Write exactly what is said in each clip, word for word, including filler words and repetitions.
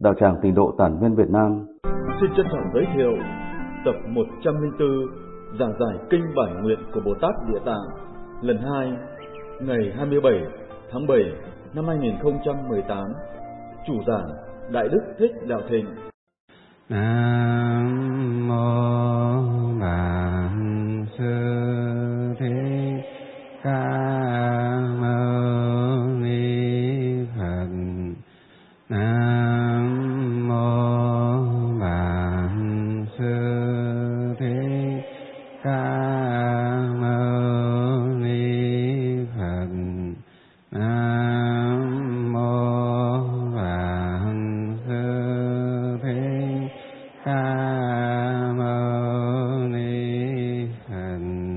Đạo tràng Tịnh độ Tản Viên Việt Nam xin trân trọng giới thiệu tập một trăm lẻ bốn giảng giải kinh bản nguyện của Bồ Tát Địa Tạng lần hai, ngày hai mươi bảy tháng bảy năm hai nghìn không trăm mười tám. Chủ giảng Đại Đức Thích Đạo Thịnh. Nam mô Bản Sư Thích Ca Mâu Ni Phật. Nam mô Bản Sư Thích Ca Mâu Ni Phật. Nam mô Bản Sư Thích Ca Mâu Ni Phật.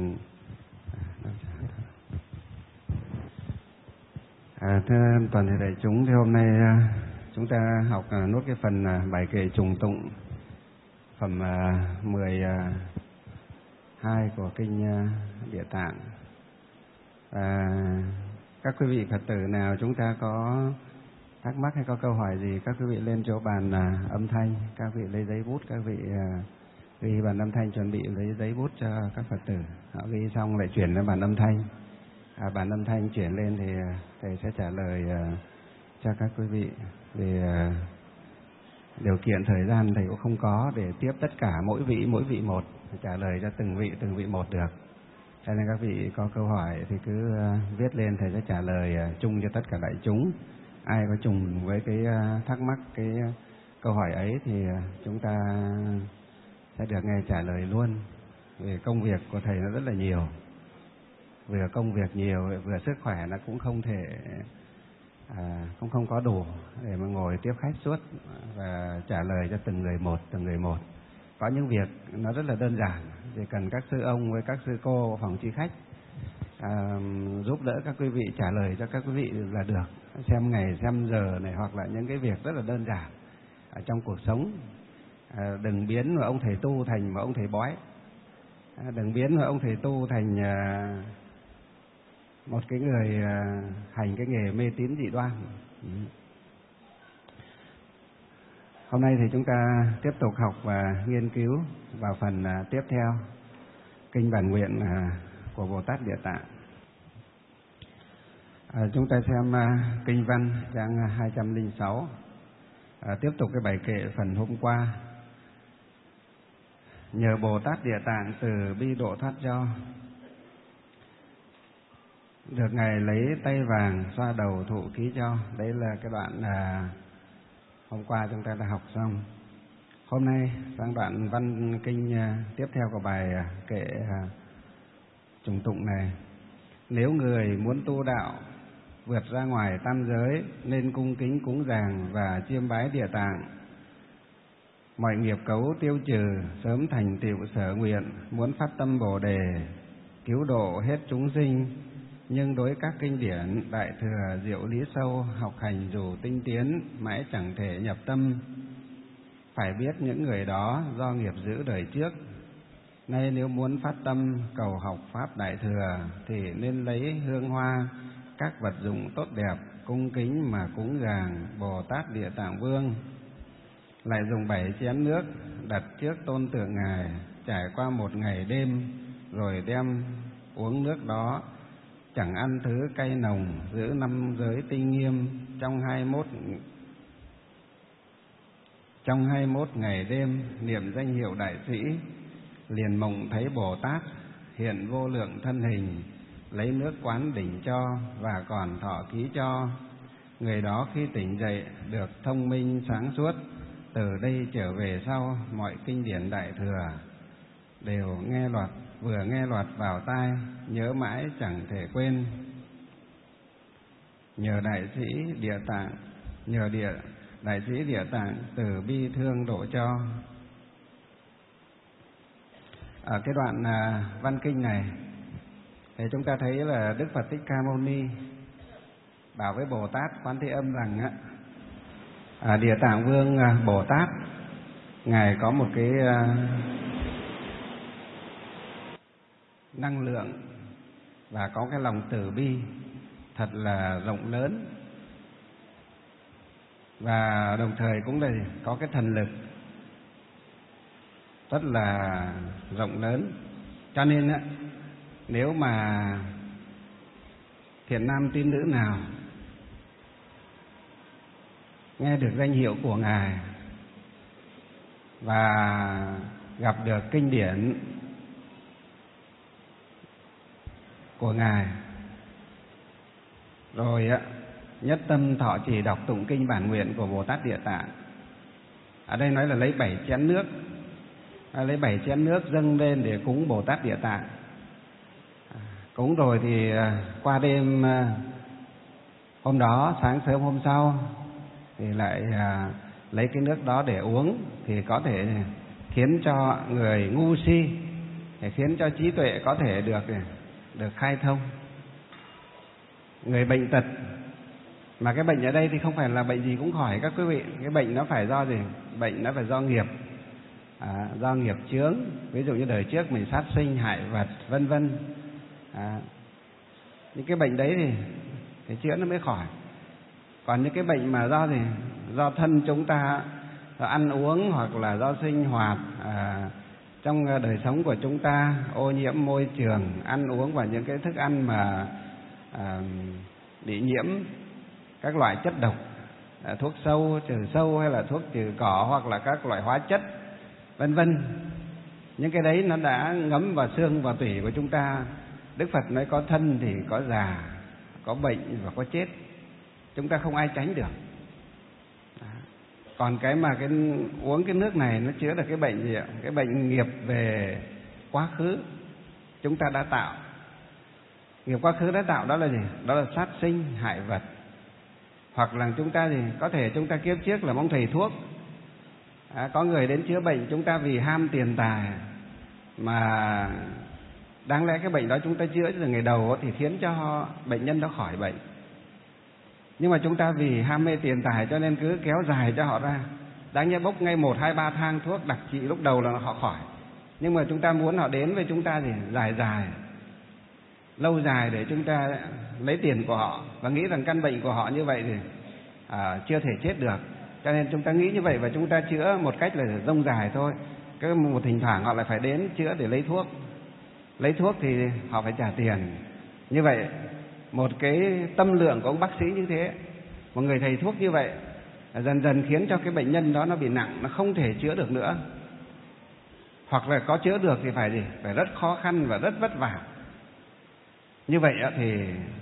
À, thưa toàn thể đại chúng, thì hôm nay chúng ta học nốt cái phần bài kệ trùng tụng phẩm mười hai của kinh Địa Tạng. À, các quý vị Phật tử nào chúng ta có thắc mắc hay có câu hỏi gì, các quý vị lên chỗ bàn âm thanh, các vị lấy giấy bút, các vị ghi bàn âm thanh, chuẩn bị lấy giấy bút cho các Phật tử. Họ ghi xong lại chuyển lên bàn âm thanh. À, bàn âm thanh chuyển lên thì thầy sẽ trả lời cho các quý vị. Vì điều kiện thời gian thầy cũng không có để tiếp tất cả mỗi vị mỗi vị một, trả lời cho từng vị từng vị một được. Cho nên các vị có câu hỏi thì cứ viết lên, thầy sẽ trả lời chung cho tất cả đại chúng. Ai có trùng với cái thắc mắc, cái câu hỏi ấy thì chúng ta sẽ được nghe trả lời luôn. Vì công việc của thầy nó rất là nhiều, vừa công việc nhiều, vừa sức khỏe nó cũng không thể à, không không có đủ để mà ngồi tiếp khách suốt và trả lời cho từng người một, từng người một. Có những việc nó rất là đơn giản, chỉ cần các sư ông với các sư cô phòng tri khách à, giúp đỡ các quý vị trả lời cho các quý vị là được. Xem ngày, xem giờ này, hoặc là những cái việc rất là đơn giản ở trong cuộc sống. À, đừng biến mà ông thầy tu thành mà ông thầy bói. À, đừng biến mà ông thầy tu thành à, một cái người à, hành cái nghề mê tín dị đoan. Ừ. Hôm nay thì chúng ta tiếp tục học và nghiên cứu vào phần à, tiếp theo kinh bản nguyện à, của Bồ Tát Địa Tạng. À, chúng ta xem à, kinh văn trang hai trăm lẻ sáu, à, tiếp tục cái bài kệ phần hôm qua. Nhờ Bồ Tát Địa Tạng từ bi độ thoát cho, được Ngài lấy tay vàng xoa đầu thụ ký cho. Đấy là cái đoạn à, hôm qua chúng ta đã học xong. Hôm nay sang đoạn văn kinh à, tiếp theo của bài à, kệ à, trùng tụng này. Nếu người muốn tu đạo vượt ra ngoài tam giới, nên cung kính cúng dường và chiêm bái Địa Tạng. Mọi nghiệp cấu tiêu trừ, sớm thành tựu sở nguyện, muốn phát tâm Bồ đề, cứu độ hết chúng sinh. Nhưng đối các kinh điển đại thừa diệu lý sâu, học hành dù tinh tiến, mãi chẳng thể nhập tâm. Phải biết những người đó do nghiệp giữ đời trước. Nay nếu muốn phát tâm cầu học pháp đại thừa, thì nên lấy hương hoa, các vật dụng tốt đẹp, cung kính mà cúng dường Bồ Tát Địa Tạng Vương. Lại dùng bảy chén nước đặt trước tôn tượng Ngài, trải qua một ngày đêm, rồi đem uống nước đó, chẳng ăn thứ cay nồng, giữ năm giới tinh nghiêm. Trong hai mươi mốt trong hai mươi mốt ngày đêm niệm danh hiệu đại sĩ, liền mộng thấy Bồ Tát hiện vô lượng thân hình, lấy nước quán đỉnh cho và còn thọ ký cho. Người đó khi tỉnh dậy được thông minh sáng suốt, từ đây trở về sau mọi kinh điển đại thừa đều nghe loạt, vừa nghe loạt vào tai, nhớ mãi chẳng thể quên. Nhờ đại sĩ Địa Tạng, nhờ địa đại sĩ Địa Tạng từ bi thương độ cho. Ở cái đoạn à, văn kinh này thì chúng ta thấy là Đức Phật Thích Ca Mâu Ni bảo với Bồ Tát Quán Thế Âm rằng á, à, Địa Tạng Vương à, Bồ Tát Ngài có một cái à, năng lượng và có cái lòng từ bi thật là rộng lớn. và đồng thời cũng là có cái thần lực rất là rộng lớn. Cho nên á, nếu mà thiện nam tín nữ nào nghe được danh hiệu của Ngài và gặp được kinh điển của Ngài, rồi á, nhất tâm thọ trì đọc tụng kinh bản nguyện của Bồ Tát Địa Tạng. Ở đây nói là lấy bảy chén nước, lấy bảy chén nước dâng lên để cúng Bồ Tát Địa Tạng. Cúng rồi thì qua đêm hôm đó, sáng sớm hôm sau thì lại lấy cái nước đó để uống, thì có thể khiến cho người ngu si, để khiến cho trí tuệ có thể được được khai thông. Người bệnh tật, mà cái bệnh ở đây thì không phải là bệnh gì cũng khỏi các quý vị. Cái bệnh nó phải do gì? Bệnh nó phải do nghiệp, à, do nghiệp chướng. Ví dụ như đời trước mình sát sinh hại vật vân vân, à, những cái bệnh đấy thì thì chữa nó mới khỏi. Còn những cái bệnh mà do gì? Do thân chúng ta, do ăn uống hoặc là do sinh hoạt à, trong đời sống của chúng ta, ô nhiễm môi trường, ăn uống và những cái thức ăn mà à, bị nhiễm các loại chất độc, à, thuốc sâu, trừ sâu hay là thuốc trừ cỏ hoặc là các loại hóa chất vân vân. Những cái đấy nó đã ngấm vào xương và tủy của chúng ta. Đức Phật nói có thân thì có già, có bệnh và có chết. Chúng ta không ai tránh được. Đó. Còn cái mà cái uống cái nước này nó chữa được cái bệnh gì ạ? Cái bệnh nghiệp về quá khứ chúng ta đã tạo. Nghiệp quá khứ đã tạo đó là gì? Đó là sát sinh hại vật. Hoặc là chúng ta thì có thể chúng ta kiếp trước là ông thầy thuốc, à, có người đến chữa bệnh chúng ta vì ham tiền tài, mà đáng lẽ cái bệnh đó chúng ta chữa từ ngày đầu thì khiến cho bệnh nhân đó khỏi bệnh. Nhưng mà chúng ta vì ham mê tiền tài cho nên cứ kéo dài cho họ ra. Đáng nhẽ bốc ngay một, hai, ba thang thuốc đặc trị lúc đầu là họ khỏi. Nhưng mà chúng ta muốn họ đến với chúng ta thì dài dài, lâu dài để chúng ta lấy tiền của họ và nghĩ rằng căn bệnh của họ như vậy thì à, chưa thể chết được. Cho nên chúng ta nghĩ như vậy và chúng ta chữa một cách là rông dài thôi. Cái một thỉnh thoảng họ lại phải đến chữa để lấy thuốc. Lấy thuốc thì họ phải trả tiền. Như vậy một cái tâm lượng của ông bác sĩ như thế, một người thầy thuốc như vậy, dần dần khiến cho cái bệnh nhân đó nó bị nặng, nó không thể chữa được nữa. Hoặc là có chữa được thì phải gì? Phải rất khó khăn và rất vất vả. Như vậy thì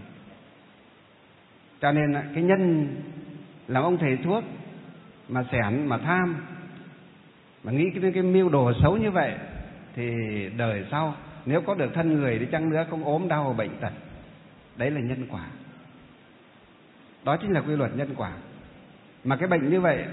cho nên cái nhân làm ông thầy thuốc mà xẻn, mà tham, mà nghĩ cái, cái mưu đồ xấu như vậy thì đời sau nếu có được thân người đi chăng nữa không ốm đau bệnh tật. Đấy là nhân quả. Đó chính là quy luật nhân quả. Mà cái bệnh như vậy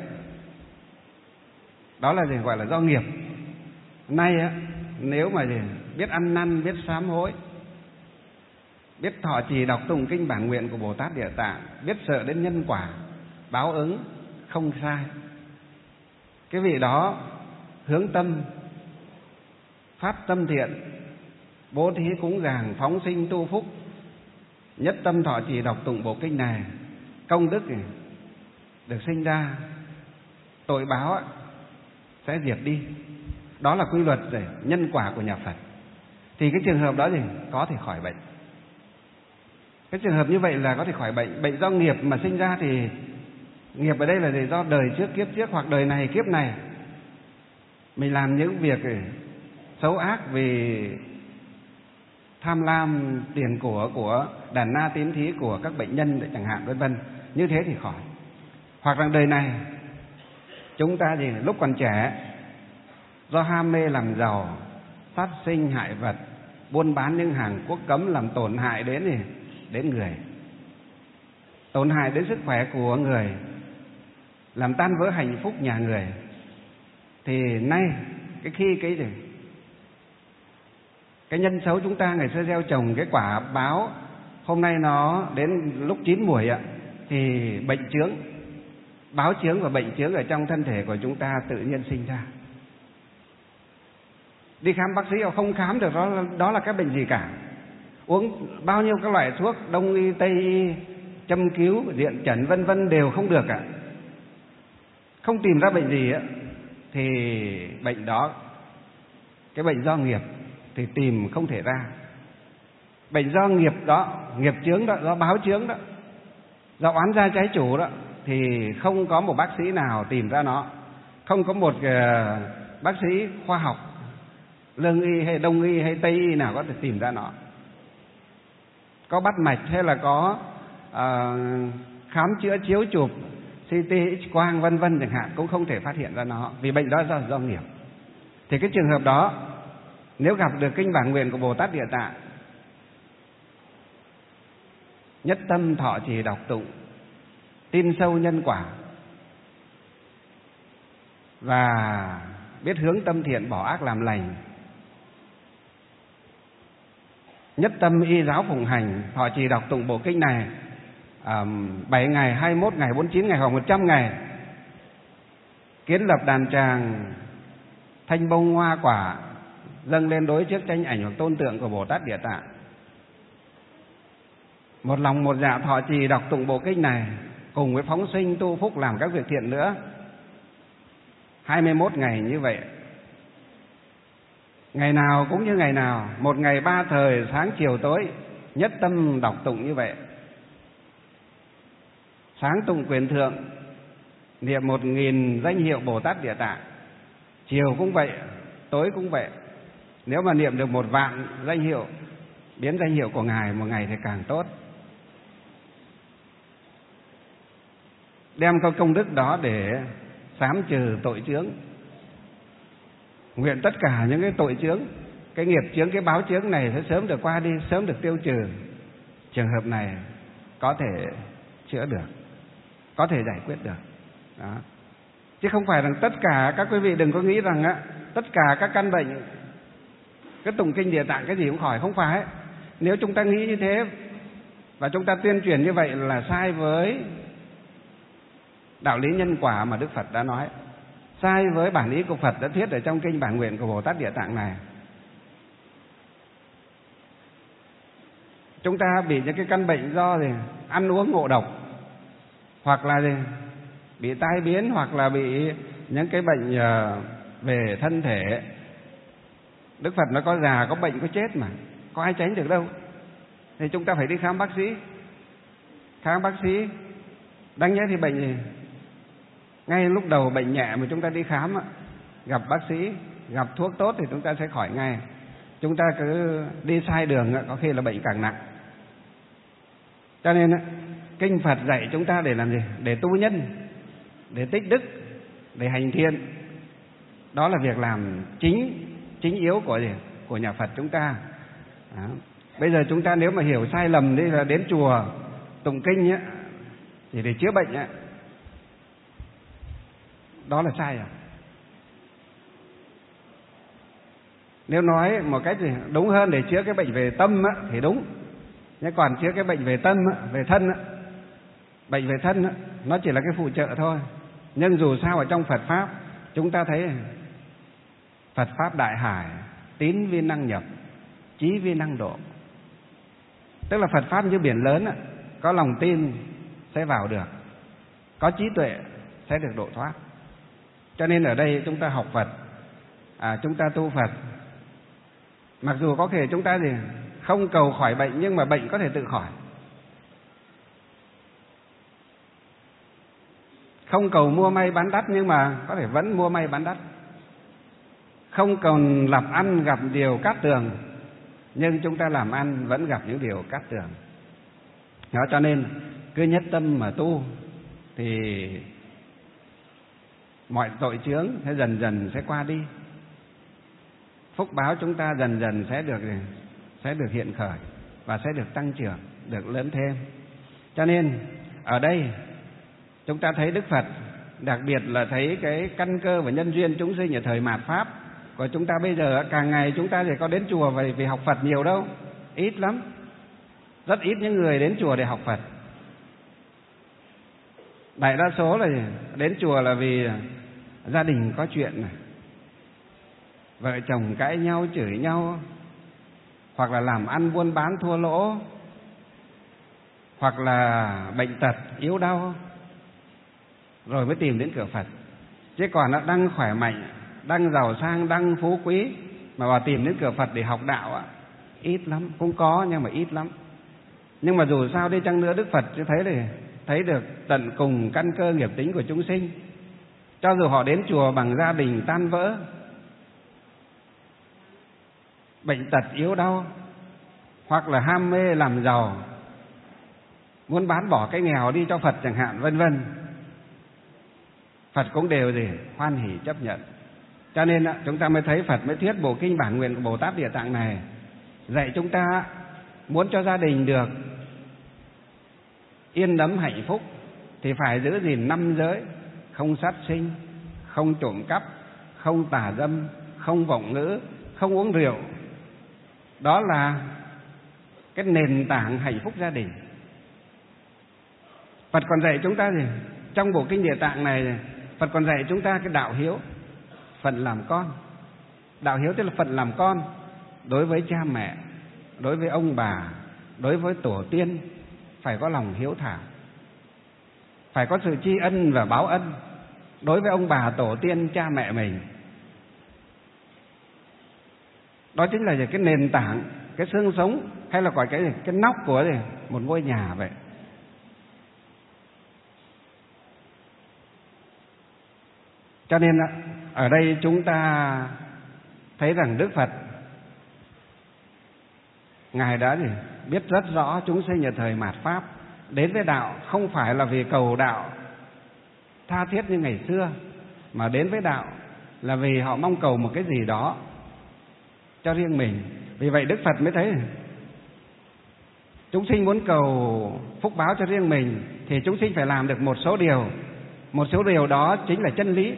đó là gì? Gọi là do nghiệp. Nay á, nếu mà gì? Biết ăn năn, biết sám hối, biết thọ trì đọc tụng kinh bản nguyện của Bồ Tát Địa Tạng, biết sợ đến nhân quả báo ứng không sai, cái vị đó hướng tâm phát tâm thiện, bố thí cúng dường, phóng sinh tu phúc, nhất tâm thọ trì đọc tụng bộ kinh này, công đức này được sinh ra, tội báo sẽ diệt đi. Đó là quy luật để nhân quả của nhà Phật. Thì cái trường hợp đó thì có thể khỏi bệnh. Cái trường hợp như vậy là có thể khỏi bệnh. Bệnh do nghiệp mà sinh ra thì nghiệp ở đây là để do đời trước kiếp trước hoặc đời này kiếp này mình làm những việc xấu ác vì tham lam tiền của của đàn na tín thí của các bệnh nhân chẳng hạn vân vân, như thế thì khỏi. Hoặc là đời này chúng ta thì lúc còn trẻ do ham mê làm giàu, sát sinh hại vật, buôn bán những hàng quốc cấm làm tổn hại đến gì? Đến người, tổn hại đến sức khỏe của người, làm tan vỡ hạnh phúc nhà người. Thì nay cái khi cái gì? Cái nhân xấu chúng ta ngày xưa gieo trồng cái quả báo, hôm nay nó đến lúc chín muồi ạ, thì bệnh chướng, báo chướng và bệnh chướng ở trong thân thể của chúng ta tự nhiên sinh ra. Đi khám bác sĩ họ không khám được đó, đó là cái bệnh gì cả. Uống bao nhiêu các loại thuốc đông y, tây y, châm cứu, diện chẩn vân vân đều không được cả. không tìm ra bệnh gì á, thì bệnh đó, cái bệnh do nghiệp thì tìm không thể ra. Bệnh do nghiệp đó, nghiệp chướng đó, do báo chướng đó, do oán gia trái chủ đó, thì không có một bác sĩ nào tìm ra nó. Không có một uh, bác sĩ khoa học, lương y hay đông y hay tây y nào có thể tìm ra nó. Có bắt mạch hay là có uh, khám chữa chiếu chụp xê tê, X quang vân vân chẳng hạn, cũng không thể phát hiện ra nó, vì bệnh đó do do nghiệp. Thì cái trường hợp đó, nếu gặp được kinh bản nguyện của Bồ Tát Địa Tạng, nhất tâm thọ trì đọc tụng, tin sâu nhân quả và biết hướng tâm thiện, bỏ ác làm lành, nhất tâm y giáo phụng hành, thọ trì đọc tụng bộ kinh này à, bảy ngày, hai mươi mốt ngày, bốn mươi chín ngày hoặc một trăm ngày, kiến lập đàn tràng, thanh bông hoa quả, dâng lên đối trước tranh ảnh hoặc tôn tượng của Bồ Tát Địa Tạng, một lòng một dạ thọ trì đọc tụng bộ kinh này, cùng với phóng sinh tu phúc làm các việc thiện nữa, hai mươi mốt ngày như vậy, ngày nào cũng như ngày nào, một ngày ba thời sáng chiều tối, nhất tâm đọc tụng như vậy. Sáng tụng quyền thượng, niệm một nghìn danh hiệu Bồ Tát Địa Tạng, chiều cũng vậy, tối cũng vậy. Nếu mà niệm được một vạn danh hiệu, biến danh hiệu của Ngài một ngày thì càng tốt. Đem có công đức đó để sám trừ tội chướng. Nguyện tất cả những cái tội chướng, cái nghiệp chướng, cái báo chướng này sẽ sớm được qua đi, sớm được tiêu trừ. Trường hợp này có thể chữa được, có thể giải quyết được. Đó. Chứ không phải rằng tất cả, các quý vị đừng có nghĩ rằng á, tất cả các căn bệnh cái tụng kinh Địa Tạng cái gì cũng khỏi, không phải. Nếu chúng ta nghĩ như thế và chúng ta tuyên truyền như vậy là sai với đạo lý nhân quả mà Đức Phật đã nói, sai với bản ý của Phật đã thuyết ở trong kinh bản nguyện của Bồ Tát Địa Tạng này. Chúng ta bị những cái căn bệnh do gì? Ăn uống ngộ độc, hoặc là gì? Bị tai biến, hoặc là bị những cái bệnh về thân thể. Đức Phật nó có già, có bệnh, có chết mà, có ai tránh được đâu. Thì chúng ta phải đi khám bác sĩ. Khám bác sĩ, đáng nhẽ thì bệnh gì? Ngay lúc đầu bệnh nhẹ mà chúng ta đi khám, gặp bác sĩ, gặp thuốc tốt thì chúng ta sẽ khỏi ngay. Chúng ta cứ đi sai đường, có khi là bệnh càng nặng. Cho nên kinh Phật dạy chúng ta để làm gì? Để tu nhân, để tích đức, để hành thiện. Đó là việc làm chính chính yếu của gì? Của nhà Phật chúng ta. Đó. Bây giờ chúng ta nếu mà hiểu sai lầm đi là đến chùa tụng kinh ấy, chỉ để chữa bệnh ấy, đó là sai à? Nếu nói một cách gì đúng hơn để chữa cái bệnh về tâm á, thì đúng. Nhưng còn chữa cái bệnh về tâm á, về thân á, bệnh về thân á, nó chỉ là cái phụ trợ thôi. Nhưng dù sao ở trong Phật Pháp chúng ta thấy Phật Pháp đại hải, tín vi năng nhập, trí vi năng độ. Tức là Phật Pháp như biển lớn á, có lòng tin sẽ vào được, có trí tuệ sẽ được độ thoát. Cho nên ở đây chúng ta học Phật, à, chúng ta tu Phật, mặc dù có thể chúng ta gì không cầu khỏi bệnh, nhưng mà bệnh có thể tự khỏi. Không cầu mua may bán đắt, nhưng mà có thể vẫn mua may bán đắt. Không cần làm ăn gặp điều cát tường, nhưng chúng ta làm ăn vẫn gặp những điều cát tường. Đó, cho nên cứ nhất tâm mà tu thì mọi tội chướng sẽ dần dần sẽ qua đi. Phúc báo chúng ta dần dần sẽ được sẽ được hiện khởi và sẽ được tăng trưởng, được lớn thêm. Cho nên ở đây chúng ta thấy Đức Phật đặc biệt là thấy cái căn cơ và nhân duyên chúng sinh ở thời mạt Pháp của chúng ta bây giờ. Càng ngày chúng ta thì có đến chùa vì, vì học Phật nhiều đâu, ít lắm. Rất ít những người đến chùa để học Phật. Đại đa số là đến chùa là vì gia đình có chuyện này, vợ chồng cãi nhau, chửi nhau, hoặc là làm ăn buôn bán thua lỗ, hoặc là bệnh tật, yếu đau, rồi mới tìm đến cửa Phật. Chứ còn nó đang khỏe mạnh, đang giàu sang, đang phú quý mà vào tìm đến cửa Phật để học đạo á, ít lắm. Cũng có nhưng mà ít lắm. Nhưng mà dù sao đi chăng nữa, Đức Phật cho thấy thì thấy được tận cùng căn cơ nghiệp tính của chúng sinh. Cho dù họ đến chùa bằng gia đình tan vỡ, bệnh tật yếu đau, hoặc là ham mê làm giàu, muốn bán bỏ cái nghèo đi cho Phật chẳng hạn, vân vân, Phật cũng đều gì hoan hỷ chấp nhận. Cho nên chúng ta mới thấy Phật mới thuyết bộ kinh bản nguyện của Bồ Tát Địa Tạng này, dạy chúng ta muốn cho gia đình được yên ấm hạnh phúc thì phải giữ gìn năm giới: không sát sinh, không trộm cắp, không tà dâm, không vọng ngữ, không uống rượu. Đó là cái nền tảng hạnh phúc gia đình. Phật còn dạy chúng ta gì? Trong bộ kinh Địa Tạng này, Phật còn dạy chúng ta cái đạo hiếu, phận làm con. Đạo hiếu tức là phận làm con đối với cha mẹ, đối với ông bà, đối với tổ tiên, phải có lòng hiếu thảo, phải có sự tri ân và báo ân đối với ông bà, tổ tiên, cha mẹ mình. Đó chính là cái nền tảng, cái xương sống, hay là gọi cái cái nóc của một ngôi nhà vậy. Cho nên ở đây chúng ta thấy rằng Đức Phật Ngài đã gì? biết rất rõ chúng sinh ở thời mạt Pháp đến với đạo không phải là vì cầu đạo tha thiết như ngày xưa, mà đến với đạo là vì họ mong cầu một cái gì đó cho riêng mình. Vì vậy Đức Phật mới thấy chúng sinh muốn cầu phúc báo cho riêng mình thì chúng sinh phải làm được một số điều. Một số điều đó chính là chân lý.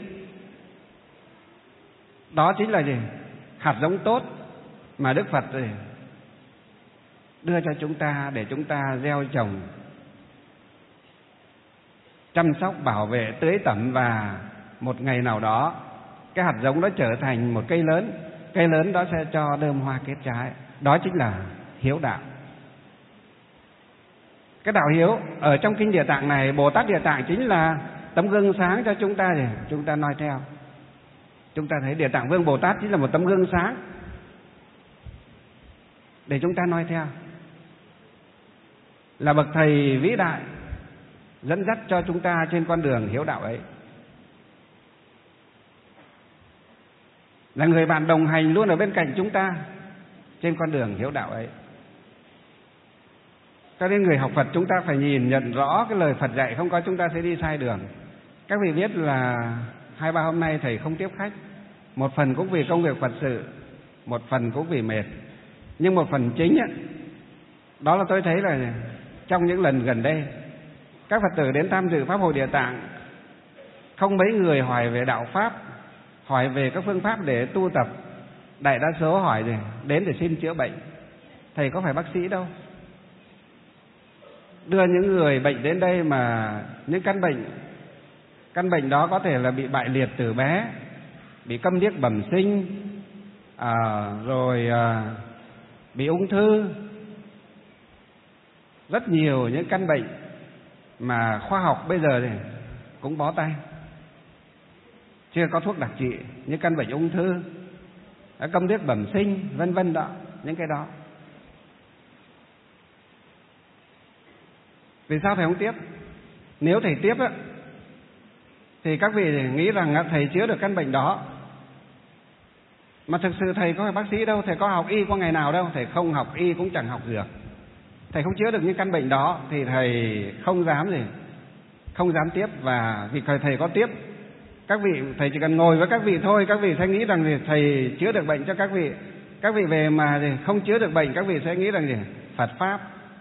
Đó chính là gì? Hạt giống tốt mà Đức Phật đưa cho chúng ta để chúng ta gieo trồng, chăm sóc, bảo vệ, tưới tẩm, và một ngày nào đó cái hạt giống đó trở thành một cây lớn. Cây lớn đó sẽ cho đơm hoa kết trái. Đó chính là hiếu đạo. Cái đạo hiếu ở trong kinh Địa Tạng này, Bồ Tát Địa Tạng chính là tấm gương sáng cho chúng ta để chúng ta noi theo. Chúng ta thấy Địa Tạng Vương Bồ Tát chính là một tấm gương sáng để chúng ta noi theo, là bậc thầy vĩ đại dẫn dắt cho chúng ta trên con đường hiếu đạo ấy, là người bạn đồng hành luôn ở bên cạnh chúng ta trên con đường hiếu đạo ấy. Cho nên người học Phật chúng ta phải nhìn nhận rõ cái lời Phật dạy, không có chúng ta sẽ đi sai đường. Các vị biết là hai ba hôm nay thầy không tiếp khách, một phần cũng vì công việc Phật sự, một phần cũng vì mệt. Nhưng một phần chính ấy, đó là tôi thấy là trong những lần gần đây các Phật tử đến tham dự Pháp hội Địa Tạng, không mấy người hỏi về đạo Pháp, hỏi về các phương pháp để tu tập. Đại đa số hỏi gì? Đến để xin chữa bệnh. Thầy có phải bác sĩ đâu. Đưa những người bệnh đến đây mà những căn bệnh Căn bệnh đó có thể là bị bại liệt từ bé, bị câm điếc bẩm sinh, à, rồi à, bị ung thư. Rất nhiều những căn bệnh mà khoa học bây giờ thì cũng bó tay, chưa có thuốc đặc trị. Những căn bệnh ung thư, câm điếc bẩm sinh, vân vân đó, những cái đó. Vì sao thầy không tiếp? Nếu thầy tiếp á, thì các vị nghĩ rằng thầy chữa được căn bệnh đó. Mà thực sự thầy có phải bác sĩ đâu, thầy có học y qua ngày nào đâu, thầy không học y cũng chẳng học dược. Thầy không chữa được những căn bệnh đó thì thầy không dám gì, không dám tiếp. Và vì thầy có tiếp, các vị thầy chỉ cần ngồi với các vị thôi, các vị sẽ nghĩ rằng gì, thầy chữa được bệnh cho các vị. Các vị về mà gì, không chữa được bệnh, các vị sẽ nghĩ rằng gì, Phật Pháp.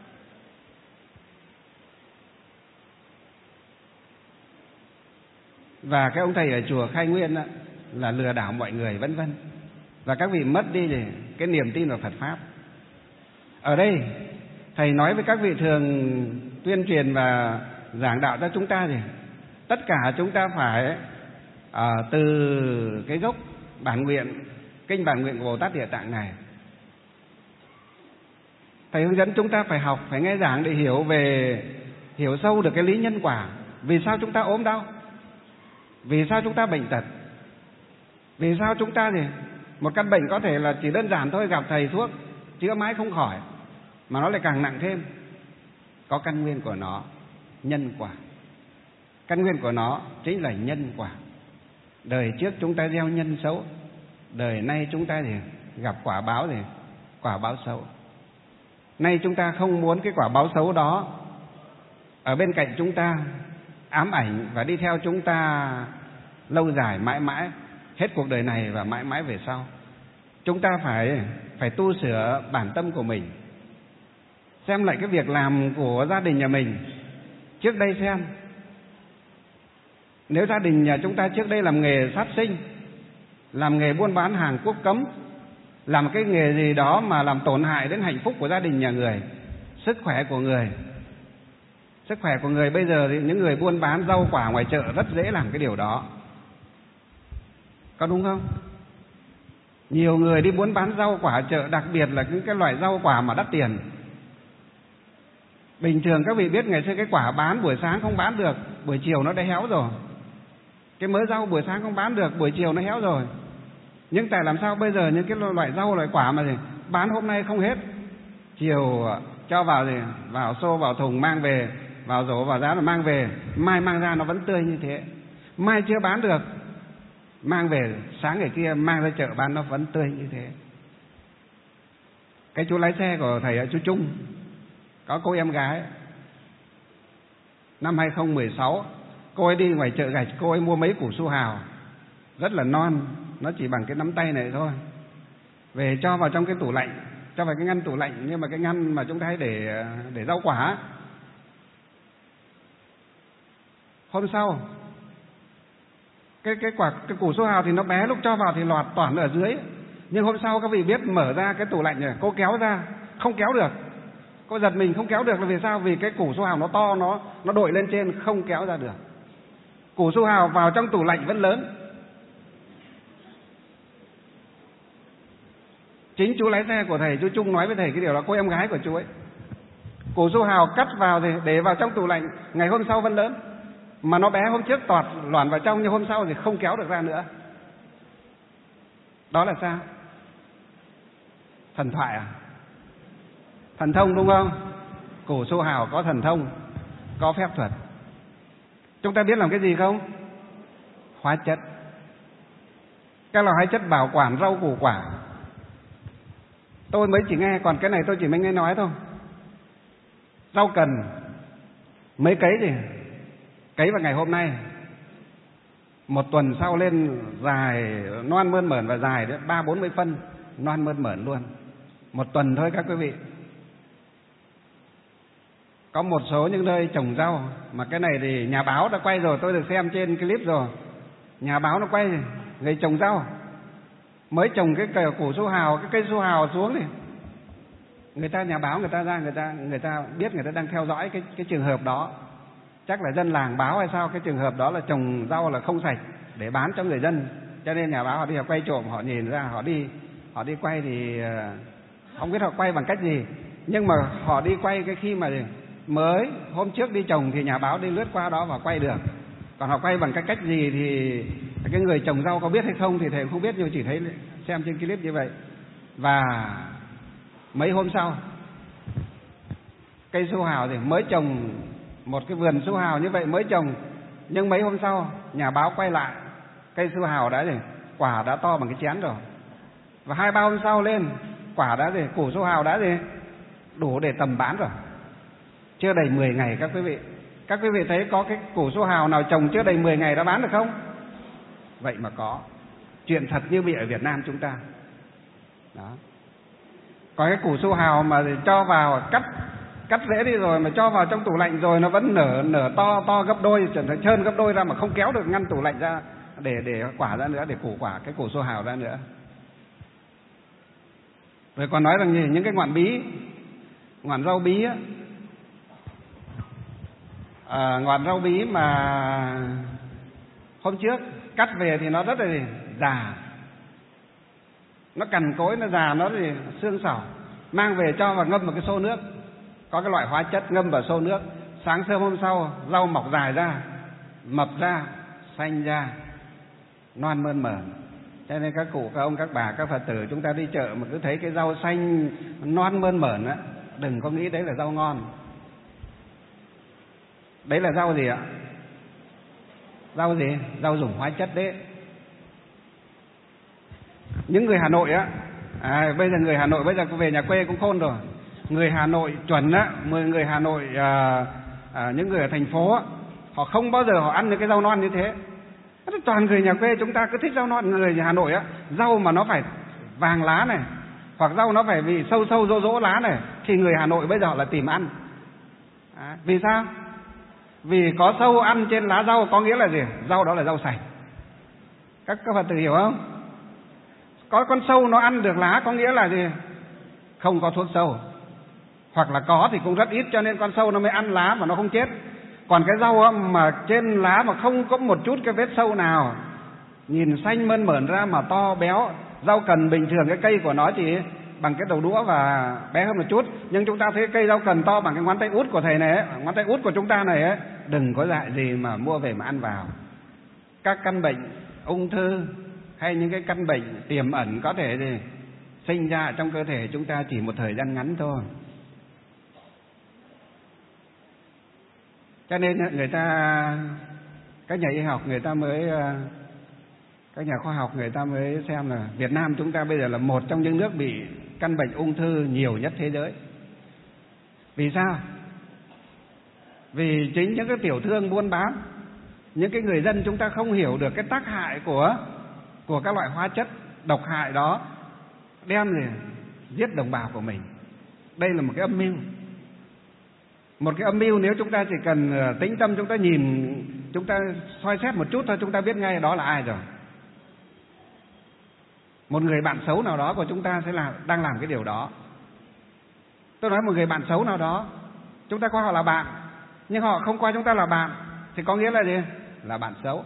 Và cái ông thầy ở chùa Khai Nguyên đó, là lừa đảo mọi người vân vân. Và các vị mất đi gì, cái niềm tin vào Phật Pháp. Ở đây thầy nói với các vị thường tuyên truyền và giảng đạo cho chúng ta gì, tất cả chúng ta phải à, từ cái gốc bản nguyện, kinh bản nguyện của Bồ Tát Địa Tạng này, thầy hướng dẫn chúng ta phải học, phải nghe giảng để hiểu về hiểu sâu được cái lý nhân quả. Vì sao chúng ta ốm đau? Vì sao chúng ta bệnh tật? Vì sao chúng ta thì một căn bệnh có thể là chỉ đơn giản thôi, gặp thầy thuốc chữa mãi không khỏi, mà nó lại càng nặng thêm? Có căn nguyên của nó, nhân quả. Căn nguyên của nó chính là nhân quả. Đời trước chúng ta gieo nhân xấu, đời nay chúng ta thì gặp quả báo thì quả báo xấu. Nay chúng ta không muốn cái quả báo xấu đó ở bên cạnh chúng ta, ám ảnh và đi theo chúng ta lâu dài mãi mãi, hết cuộc đời này và mãi mãi về sau. Chúng ta phải phải tu sửa bản tâm của mình, xem lại cái việc làm của gia đình nhà mình trước đây xem. Nếu gia đình nhà chúng ta trước đây làm nghề sát sinh, làm nghề buôn bán hàng quốc cấm, làm cái nghề gì đó mà làm tổn hại đến hạnh phúc của gia đình nhà người, sức khỏe của người, sức khỏe của người bây giờ thì những người buôn bán rau quả ngoài chợ rất dễ làm cái điều đó, có đúng không? Nhiều người đi buôn bán rau quả chợ, đặc biệt là những cái loại rau quả mà đắt tiền. Bình thường các vị biết ngày xưa cái quả bán buổi sáng không bán được, buổi chiều nó đã héo rồi. Cái mớ rau buổi sáng không bán được, buổi chiều nó héo rồi. Nhưng tại làm sao bây giờ những cái loại rau loại quả mà thì bán hôm nay không hết, chiều cho vào thì vào xô vào thùng mang về, vào rổ vào giá là mang về, mai mang ra nó vẫn tươi như thế. Mai chưa bán được, mang về sáng ngày kia mang ra chợ bán nó vẫn tươi như thế. Cái chú lái xe của thầy chú Trung có cô em gái, năm hai không một sáu cô ấy đi ngoài chợ gạch, cô ấy mua mấy củ su hào rất là non, nó chỉ bằng cái nắm tay này thôi, về cho vào trong cái tủ lạnh, cho vào cái ngăn tủ lạnh, nhưng mà cái ngăn mà chúng ta hay để để rau quả. Hôm sau cái cái quả cái củ su hào thì nó bé, lúc cho vào thì lọt toàn ở dưới, nhưng hôm sau các vị biết mở ra cái tủ lạnh này, cô kéo ra không kéo được. Cô giật mình không kéo được là vì sao? Vì cái củ su hào nó to, nó nó đội lên trên không kéo ra được. Củ su hào vào trong tủ lạnh vẫn lớn. Chính chú lái xe của thầy chú Trung nói với thầy cái điều đó, cô em gái của chú ấy. Củ su hào cắt vào thì để vào trong tủ lạnh, ngày hôm sau vẫn lớn. Mà nó bé hôm trước tọt loản vào trong, nhưng hôm sau thì không kéo được ra nữa. Đó là sao? Thần thoại à? Thần thông đúng không? Củ su hào có thần thông, có phép thuật. Chúng ta biết làm cái gì không? Hóa chất. Các loại hóa chất bảo quản rau củ quả tôi mới chỉ nghe, còn cái này tôi chỉ mới nghe nói thôi. Rau cần mấy cấy thì cấy vào ngày hôm nay, một tuần sau lên dài non mơn mởn và dài đến ba bốn mươi phân, non mơn mởn luôn. Một tuần thôi các quý vị. Có một số những nơi trồng rau mà cái này thì nhà báo đã quay rồi, tôi được xem trên clip rồi. Nhà báo nó quay người trồng rau mới trồng cái cờ củ su hào, cái cây su hào xuống thì người ta nhà báo người ta ra người ta người ta biết, người ta đang theo dõi cái cái trường hợp đó. Chắc là dân làng báo hay sao, cái trường hợp đó là trồng rau là không sạch để bán cho người dân, cho nên nhà báo họ đi họ quay trộm, họ nhìn ra, họ đi họ đi quay thì không biết họ quay bằng cách gì, nhưng mà họ đi quay cái khi mà mới hôm trước đi trồng thì nhà báo đi lướt qua đó và quay được. Còn họ quay bằng cái cách gì thì cái người trồng rau có biết hay không thì thầy không biết, nhưng chỉ thấy xem trên clip như vậy. Và mấy hôm sau cây su hào thì mới trồng, một cái vườn su hào như vậy mới trồng, nhưng mấy hôm sau nhà báo quay lại cây su hào đã thì quả đã to bằng cái chén rồi. Và hai ba hôm sau lên quả đã gì, củ su hào đã gì đủ để tầm bán rồi. Chưa đầy mười ngày các quý vị. Các quý vị thấy có cái củ su hào nào trồng chưa đầy mười ngày đã bán được không? Vậy mà có. Chuyện thật như bị ở Việt Nam chúng ta. Đó. Có cái củ su hào mà cho vào cắt cắt rễ đi rồi mà cho vào trong tủ lạnh rồi nó vẫn nở nở to to gấp đôi, trở thành trơn gấp đôi ra mà không kéo được ngăn tủ lạnh ra để để quả ra nữa, để củ quả cái củ su hào ra nữa. Rồi còn nói rằng gì, những cái ngọn bí, ngọn rau bí á, à, ngọn rau bí mà hôm trước cắt về thì nó rất là già, nó cằn cỗi, nó già, nó thì xương sẩu, mang về cho vào ngâm vào cái xô nước, có cái loại hóa chất ngâm vào xô nước, sáng sớm hôm sau rau mọc dài ra, mập ra, xanh ra, non mơn mởn. Cho nên các cụ, các ông, các bà, các Phật tử chúng ta đi chợ mà cứ thấy cái rau xanh non mơn mởn á, đừng có nghĩ đấy là rau ngon. Đấy là rau gì ạ? Rau gì? Rau dùng hóa chất đấy. Những người Hà Nội á, à, bây giờ người Hà Nội bây giờ về nhà quê cũng khôn rồi. Người Hà Nội chuẩn á, mười người Hà Nội, à, à, những người ở thành phố á, họ không bao giờ họ ăn những cái rau non như thế. Toàn người nhà quê chúng ta cứ thích rau non. Người Hà Nội á, rau mà nó phải vàng lá này, hoặc rau nó phải vì sâu sâu rỗ rỗ lá này, thì người Hà Nội bây giờ là tìm ăn. À, vì sao? Vì có sâu ăn trên lá rau có nghĩa là gì? Rau đó là rau sạch. Các các Phật tử hiểu không? Có con sâu nó ăn được lá có nghĩa là gì? Không có thuốc sâu. Hoặc là có thì cũng rất ít, cho nên con sâu nó mới ăn lá mà nó không chết. Còn cái rau mà trên lá mà không có một chút cái vết sâu nào, nhìn xanh mơn mởn ra mà to béo. Rau cần bình thường cái cây của nó chỉ bằng cái đầu đũa và bé hơn một chút, nhưng chúng ta thấy cây rau cần to bằng cái ngón tay út của thầy này ấy, ngón tay út của chúng ta này ấy, đừng có dại gì mà mua về mà ăn vào. Các căn bệnh ung thư hay những cái căn bệnh tiềm ẩn có thể gì sinh ra trong cơ thể chúng ta chỉ một thời gian ngắn thôi. Cho nên người ta, các nhà y học người ta mới, các nhà khoa học người ta mới xem là Việt Nam chúng ta bây giờ là một trong những nước bị căn bệnh ung thư nhiều nhất thế giới. Vì sao? Vì chính những cái tiểu thương buôn bán, những cái người dân chúng ta không hiểu được cái tác hại của của các loại hóa chất độc hại đó, đem gì giết đồng bào của mình. Đây là một cái âm mưu. Một cái âm mưu nếu chúng ta chỉ cần tĩnh tâm chúng ta nhìn, chúng ta soi xét một chút thôi, chúng ta biết ngay đó là ai rồi. Một người bạn xấu nào đó của chúng ta sẽ là đang làm cái điều đó. Tôi nói một người bạn xấu nào đó, chúng ta coi họ là bạn, nhưng họ không coi chúng ta là bạn, thì có nghĩa là gì? Là bạn xấu.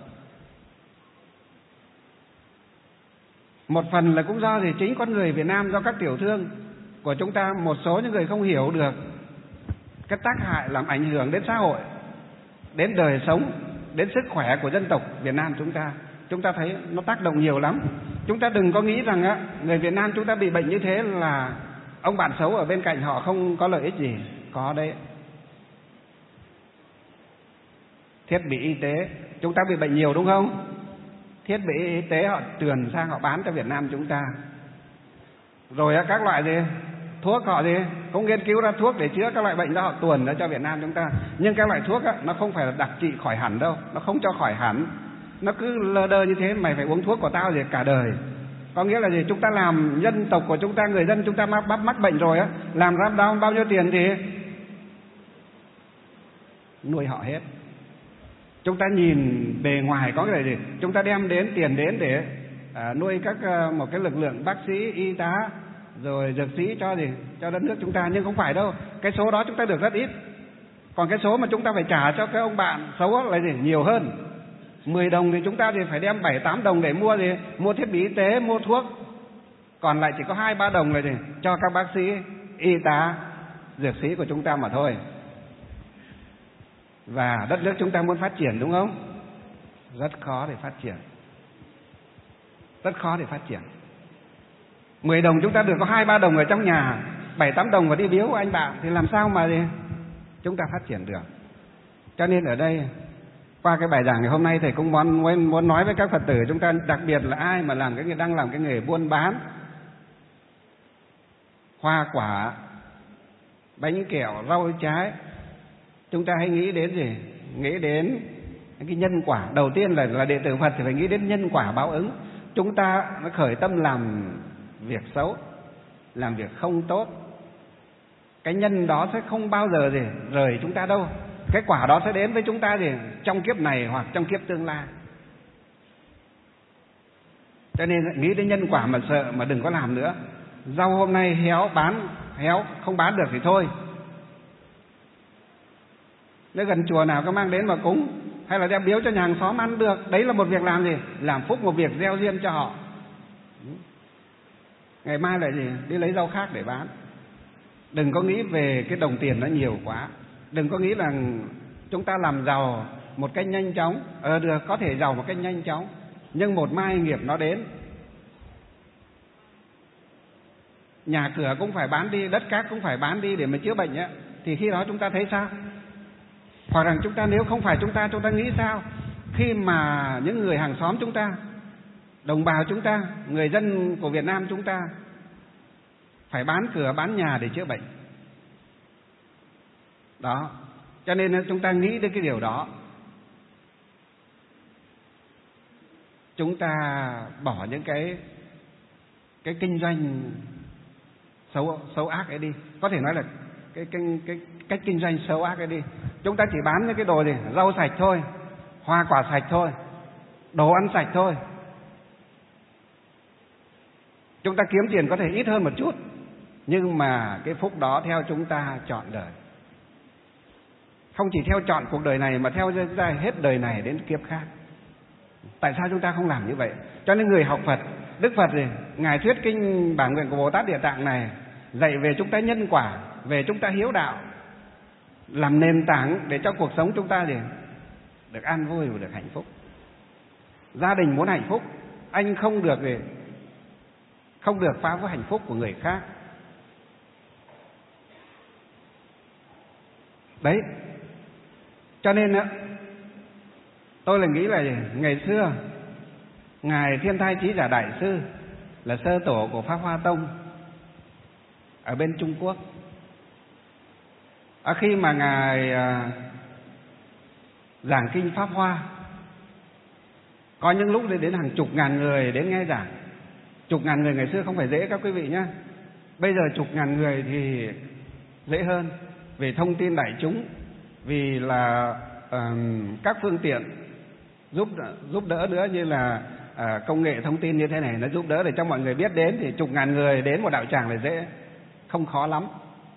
Một phần là cũng do thì chính con người Việt Nam, do các tiểu thương của chúng ta, một số những người không hiểu được cái tác hại làm ảnh hưởng đến xã hội, đến đời sống, đến sức khỏe của dân tộc Việt Nam chúng ta. Chúng ta thấy nó tác động nhiều lắm. Chúng ta đừng có nghĩ rằng á, người Việt Nam chúng ta bị bệnh như thế là ông bạn xấu ở bên cạnh họ không có lợi ích gì. Có đấy. Thiết bị y tế, chúng ta bị bệnh nhiều đúng không? Thiết bị y tế họ trườn sang họ bán cho Việt Nam chúng ta. Rồi các loại gì? Thuốc họ gì? Cũng nghiên cứu ra thuốc để chữa các loại bệnh đó, họ tuồn ra cho Việt Nam chúng ta. Nhưng các loại thuốc á, nó không phải là đặc trị khỏi hẳn đâu. Nó không cho khỏi hẳn. Nó cứ lơ đơ như thế, mày phải uống thuốc của tao gì cả đời. Có nghĩa là gì? Chúng ta làm dân tộc của chúng ta, người dân chúng ta mắc, mắc, mắc bệnh rồi á, làm ra bao, bao nhiêu tiền thì nuôi họ hết. Chúng ta nhìn bề ngoài có cái gì? Chúng ta đem đến tiền đến để à, nuôi các một cái lực lượng bác sĩ, y tá, rồi dược sĩ cho gì? Cho đất nước chúng ta. Nhưng không phải đâu. Cái số đó chúng ta được rất ít. Còn cái số mà chúng ta phải trả cho cái ông bạn xấu là gì? Nhiều hơn. Mười đồng thì chúng ta thì phải đem bảy tám đồng để mua gì? Mua thiết bị y tế, mua thuốc. Còn lại chỉ có hai ba đồng là gì? Cho các bác sĩ, y tá, dược sĩ của chúng ta mà thôi. Và đất nước chúng ta muốn phát triển đúng không? Rất khó để phát triển. Rất khó để phát triển. Mười đồng chúng ta được có hai ba đồng ở trong nhà, bảy tám đồng mà đi biếu anh bạn, thì làm sao mà gì? Chúng ta phát triển được. Cho nên ở đây, qua cái bài giảng ngày hôm nay, thầy cũng muốn, muốn nói với các Phật tử chúng ta, đặc biệt là ai mà làm cái nghề, đang làm cái nghề buôn bán hoa quả, bánh kẹo, rau trái, chúng ta hãy nghĩ đến gì? Nghĩ đến cái nhân quả. Đầu tiên là, là đệ tử Phật thì phải nghĩ đến nhân quả báo ứng. Chúng ta nó khởi tâm làm việc xấu, làm việc không tốt, cái nhân đó sẽ không bao giờ gì rời chúng ta đâu. Cái quả đó sẽ đến với chúng ta gì trong kiếp này hoặc trong kiếp tương lai. Cho nên nghĩ đến nhân quả mà sợ, mà đừng có làm nữa. Rau hôm nay héo bán, héo không bán được thì thôi. Nếu gần chùa nào có mang đến mà cúng, hay là đem biếu cho nhà hàng xóm ăn được, đấy là một việc làm gì? Làm phúc, một việc gieo duyên cho họ. Ngày mai lại gì? Đi lấy rau khác để bán. Đừng có nghĩ về cái đồng tiền nó nhiều quá. Đừng có nghĩ là chúng ta làm giàu một cách nhanh chóng, ờ được, có thể giàu một cách nhanh chóng, nhưng một mai nghiệp nó đến, nhà cửa cũng phải bán đi, đất cát cũng phải bán đi để mà chữa bệnh ấy, thì khi đó chúng ta thấy sao? Hoặc rằng chúng ta nếu không phải chúng ta, chúng ta nghĩ sao khi mà những người hàng xóm chúng ta, đồng bào chúng ta, người dân của Việt Nam chúng ta phải bán cửa bán nhà để chữa bệnh. Đó, cho nên chúng ta nghĩ đến cái điều đó, chúng ta bỏ những cái cái kinh doanh xấu xấu ác ấy đi, có thể nói là cái cái cái cách kinh doanh xấu ác ấy đi. Chúng ta chỉ bán những cái đồ gì, rau sạch thôi, hoa quả sạch thôi, đồ ăn sạch thôi. Chúng ta kiếm tiền có thể ít hơn một chút, nhưng mà cái phúc đó theo chúng ta trọn đời. Không chỉ theo chọn cuộc đời này mà theo ra hết đời này đến kiếp khác. Tại sao chúng ta không làm như vậy? Cho nên người học Phật, Đức Phật gì, Ngài thuyết kinh bản nguyện của Bồ Tát Địa Tạng này dạy về chúng ta nhân quả, về chúng ta hiếu đạo, làm nền tảng để cho cuộc sống chúng ta gì được an vui và được hạnh phúc. Gia đình muốn hạnh phúc, anh không được gì, không được phá vỡ hạnh phúc của người khác. Đấy, cho nên á, tôi là nghĩ là ngày xưa Ngài Thiên Thai Chí Giả Đại Sư là sơ tổ của Pháp Hoa Tông ở bên Trung Quốc. À, khi mà Ngài à, giảng kinh Pháp Hoa, có những lúc đến hàng chục ngàn người đến nghe giảng. Chục ngàn người ngày xưa không phải dễ các quý vị nhé. Bây giờ chục ngàn người thì dễ hơn, về thông tin đại chúng, vì là uh, các phương tiện giúp giúp đỡ nữa, như là uh, công nghệ thông tin như thế này, nó giúp đỡ để cho mọi người biết đến, thì chục ngàn người đến một đạo tràng là dễ, không khó lắm.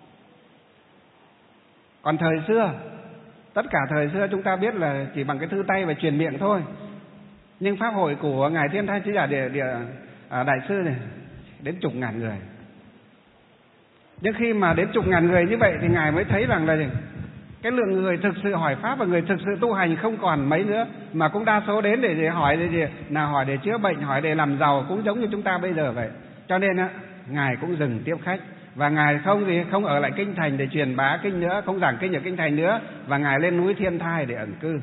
Còn thời xưa, tất cả thời xưa chúng ta biết là chỉ bằng cái thư tay và truyền miệng thôi. Nhưng pháp hội của Ngài Thiên Thai Chí Giả Địa, Địa à, Đại Sư này đến chục ngàn người. Nhưng khi mà đến chục ngàn người như vậy thì Ngài mới thấy rằng là cái lượng người thực sự hỏi pháp và người thực sự tu hành không còn mấy nữa, mà cũng đa số đến để, để hỏi để gì, nào hỏi để chữa bệnh, hỏi để làm giàu, cũng giống như chúng ta bây giờ vậy. Cho nên á, Ngài cũng dừng tiếp khách, và Ngài không gì không ở lại kinh thành để truyền bá kinh nữa, không giảng kinh ở kinh thành nữa, và Ngài lên núi Thiên Thai để ẩn cư.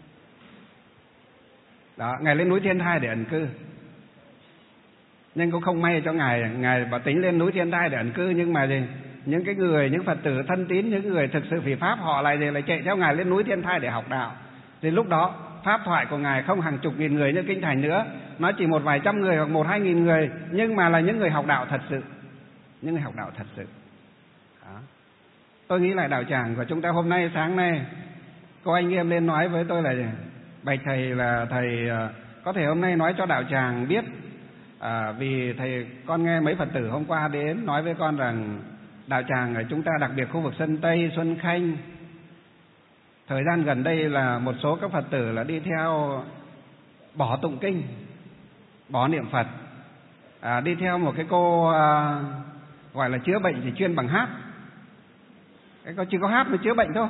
Đó, Ngài lên núi Thiên Thai để ẩn cư. Nhưng cũng không may cho Ngài, Ngài bảo tính lên núi Thiên Thai để ẩn cư, nhưng mà gì, những cái người, những Phật tử thân tín, những người thực sự phỉ pháp, họ lại gì, lại chạy theo Ngài lên núi Thiên Thai để học đạo. Thì lúc đó pháp thoại của Ngài không hàng chục nghìn người như kinh thành nữa, nó chỉ một vài trăm người hoặc một hai nghìn người, nhưng mà là những người học đạo thật sự, những người học đạo thật sự. Đó. Tôi nghĩ lại đạo tràng của chúng ta hôm nay, sáng nay, cô anh em lên nói với tôi là gì? Bạch thầy là thầy có thể hôm nay nói cho đạo tràng biết, à, vì thầy con nghe mấy Phật tử hôm qua đến nói với con rằng đạo tràng ở chúng ta, đặc biệt khu vực Sơn Tây, Xuân Khanh, thời gian gần đây là một số các Phật tử là đi theo bỏ tụng kinh, bỏ niệm Phật, à, đi theo một cái cô à, gọi là chữa bệnh thì chuyên bằng hát. Cái cô chỉ có hát mà chữa bệnh thôi,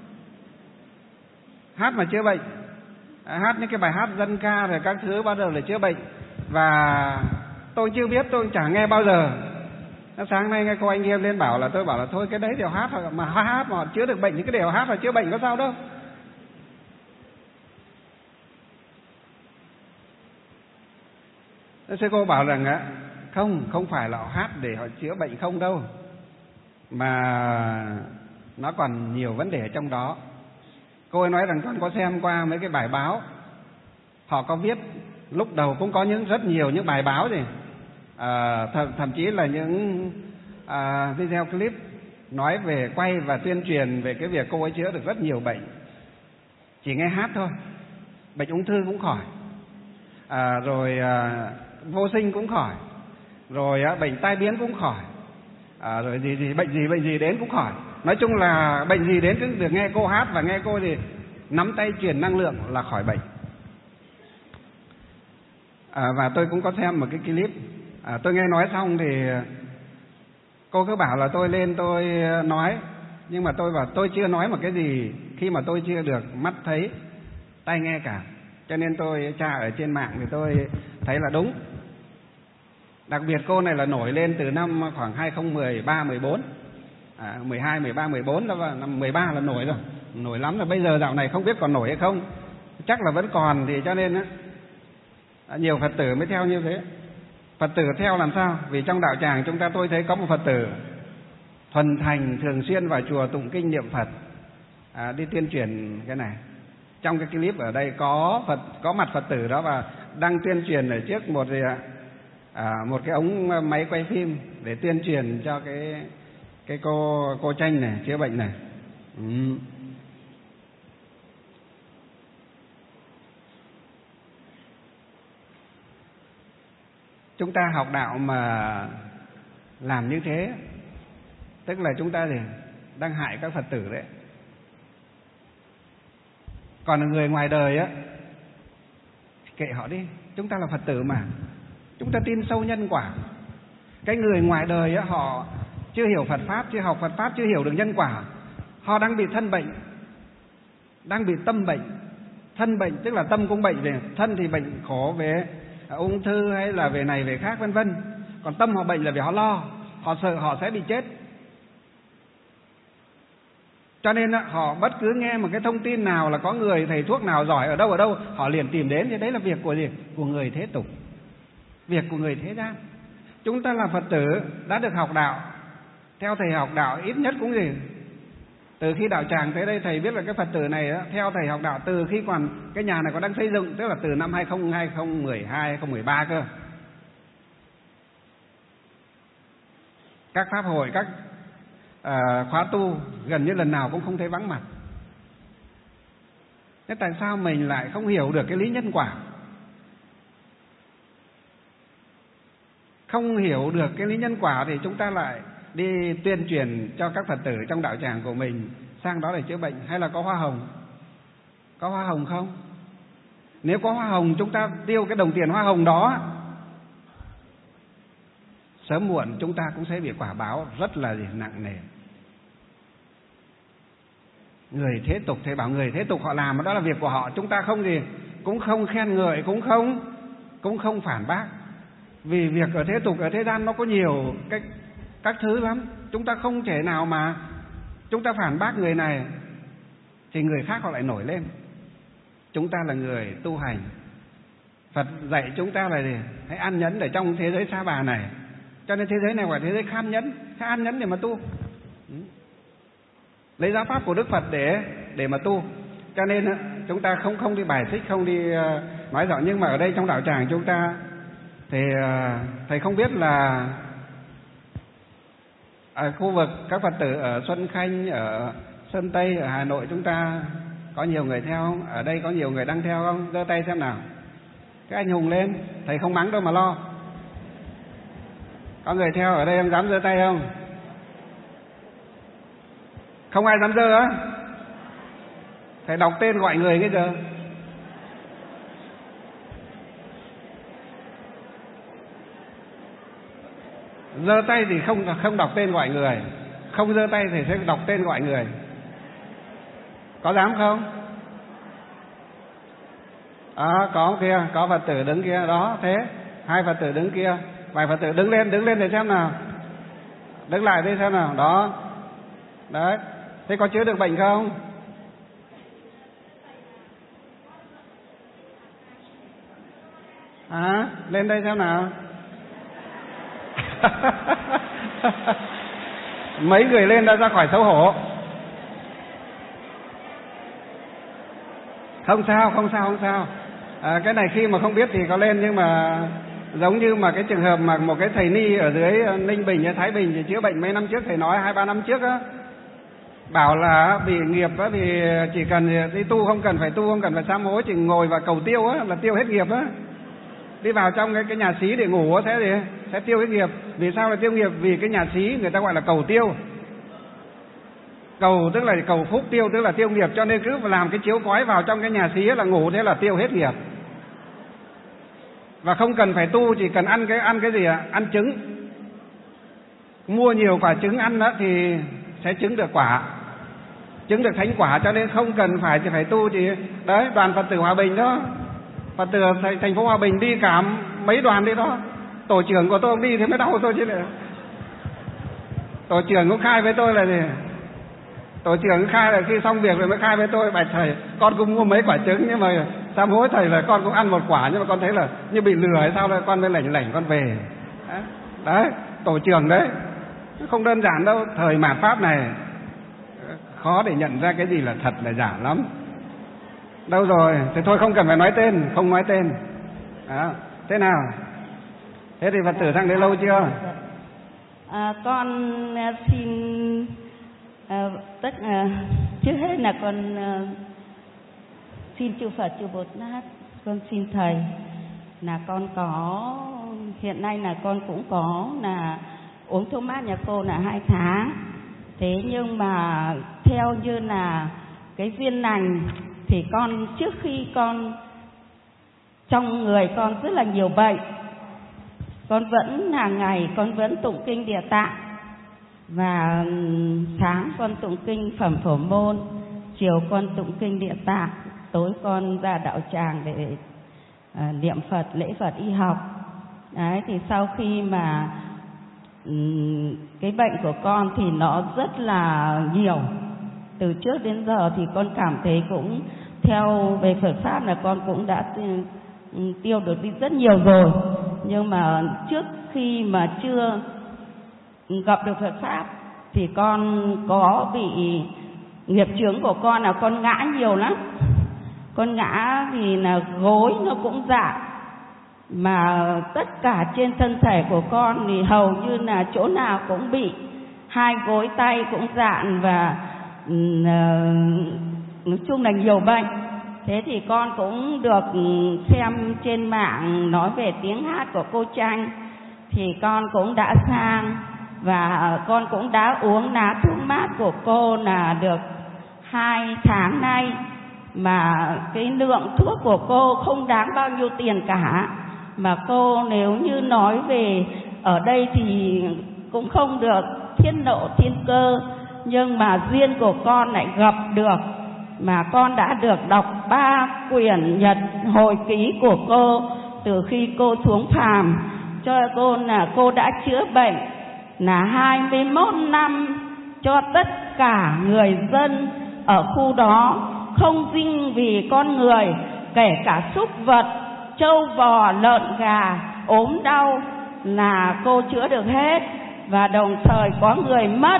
hát mà chữa bệnh, à, hát những cái bài hát dân ca rồi các thứ bao giờ là chữa bệnh. Và tôi chưa biết, tôi chẳng nghe bao giờ. Sáng nay nghe cô anh em lên bảo là, tôi bảo là thôi cái đấy đều hát mà hát mà chữa được bệnh, những cái đều hát và chữa bệnh có sao đâu. Thế cô bảo rằng á, không, không phải là họ hát để họ chữa bệnh không đâu, mà nó còn nhiều vấn đề ở trong đó. Cô ấy nói rằng con có xem qua mấy cái bài báo, họ có viết, lúc đầu cũng có những rất nhiều những bài báo gì, à, th thậm chí là những à, video clip nói về, quay và tuyên truyền về cái việc cô ấy chữa được rất nhiều bệnh, chỉ nghe hát thôi. Bệnh ung thư cũng khỏi, à, rồi à, vô sinh cũng khỏi, rồi à, bệnh tai biến cũng khỏi, à, rồi gì gì bệnh gì bệnh gì đến cũng khỏi. Nói chung là bệnh gì đến cũng được nghe cô hát và nghe cô thì nắm tay truyền năng lượng là khỏi bệnh. À, và tôi cũng có xem một cái clip, à, tôi nghe nói xong thì cô cứ bảo là tôi lên tôi nói, nhưng mà tôi bảo tôi chưa nói một cái gì khi mà tôi chưa được mắt thấy tai nghe cả. Cho nên tôi tra ở trên mạng thì tôi thấy là đúng. Đặc biệt cô này là nổi lên từ năm khoảng hai không một ba mười bốn, à, mười hai, mười ba, mười bốn, năm mười ba là nổi rồi, nổi lắm rồi. Bây giờ dạo này không biết còn nổi hay không, chắc là vẫn còn. Thì cho nên á, nhiều Phật tử mới theo như thế. Phật tử theo làm sao? Vì trong đạo tràng chúng ta tôi thấy có một Phật tử thuần thành thường xuyên vào chùa tụng kinh niệm Phật, à, đi tuyên truyền cái này. Trong cái clip ở đây có Phật, có mặt Phật tử đó và đang tuyên truyền ở trước một gì ạ? À, một cái ống máy quay phim để tuyên truyền cho cái cái cô cô Tranh này chữa bệnh này. Ừ. Chúng ta học đạo mà làm như thế, tức là chúng ta thì đang hại các Phật tử đấy. Còn người ngoài đời á, kệ họ đi, chúng ta là Phật tử mà, chúng ta tin sâu nhân quả. Cái người ngoài đời á, họ chưa hiểu Phật Pháp, chưa học Phật Pháp, chưa hiểu được nhân quả, họ đang bị thân bệnh, đang bị tâm bệnh. Thân bệnh tức là tâm cũng bệnh, về thân thì bệnh khổ về ung thư hay là về này về khác vân vân. Còn tâm họ bệnh là vì họ lo, họ sợ họ sẽ bị chết. Cho nên họ bất cứ nghe một cái thông tin nào là có người thầy thuốc nào giỏi ở đâu ở đâu, họ liền tìm đến. Thì đấy là việc của gì? Của người thế tục, việc của người thế gian. Chúng ta là Phật tử đã được học đạo, theo thầy học đạo ít nhất cũng gì, từ khi đạo tràng tới đây thầy biết là cái Phật tử này đó, theo thầy học đạo từ khi còn cái nhà này còn đang xây dựng, tức là từ năm hai không một hai, hai không một hai, hai không một ba cơ. Các pháp hội, các à, khóa tu gần như lần nào cũng không thấy vắng mặt. Thế tại sao mình lại không hiểu được cái lý nhân quả? Không hiểu được cái lý nhân quả thì chúng ta lại đi tuyên truyền cho các Phật tử trong đạo tràng của mình sang đó để chữa bệnh. Hay là có hoa hồng? Có hoa hồng không? Nếu có hoa hồng, chúng ta tiêu cái đồng tiền hoa hồng đó, sớm muộn chúng ta cũng sẽ bị quả báo rất là nặng nề. Người thế tục, thầy bảo người thế tục họ làm, đó là việc của họ. Chúng ta không gì, cũng không khen ngợi, cũng không cũng không phản bác. Vì việc ở thế tục, ở thế gian nó có nhiều cách, các thứ lắm. Chúng ta không thể nào mà chúng ta phản bác người này thì người khác họ lại nổi lên. Chúng ta là người tu hành, Phật dạy chúng ta là gì? Hãy an nhẫn ở trong thế giới sa bà này. Cho nên thế giới này gọi là thế giới khan nhẫn, hãy an nhẫn để mà tu, lấy giáo pháp của Đức Phật để để mà tu. Cho nên chúng ta không không đi bài xích, không đi nói rõ. Nhưng mà ở đây trong đạo tràng chúng ta thì thầy không biết là ở khu vực các Phật tử ở Xuân Khanh, ở Sơn Tây, ở Hà Nội chúng ta có nhiều người theo không? Ở đây có nhiều người đang theo không? Giơ tay xem nào. Các anh hùng lên, thầy không mắng đâu mà lo. Có người theo ở đây em dám giơ tay không? Không ai dám giơ á? Thầy đọc tên gọi người cái giờ. Giơ tay thì không không đọc tên gọi người, không giơ tay thì sẽ đọc tên gọi người. Có dám không? À, có kia, có Phật tử đứng kia đó, thế hai Phật tử đứng kia, vài Phật tử đứng lên, đứng lên để xem nào, đứng lại đi xem nào, đó, đấy, thế có chữa được bệnh không? À, lên đây xem nào. Mấy người lên đã ra khỏi xấu hổ. Không sao, không sao, không sao. À, cái này khi mà không biết thì có lên, nhưng mà giống như mà cái trường hợp mà một cái thầy ni ở dưới Ninh Bình, Thái Bình thì chữa bệnh mấy năm trước, thầy nói hai ba năm trước á, bảo là bị nghiệp á thì chỉ cần đi tu, không cần phải tu, không cần phải sám hối, chỉ ngồi và cầu tiêu á là tiêu hết nghiệp á. Đi vào trong cái cái nhà xí để ngủ sẽ gì? Sẽ tiêu cái nghiệp. Vì sao là tiêu nghiệp? Vì cái nhà xí người ta gọi là cầu tiêu. Cầu tức là cầu phúc, tiêu tức là tiêu nghiệp. Cho nên cứ làm cái chiếu cói vào trong cái nhà xí là ngủ, thế là tiêu hết nghiệp. Và không cần phải tu, chỉ cần ăn cái ăn cái gì ạ? Ăn trứng. Mua nhiều quả trứng ăn đó thì sẽ trứng được quả. chứng được thánh quả, cho nên không cần phải phải tu gì. Đấy, đoàn Phật tử Hòa Bình đó, Phật tử thành phố Hòa Bình đi cả mấy đoàn đi đó, tổ trưởng của tôi không đi thì mới đau tôi chứ lại. Tổ trưởng cũng khai với tôi là gì? Tổ trưởng khai là khi xong việc rồi mới khai với tôi, bạch thầy, con cũng mua mấy quả trứng nhưng mà sám hối thầy là con cũng ăn một quả, nhưng mà con thấy là như bị lừa hay sao, là con mới lảnh lảnh con về. Đấy, tổ trưởng đấy, không đơn giản đâu. Thời mạt Pháp này khó để nhận ra cái gì là thật là giả lắm. Đâu rồi, thế thôi không cần phải nói tên, không nói tên. Đó. Thế nào? Thế thì Phật tử sang đây lâu chưa? À, con xin à, tất à, trước hết là con à, xin chư Phật chư Bồ Tát, con xin thầy là con có hiện nay là con cũng có là uống thuốc mát nhà cô là hai tháng. Thế nhưng mà theo như là cái duyên lành thì con trước khi con trong người con rất là nhiều bệnh, con vẫn hàng ngày con vẫn tụng kinh Địa Tạng, và sáng con tụng kinh Phẩm Phổ Môn, chiều con tụng kinh Địa Tạng, tối con ra đạo tràng để à, niệm Phật, lễ Phật, y học. Đấy, thì sau khi mà um, cái bệnh của con thì nó rất là nhiều, từ trước đến giờ thì con cảm thấy cũng theo về Phật pháp là con cũng đã tiêu được đi rất nhiều rồi. Nhưng mà trước khi mà chưa gặp được Phật pháp thì con có bị nghiệp chướng của con là con ngã nhiều lắm. Con ngã thì là gối nó cũng dạn, mà tất cả trên thân thể của con thì hầu như là chỗ nào cũng bị, hai gối tay cũng dạn, và uh, nói chung là nhiều bệnh. Thế thì con cũng được xem trên mạng nói về tiếng hát của cô Tranh, thì con cũng đã sang và con cũng đã uống lá thuốc mát của cô là được hai tháng nay, mà cái lượng thuốc của cô không đáng bao nhiêu tiền cả. Mà cô nếu như nói về ở đây thì cũng không được thiên nộ thiên cơ, nhưng mà duyên của con lại gặp được, mà con đã được đọc ba quyển nhật hồi ký của cô từ khi cô xuống phàm cho cô, là cô đã chữa bệnh là hai mươi mốt năm cho tất cả người dân ở khu đó, không riêng vì con người, kể cả súc vật, trâu bò, lợn gà ốm đau là cô chữa được hết. Và đồng thời có người mất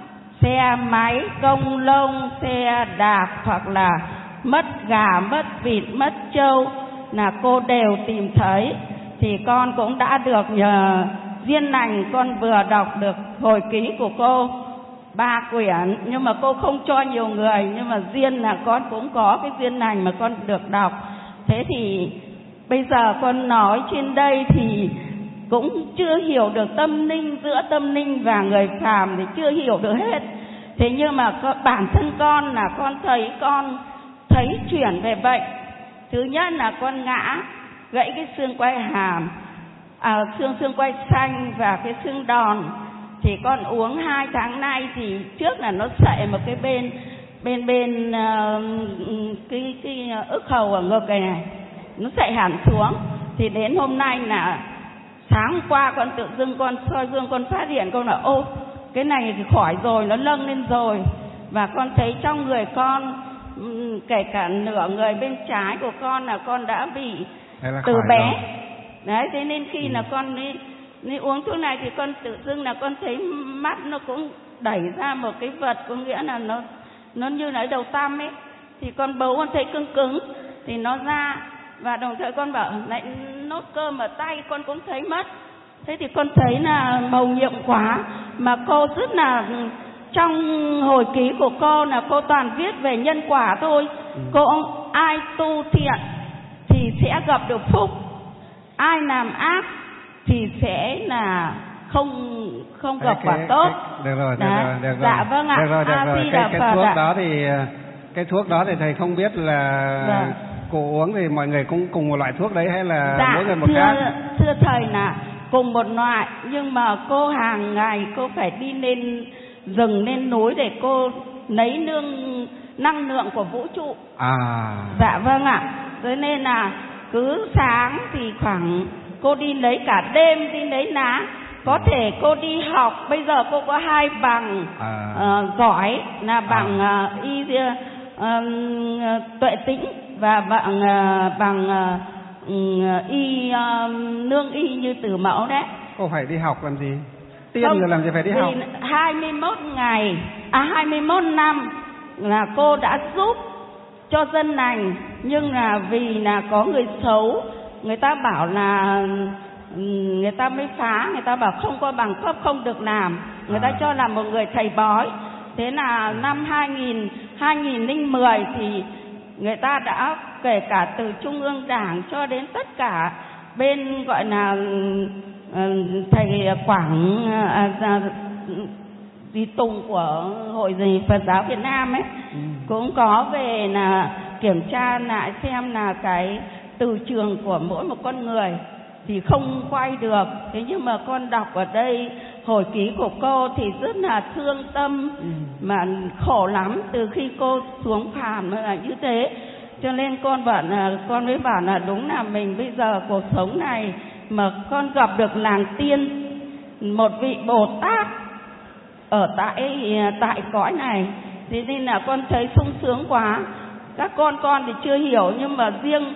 xe máy, công lông, xe đạp, hoặc là mất gà, mất vịt, mất trâu là cô đều tìm thấy. Thì con cũng đã được nhờ duyên lành, con vừa đọc được hồi ký của cô ba quyển, nhưng mà cô không cho nhiều người, nhưng mà duyên là con cũng có cái duyên lành mà con được đọc. Thế thì bây giờ con nói trên đây thì cũng chưa hiểu được tâm linh, giữa tâm linh và người phàm thì chưa hiểu được hết. Thế nhưng mà bản thân con là con thấy con thấy chuyển về bệnh. Thứ nhất là con ngã gãy cái xương quai hàm, à, xương xương quai xanh và cái xương đòn. Thì con uống hai tháng nay thì trước là nó sệ một cái bên bên bên uh, cái cái ức hầu ở ngực này này, nó sệ hẳn xuống. Thì đến hôm nay là sáng hôm qua con tự dưng con soi gương, con phát hiện con là ô cái này thì khỏi rồi, nó nâng lên rồi. Và con thấy trong người con, kể cả nửa người bên trái của con là con đã bị từ bé rồi. Đấy, thế nên khi ừ. là con đi, đi uống thuốc này thì con tự dưng là con thấy mắt nó cũng đẩy ra một cái vật, có nghĩa là nó nó như là đầu tăm ấy. Thì con bấu con thấy cứng cứng thì nó ra, và đồng thời con bảo lại nốt cơm ở tay con cũng thấy mất. Thế thì con thấy là mầu nhiệm quá, mà cô rất là, trong hồi ký của cô là cô toàn viết về nhân quả thôi. ừ. Cô ai tu thiện thì sẽ gặp được phúc, ai làm ác thì sẽ là không không gặp quả tốt. Được rồi, được rồi, được rồi. Dạ vâng ạ. Được rồi, được rồi. Cái, cái thuốc đó thì cái thuốc đó thì thầy không biết là dạ. cô uống thì mọi người cũng cùng một loại thuốc đấy hay là dạ, mỗi người một thưa, khác? Thưa thầy là cùng một loại, nhưng mà cô hàng ngày cô phải đi lên rừng lên núi để cô lấy nương năng lượng của vũ trụ. À. Dạ vâng ạ. Thế nên là cứ sáng thì khoảng cô đi lấy cả đêm đi lấy lá. Có thể cô đi học, bây giờ cô có hai bằng à. uh, giỏi là bằng à. uh, y uh, tuệ tĩnh và bằng uh, bằng uh, y uh, nương y như Từ Mẫu đấy. Cô phải đi học làm gì? Tiên Không, rồi làm gì phải đi học? hai mươi mốt ngày, à hai mươi mốt năm là cô đã giúp cho dân lành, nhưng là vì là có người xấu, người ta bảo là người ta mới phá, người ta bảo không có bằng cấp không được làm, người ta à. cho là một người thầy bói. Thế là năm hai nghìn, hai nghìn không trăm mười thì người ta đã kể cả từ Trung ương Đảng cho đến tất cả bên gọi là uh, thầy Quảng uh, gì Tùng của Hội gì Phật giáo Việt Nam ấy ừ. cũng có về là kiểm tra lại xem là cái từ trường của mỗi một con người thì không quay được. Thế nhưng mà con đọc ở đây hồi ký của cô thì rất là thương tâm ừ. mà khổ lắm từ khi cô xuống phàm là như thế. Cho nên con bảo là con mới bảo là đúng là mình bây giờ cuộc sống này mà con gặp được làng tiên, một vị Bồ Tát ở tại tại cõi này, thế nên là con thấy sung sướng quá. Các con con thì chưa hiểu, nhưng mà riêng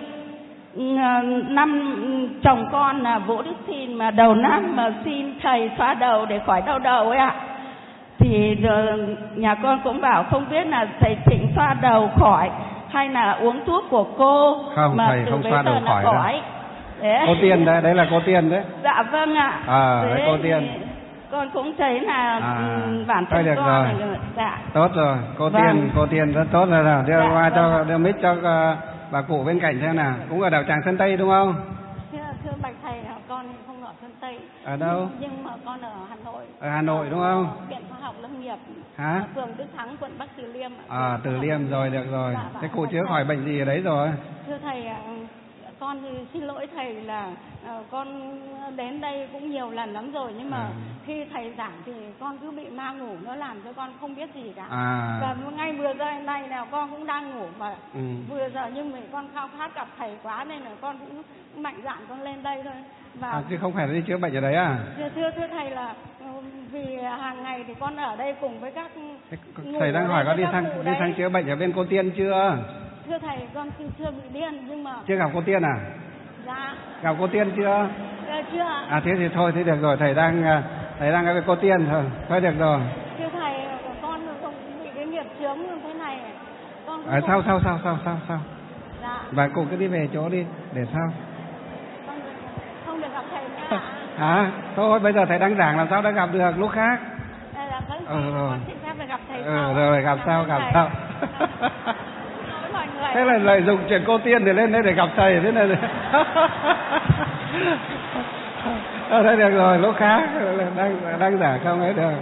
năm chồng con là Vũ Đức Thìn mà đầu năm mà xin thầy xoa đầu để khỏi đau đầu ấy ạ, thì nhà con cũng bảo không biết là thầy Thịnh xoa đầu khỏi hay là uống thuốc của cô. Không, mà thầy từ không xoa đầu khỏi đâu. Đấy. Cô Tiên đấy, đấy là cô Tiên đấy. Dạ vâng ạ. À, đấy cô Tiên. Con cũng thấy là à, bản thân được con rồi. là dạ. Tốt rồi, cô vâng. Tiên, cô Tiên rất tốt rồi nào. Đưa dạ, qua vâng. cho đưa mic cho uh, bà cụ bên cạnh xem nào. Cũng ở đảo Tràng Sơn Tây đúng không? Thưa, thưa bạch thầy, con không ở Sơn Tây. Ở đâu? Nhưng, nhưng mà con ở Hà Nội. Ở Hà Nội đúng không? Viện Khoa học Lâm nghiệp. Hả? Phường Đức Thắng, quận Bắc Từ Liêm. À, Từ Liêm rồi, được rồi. Dạ, thế cụ chữa khỏi bệnh gì ở đấy rồi? Thưa thầy, con thì xin lỗi thầy là uh, con đến đây cũng nhiều lần lắm rồi, nhưng mà à. khi thầy giảng thì con cứ bị ma ngủ, nó làm cho con không biết gì cả. À. Và ngay vừa giờ này nào con cũng đang ngủ mà ừ. vừa giờ nhưng mình con khao khát gặp thầy quá nên là con cũng mạnh dạn con lên đây thôi. Và à, chứ không phải là đi chữa bệnh ở đấy à? Thưa thưa, thưa thầy là vì hàng ngày thì con ở đây cùng với các thế, thầy đang hỏi có đi sang đi sang chữa bệnh ở bên cô Tiên chưa? Thưa thầy, con chưa bị điên nhưng mà chưa gặp cô Tiên à? Dạ. Gặp cô Tiên chưa? Dạ, chưa ạ. À thế thì thôi, thế được rồi, thầy đang thầy đang ở với cô Tiên thôi, thôi được rồi. Thưa thầy, con không bị cái nghiệp chướng như thế này. Con à, sao sao sao sao sao sao? Dạ. Và cụ cứ đi về chỗ đi, để sao? Con không được gặp thầy nữa. À, thôi bây giờ thầy đang giảng làm sao đã gặp được lúc khác. Dạ, dạ, vâng, ừ, rồi. Con xin phép được gặp thầy ừ, sau. Rồi gặp sau, gặp sau. Thế là lợi dụng chuyện cô Tiên để lên đây để gặp thầy, thế này. à, thế được rồi, lúc khác đang đang giảng không ấy được.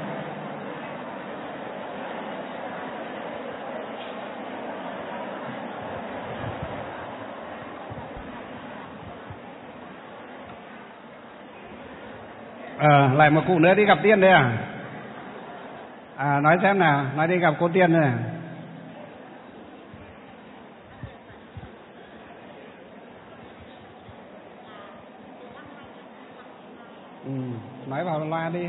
À, lại một cụ nữa đi gặp Tiên đây à? À, nói xem nào, nói đi gặp cô Tiên này. Ừ, nói vào loa đi.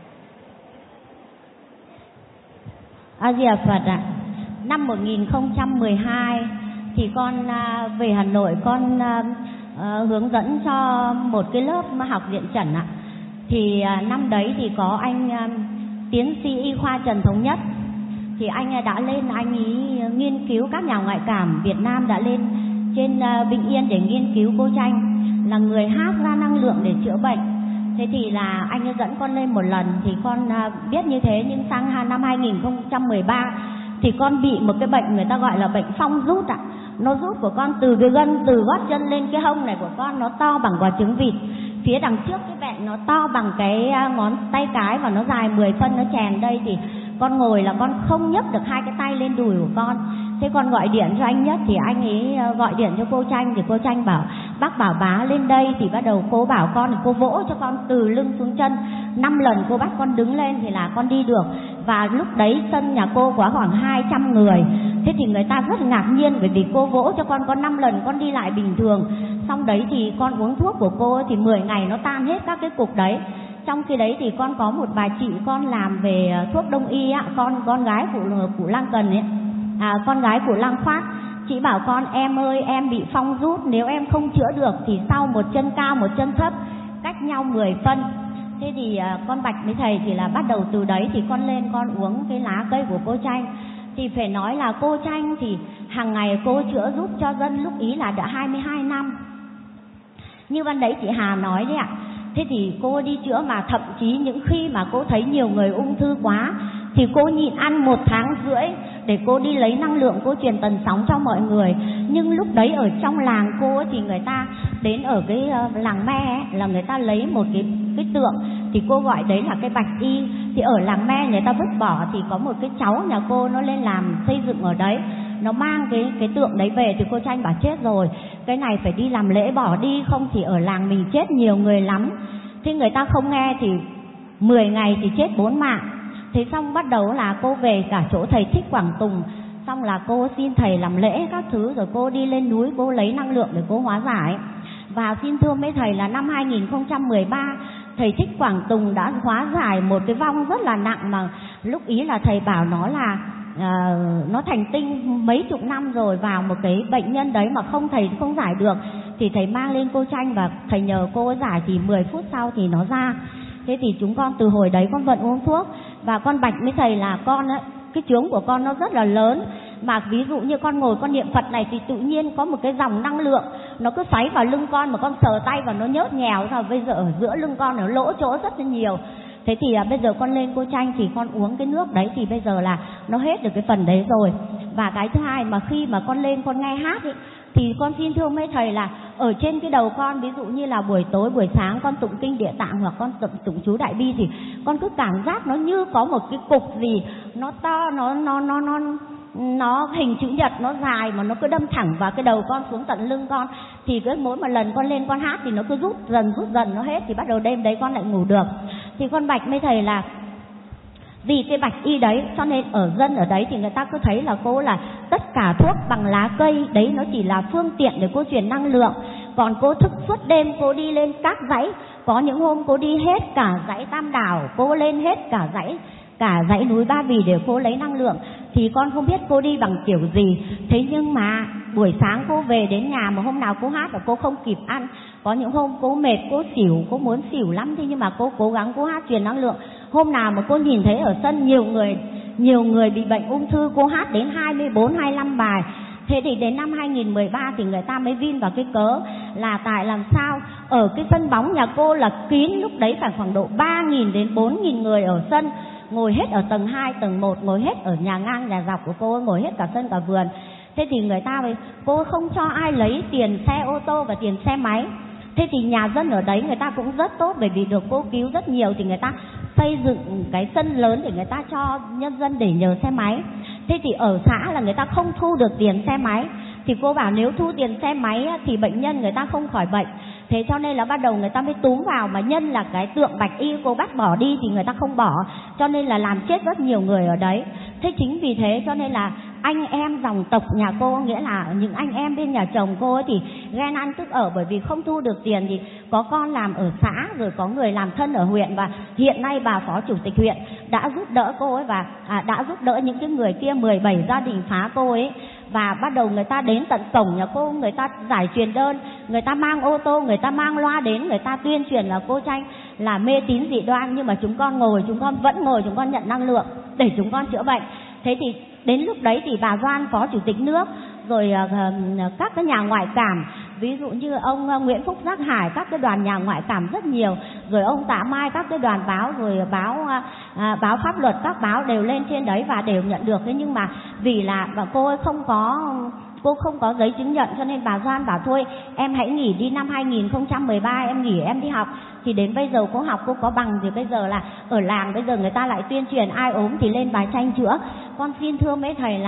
A Di Đà Phật ạ. Năm một nghìn không trăm mười hai thì con về Hà Nội, con uh, hướng dẫn cho một cái lớp học điện chẩn ạ. Thì uh, năm đấy thì có anh uh, tiến sĩ y khoa Trần Thống Nhất, thì anh đã lên, anh ấy nghiên cứu, các nhà ngoại cảm Việt Nam đã lên trên uh, Vĩnh Yên để nghiên cứu cô Tranh là người hát ra năng lượng để chữa bệnh. Thế thì là anh ấy dẫn con lên một lần thì con uh, biết như thế, nhưng sang năm hai nghìn không trăm mười ba thì con bị một cái bệnh người ta gọi là bệnh phong rút ạ. Nó rút của con từ cái gân từ gót chân lên cái hông này của con, nó to bằng quả trứng vịt. Phía đằng trước cái bẹn nó to bằng cái ngón tay cái và nó dài mười phân, nó chèn đây thì con ngồi là con không nhấc được hai cái tay lên đùi của con. Thế con gọi điện cho anh Nhất thì anh ấy gọi điện cho cô Tranh, thì cô Tranh bảo bác bảo bá lên đây, thì bắt đầu cô bảo con thì cô vỗ cho con từ lưng xuống chân năm lần, cô bắt con đứng lên thì là con đi được. Và lúc đấy sân nhà cô có khoảng hai trăm người. Thế thì người ta rất ngạc nhiên, bởi vì cô vỗ cho con có năm lần con đi lại bình thường. Xong đấy thì con uống thuốc của cô thì mười ngày nó tan hết các cái cục đấy. Trong khi đấy thì con có một bà chị con làm về thuốc đông y á, con con gái của của Lang Cần ấy, à, con gái của Lang Phát. Chị bảo con em ơi, em bị phong rút, nếu em không chữa được thì sau một chân cao một chân thấp cách nhau mười phân. Thế thì à, con bạch với thầy thì là bắt đầu từ đấy thì con lên con uống cái lá cây của cô Tranh. Thì phải nói là cô Tranh thì hàng ngày cô chữa giúp cho dân lúc ý là đã hai mươi hai năm. Như ban đấy chị Hà nói đấy ạ. Thế thì cô đi chữa mà thậm chí những khi mà cô thấy nhiều người ung thư quá thì cô nhịn ăn một tháng rưỡi để cô đi lấy năng lượng, cô truyền tần sóng cho mọi người. Nhưng lúc đấy ở trong làng cô thì người ta đến ở cái làng Me ấy, là người ta lấy một cái cái tượng, thì cô gọi đấy là cái bạch y. Thì ở làng Me người ta vứt bỏ, thì có một cái cháu nhà cô nó lên làm xây dựng ở đấy, nó mang cái cái tượng đấy về, thì cô Tranh bảo chết rồi, cái này phải đi làm lễ bỏ đi, không thì ở làng mình chết nhiều người lắm. Thế người ta không nghe thì mười ngày thì chết bốn mạng. Thế xong bắt đầu là cô về cả chỗ thầy Thích Quảng Tùng, xong là cô xin thầy làm lễ các thứ, rồi cô đi lên núi cô lấy năng lượng để cô hóa giải. Và xin thưa mấy thầy là năm hai nghìn không trăm mười ba thầy Thích Quảng Tùng đã hóa giải một cái vong rất là nặng, mà lúc ý là thầy bảo nó là à, nó thành tinh mấy chục năm rồi, vào một cái bệnh nhân đấy mà không thầy không giải được, thì thầy mang lên cô Tranh và thầy nhờ cô giải, thì mười phút sau thì nó ra. Thế thì chúng con từ hồi đấy con vẫn uống thuốc. Và con bạch với thầy là con ấy, cái chướng của con nó rất là lớn, mà ví dụ như con ngồi con niệm Phật này thì tự nhiên có một cái dòng năng lượng nó cứ xoáy vào lưng con, mà con sờ tay và nó nhớt nhèo ra, bây giờ ở giữa lưng con nó lỗ chỗ rất là nhiều. Thế thì à, bây giờ con lên cô Tranh thì con uống cái nước đấy thì bây giờ là nó hết được cái phần đấy rồi. Và cái thứ hai mà khi mà con lên con nghe hát ấy, thì con xin thưa mấy thầy là ở trên cái đầu con, ví dụ như là buổi tối buổi sáng con tụng kinh Địa Tạng hoặc con tụng, tụng chú Đại Bi, thì con cứ cảm giác nó như có một cái cục gì nó to, nó nó nó nó nó hình chữ nhật, nó dài mà nó cứ đâm thẳng vào cái đầu con xuống tận lưng con. Thì cứ mỗi một lần con lên con hát thì nó cứ rút dần rút dần nó hết, thì bắt đầu đêm đấy con lại ngủ được. Thì con bạch mấy thầy là vì cái bạch y đấy cho nên ở dân ở đấy thì người ta cứ thấy là cô là tất cả thuốc bằng lá cây đấy nó chỉ là phương tiện để cô truyền năng lượng. Còn cô thức suốt đêm, cô đi lên các dãy, có những hôm cô đi hết cả dãy Tam Đảo, cô lên hết cả dãy cả dãy núi Ba Vì để cô lấy năng lượng. Thì con không biết cô đi bằng kiểu gì. Thế nhưng mà buổi sáng cô về đến nhà mà hôm nào cô hát và cô không kịp ăn, có những hôm cô mệt, cô xỉu, cô muốn xỉu lắm, thế nhưng mà cô cố gắng cô hát truyền năng lượng. Hôm nào mà cô nhìn thấy ở sân nhiều người nhiều người bị bệnh ung thư, cô hát đến hai mươi bốn, hai mươi lăm bài. Thế thì đến năm hai nghìn không trăm mười ba thì người ta mới vin vào cái cớ là tại làm sao ở cái sân bóng nhà cô là kín, lúc đấy phải khoảng độ ba nghìn đến bốn nghìn người ở sân, ngồi hết ở tầng hai, tầng một, ngồi hết ở nhà ngang nhà dọc của cô, ngồi hết cả sân cả vườn. Thế thì người ta mới, cô không cho ai lấy tiền xe ô tô và tiền xe máy. Thế thì nhà dân ở đấy người ta cũng rất tốt, bởi vì được cô cứu rất nhiều, thì người ta xây dựng cái sân lớn để người ta cho nhân dân để nhờ xe máy. Thế thì ở xã là người ta không thu được tiền xe máy, thì cô bảo nếu thu tiền xe máy thì bệnh nhân người ta không khỏi bệnh. Thế cho nên là bắt đầu người ta mới túm vào, mà nhân là cái tượng bạch y cô bắt bỏ đi thì người ta không bỏ, cho nên là làm chết rất nhiều người ở đấy. Thế chính vì thế cho nên là anh em dòng tộc nhà cô, nghĩa là những anh em bên nhà chồng cô ấy thì ghen ăn tức ở, bởi vì không thu được tiền thì có con làm ở xã, rồi có người làm thân ở huyện, và hiện nay bà phó chủ tịch huyện đã giúp đỡ cô ấy, và à, đã giúp đỡ những cái người kia mười bảy gia đình phá cô ấy. Và bắt đầu người ta đến tận cổng nhà cô, người ta giải truyền đơn, người ta mang ô tô, người ta mang loa đến, người ta tuyên truyền là cô Tranh là mê tín dị đoan. Nhưng mà chúng con ngồi, chúng con vẫn ngồi, chúng con nhận năng lượng để chúng con chữa bệnh. Thế thì đến lúc đấy thì bà Doan phó chủ tịch nước, rồi uh, các cái nhà ngoại cảm, ví dụ như ông uh, Nguyễn Phúc Giác Hải, các cái đoàn nhà ngoại cảm rất nhiều, rồi ông Tạ Mai, các cái đoàn báo, rồi báo uh, uh, báo pháp luật, các báo đều lên trên đấy và đều nhận được. Thế nhưng mà vì là và cô ấy không có cô không có giấy chứng nhận, cho nên bà Doan bảo thôi em hãy nghỉ đi, năm hai nghìn không trăm mười ba em nghỉ em đi học. Thì đến bây giờ cô học, cô có bằng, thì bây giờ là ở làng bây giờ người ta lại tuyên truyền ai ốm thì lên bài Tranh chữa. Con xin thưa mấy thầy là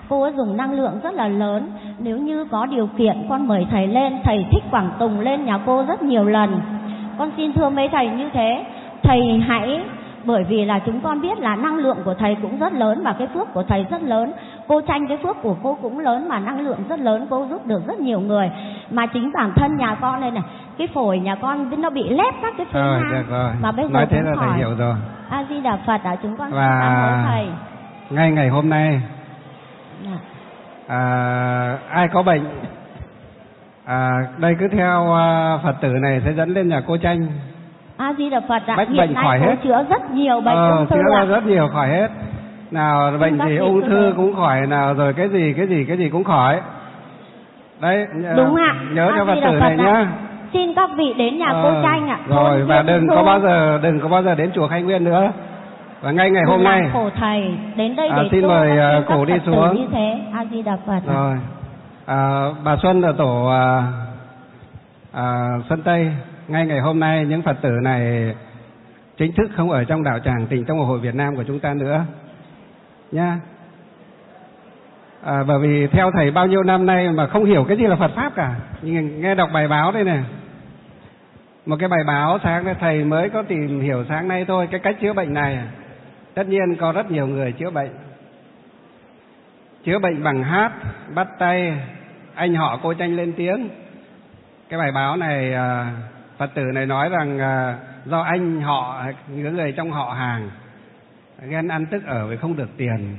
cô ấy dùng năng lượng rất là lớn. Nếu như có điều kiện con mời thầy lên, thầy thích Quảng Tùng lên nhà cô rất nhiều lần. Con xin thưa mấy thầy như thế, thầy hãy, bởi vì là chúng con biết là năng lượng của thầy cũng rất lớn và cái phước của thầy rất lớn. Cô Tranh, cái phước của cô cũng lớn mà năng lượng rất lớn, cô giúp được rất nhiều người. Mà chính bản thân nhà con đây này, cái phổi nhà con nó bị lép các cái phế Rồi, nang được rồi. mà bây giờ Nói thế cũng là khỏi. thầy hiểu rồi. A Di Đà Phật ạ, chúng con Và cảm ơn thầy. ngay ngày hôm nay, Dạ. à, ai có bệnh, à, đây cứ theo à, Phật tử này sẽ dẫn lên nhà cô Tranh. A Di Đà Phật ạ, Bách hiện bệnh nay khỏi cô hết. chữa rất nhiều bệnh Ờ, ung thư chữa ạ. ra rất nhiều, khỏi hết. Nào bệnh bác gì sĩ ung cứ thư đến. cũng khỏi, nào rồi cái gì cái gì cái gì cũng khỏi. Đấy, Đúng ạ. nhớ cho A Phật Di Đà tử Phật này ạ. nhá. Xin các vị đến nhà Ờ, cô Tranh ạ. Rồi Thôn và Viên đừng Thu. có bao giờ đừng có bao giờ đến chùa Khai Nguyên nữa. Và ngay ngày hôm Đừng làm nay khổ thầy đến đây À, để xin tu mời, các à, các cổ đi Phật tử xuống. như thế. A Di Đà Phật ạ. rồi à, bà Xuân ở tổ à, à, Xuân Tây, ngay ngày hôm nay những Phật tử này chính thức không ở trong đạo tràng Tình Tông Hội Việt Nam của chúng ta nữa nha. À, bởi vì theo thầy bao nhiêu năm nay mà không hiểu cái gì là Phật pháp cả. Nhưng nghe đọc bài báo đây này, một cái bài báo sáng nay thầy mới có tìm hiểu sáng nay thôi, cái cách chữa bệnh này. Tất nhiên có rất nhiều người chữa bệnh, chữa bệnh bằng hát, bắt tay, anh họ cô Tranh lên tiếng. Cái bài báo này à, Phật tử này nói rằng à, do anh họ, những người trong họ hàng ghen ăn tức ở vì không được tiền.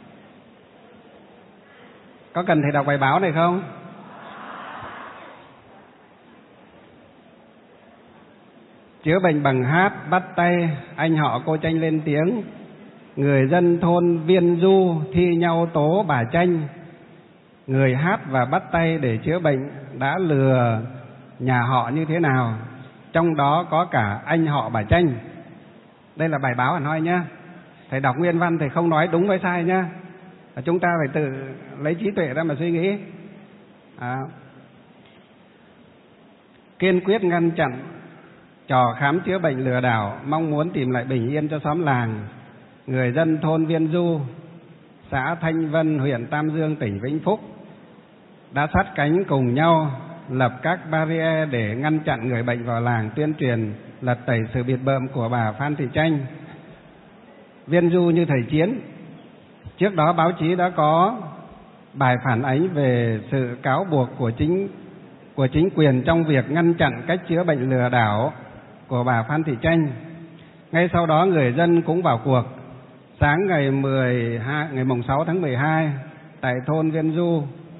Có cần thầy đọc bài báo này không? Chữa bệnh bằng hát, bắt tay, anh họ cô Tranh lên tiếng. Người dân thôn Viên Du thi nhau tố bà Tranh. Người hát và bắt tay để chữa bệnh đã lừa nhà họ như thế nào, trong đó có cả anh họ bà Tranh. Đây là bài báo hẳn hoi nhá. Thầy đọc nguyên văn thầy không nói đúng với sai nhá. Chúng ta phải tự lấy trí tuệ ra mà suy nghĩ. À, kiên quyết ngăn chặn trò khám chữa bệnh lừa đảo, mong muốn tìm lại bình yên cho xóm làng. Người dân thôn Viên Du, xã Thanh Vân, huyện Tam Dương, tỉnh Vĩnh Phúc đã sát cánh cùng nhau lập các barrier để ngăn chặn người bệnh vào làng, tuyên truyền lật tẩy sự biệt bợm của bà Phan Thị Tranh. Viên Du như thời chiến. Trước đó báo chí đã có bài phản ánh về sự cáo buộc của chính của chính quyền trong việc ngăn chặn cách chữa bệnh lừa đảo của bà Phan Thị Tranh. Ngay sau đó người dân cũng vào cuộc. Sáng ngày mười hai, ngày mùng sáu tháng mười hai tại thôn Viên Du,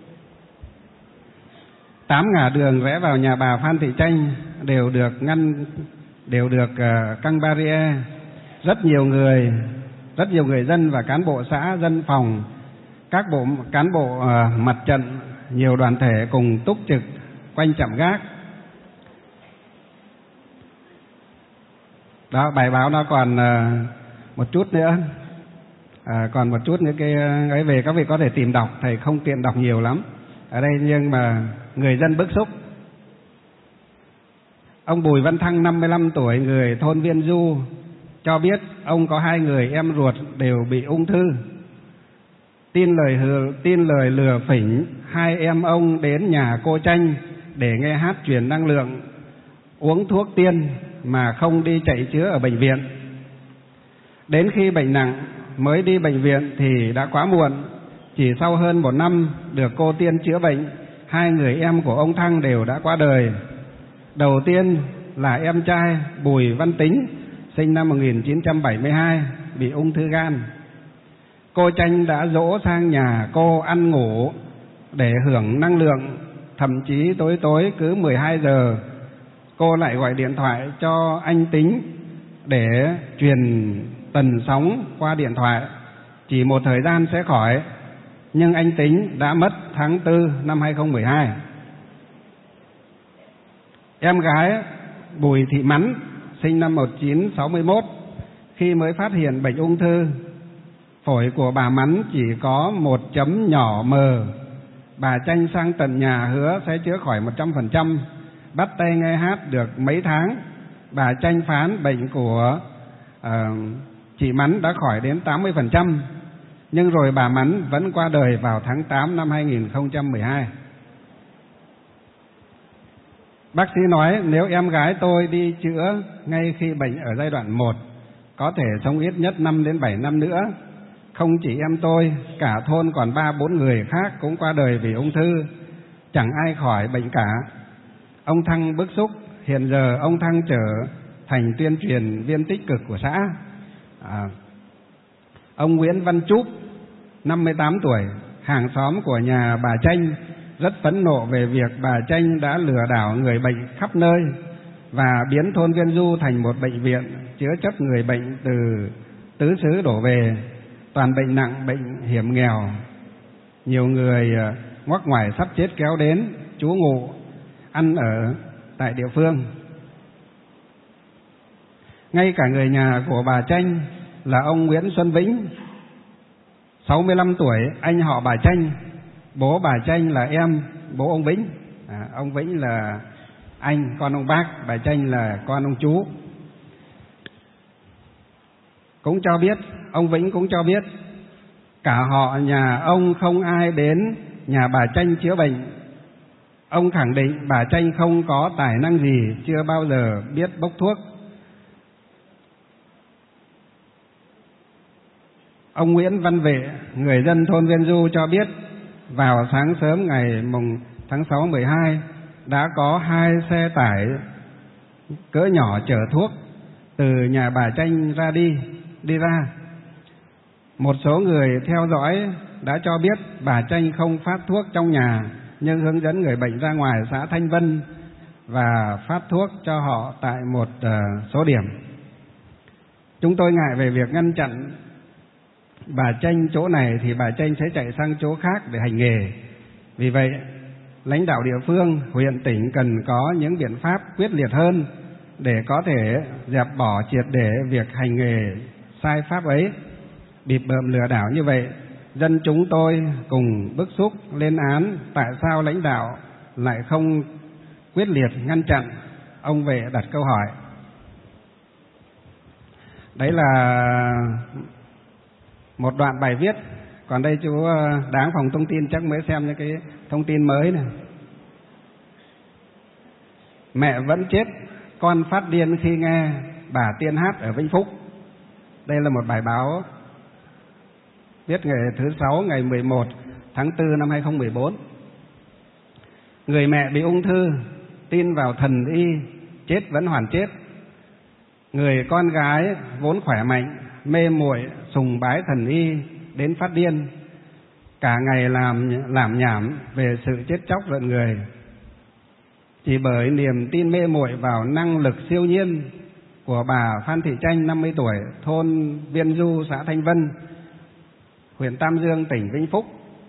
tám ngã đường rẽ vào nhà bà Phan Thị Tranh đều được ngăn, đều được uh, căng barrier. Rất nhiều người, rất nhiều người dân và cán bộ xã, dân phòng, các bộ cán bộ uh, mặt trận, nhiều đoàn thể cùng túc trực quanh trạm gác. Đó, bài báo nó còn uh, một chút nữa, à, còn một chút những cái ấy về các vị có thể tìm đọc, thầy không tiện đọc nhiều lắm ở đây, nhưng mà người dân bức xúc. Ông Bùi Văn Thăng, năm mươi lăm tuổi, người thôn Viên Du, cho biết ông có hai người em ruột đều bị ung thư. Tin lời hừa, tin lời lừa phỉnh, hai em ông đến nhà cô Tranh để nghe hát truyền năng lượng, uống thuốc tiên mà không đi chạy chữa ở bệnh viện. Đến khi bệnh nặng mới đi bệnh viện thì đã quá muộn. Chỉ sau hơn một năm được cô Tiên chữa bệnh, hai người em của ông Thăng đều đã qua đời. Đầu tiên là em trai Bùi Văn Tính, sinh năm một nghìn chín trăm bảy mươi hai, bị ung thư gan. Cô Tranh đã dỗ sang nhà cô ăn ngủ để hưởng năng lượng, thậm chí tối tối cứ mười hai giờ cô lại gọi điện thoại cho anh Tính để truyền tần sóng qua điện thoại, chỉ một thời gian sẽ khỏi. Nhưng anh Tính đã mất tháng tư năm hai không một hai. Em gái Bùi Thị Mắn, sinh năm một nghìn chín trăm sáu mươi mốt, khi mới phát hiện bệnh ung thư, phổi của bà Mắn chỉ có một chấm nhỏ mờ. Bà Tranh sang tận nhà hứa sẽ chữa khỏi một trăm phần trăm. Bắt tay nghe hát được mấy tháng, bà Tranh phán bệnh của uh, chị Mắn đã khỏi đến tám mươi phần trăm. nhưng rồi bà Mắn vẫn qua đời vào tháng tám năm hai nghìn không trăm mười hai. Bác sĩ nói nếu em gái tôi đi chữa ngay khi bệnh ở giai đoạn một, có thể sống ít nhất năm đến bảy năm nữa. Không chỉ em tôi, cả thôn còn ba bốn người khác cũng qua đời vì ung thư, chẳng ai khỏi bệnh cả. Ông Thăng bức xúc, hiện giờ ông Thăng trở thành tuyên truyền viên tích cực của xã. À, ông Nguyễn Văn Trúc, năm mươi tám tuổi, hàng xóm của nhà bà Tranh, rất phẫn nộ về việc bà Tranh đã lừa đảo người bệnh khắp nơi và biến thôn Viên Du thành một bệnh viện chữa chấp người bệnh từ tứ xứ đổ về, toàn bệnh nặng, bệnh hiểm nghèo. Nhiều người ngoắc ngoài sắp chết kéo đến trú ngụ, ăn ở tại địa phương. Ngay cả người nhà của bà Tranh là ông Nguyễn Xuân Vĩnh, sáu mươi lăm tuổi, anh họ bà Tranh, bố bà Tranh là em bố ông Vĩnh. À, ông Vĩnh là anh, con ông bác, bà Tranh là con ông chú. Cũng cho biết, ông Vĩnh cũng cho biết, cả họ nhà ông không ai đến nhà bà Tranh chữa bệnh. Ông khẳng định bà Tranh không có tài năng gì, chưa bao giờ biết bốc thuốc. Ông Nguyễn Văn Vệ, người dân thôn Viên Du cho biết, vào sáng sớm ngày mùng tháng sáu mười hai đã có hai xe tải cỡ nhỏ chở thuốc từ nhà bà Tranh ra đi đi ra. Một số người theo dõi đã cho biết bà Tranh không phát thuốc trong nhà, nhưng hướng dẫn người bệnh ra ngoài xã Thanh Vân và phát thuốc cho họ tại một uh, số điểm. Chúng tôi ngại về việc ngăn chặn bà Tranh chỗ này thì bà Tranh sẽ chạy sang chỗ khác để hành nghề. Vì vậy, lãnh đạo địa phương, huyện, tỉnh cần có những biện pháp quyết liệt hơn để có thể dẹp bỏ triệt để việc hành nghề sai pháp ấy. Bịp bợm lừa đảo như vậy, dân chúng tôi cùng bức xúc lên án tại sao lãnh đạo lại không quyết liệt ngăn chặn. Ông Vệ đặt câu hỏi. Đấy là một đoạn bài viết. Còn đây chú Đáng phòng thông tin chắc mới xem những cái thông tin mới này. Mẹ vẫn chết, con phát điên khi nghe bà Tiên hát ở Vĩnh Phúc. Đây là một bài báo viết ngày thứ sáu, ngày mười một tháng tư năm hai nghìn không trăm mười bốn. Người mẹ bị ung thư, tin vào thần y, chết vẫn hoàn chết. Người con gái vốn khỏe mạnh, mê muội sùng bái thần y đến phát điên, cả ngày làm làm nhảm về sự chết chóc rợn người. Chỉ bởi niềm tin mê muội vào năng lực siêu nhiên của bà Phan Thị Tranh, năm mươi tuổi, thôn Viên Du, xã Thanh Vân, huyện Tam Dương, tỉnh Vĩnh Phúc.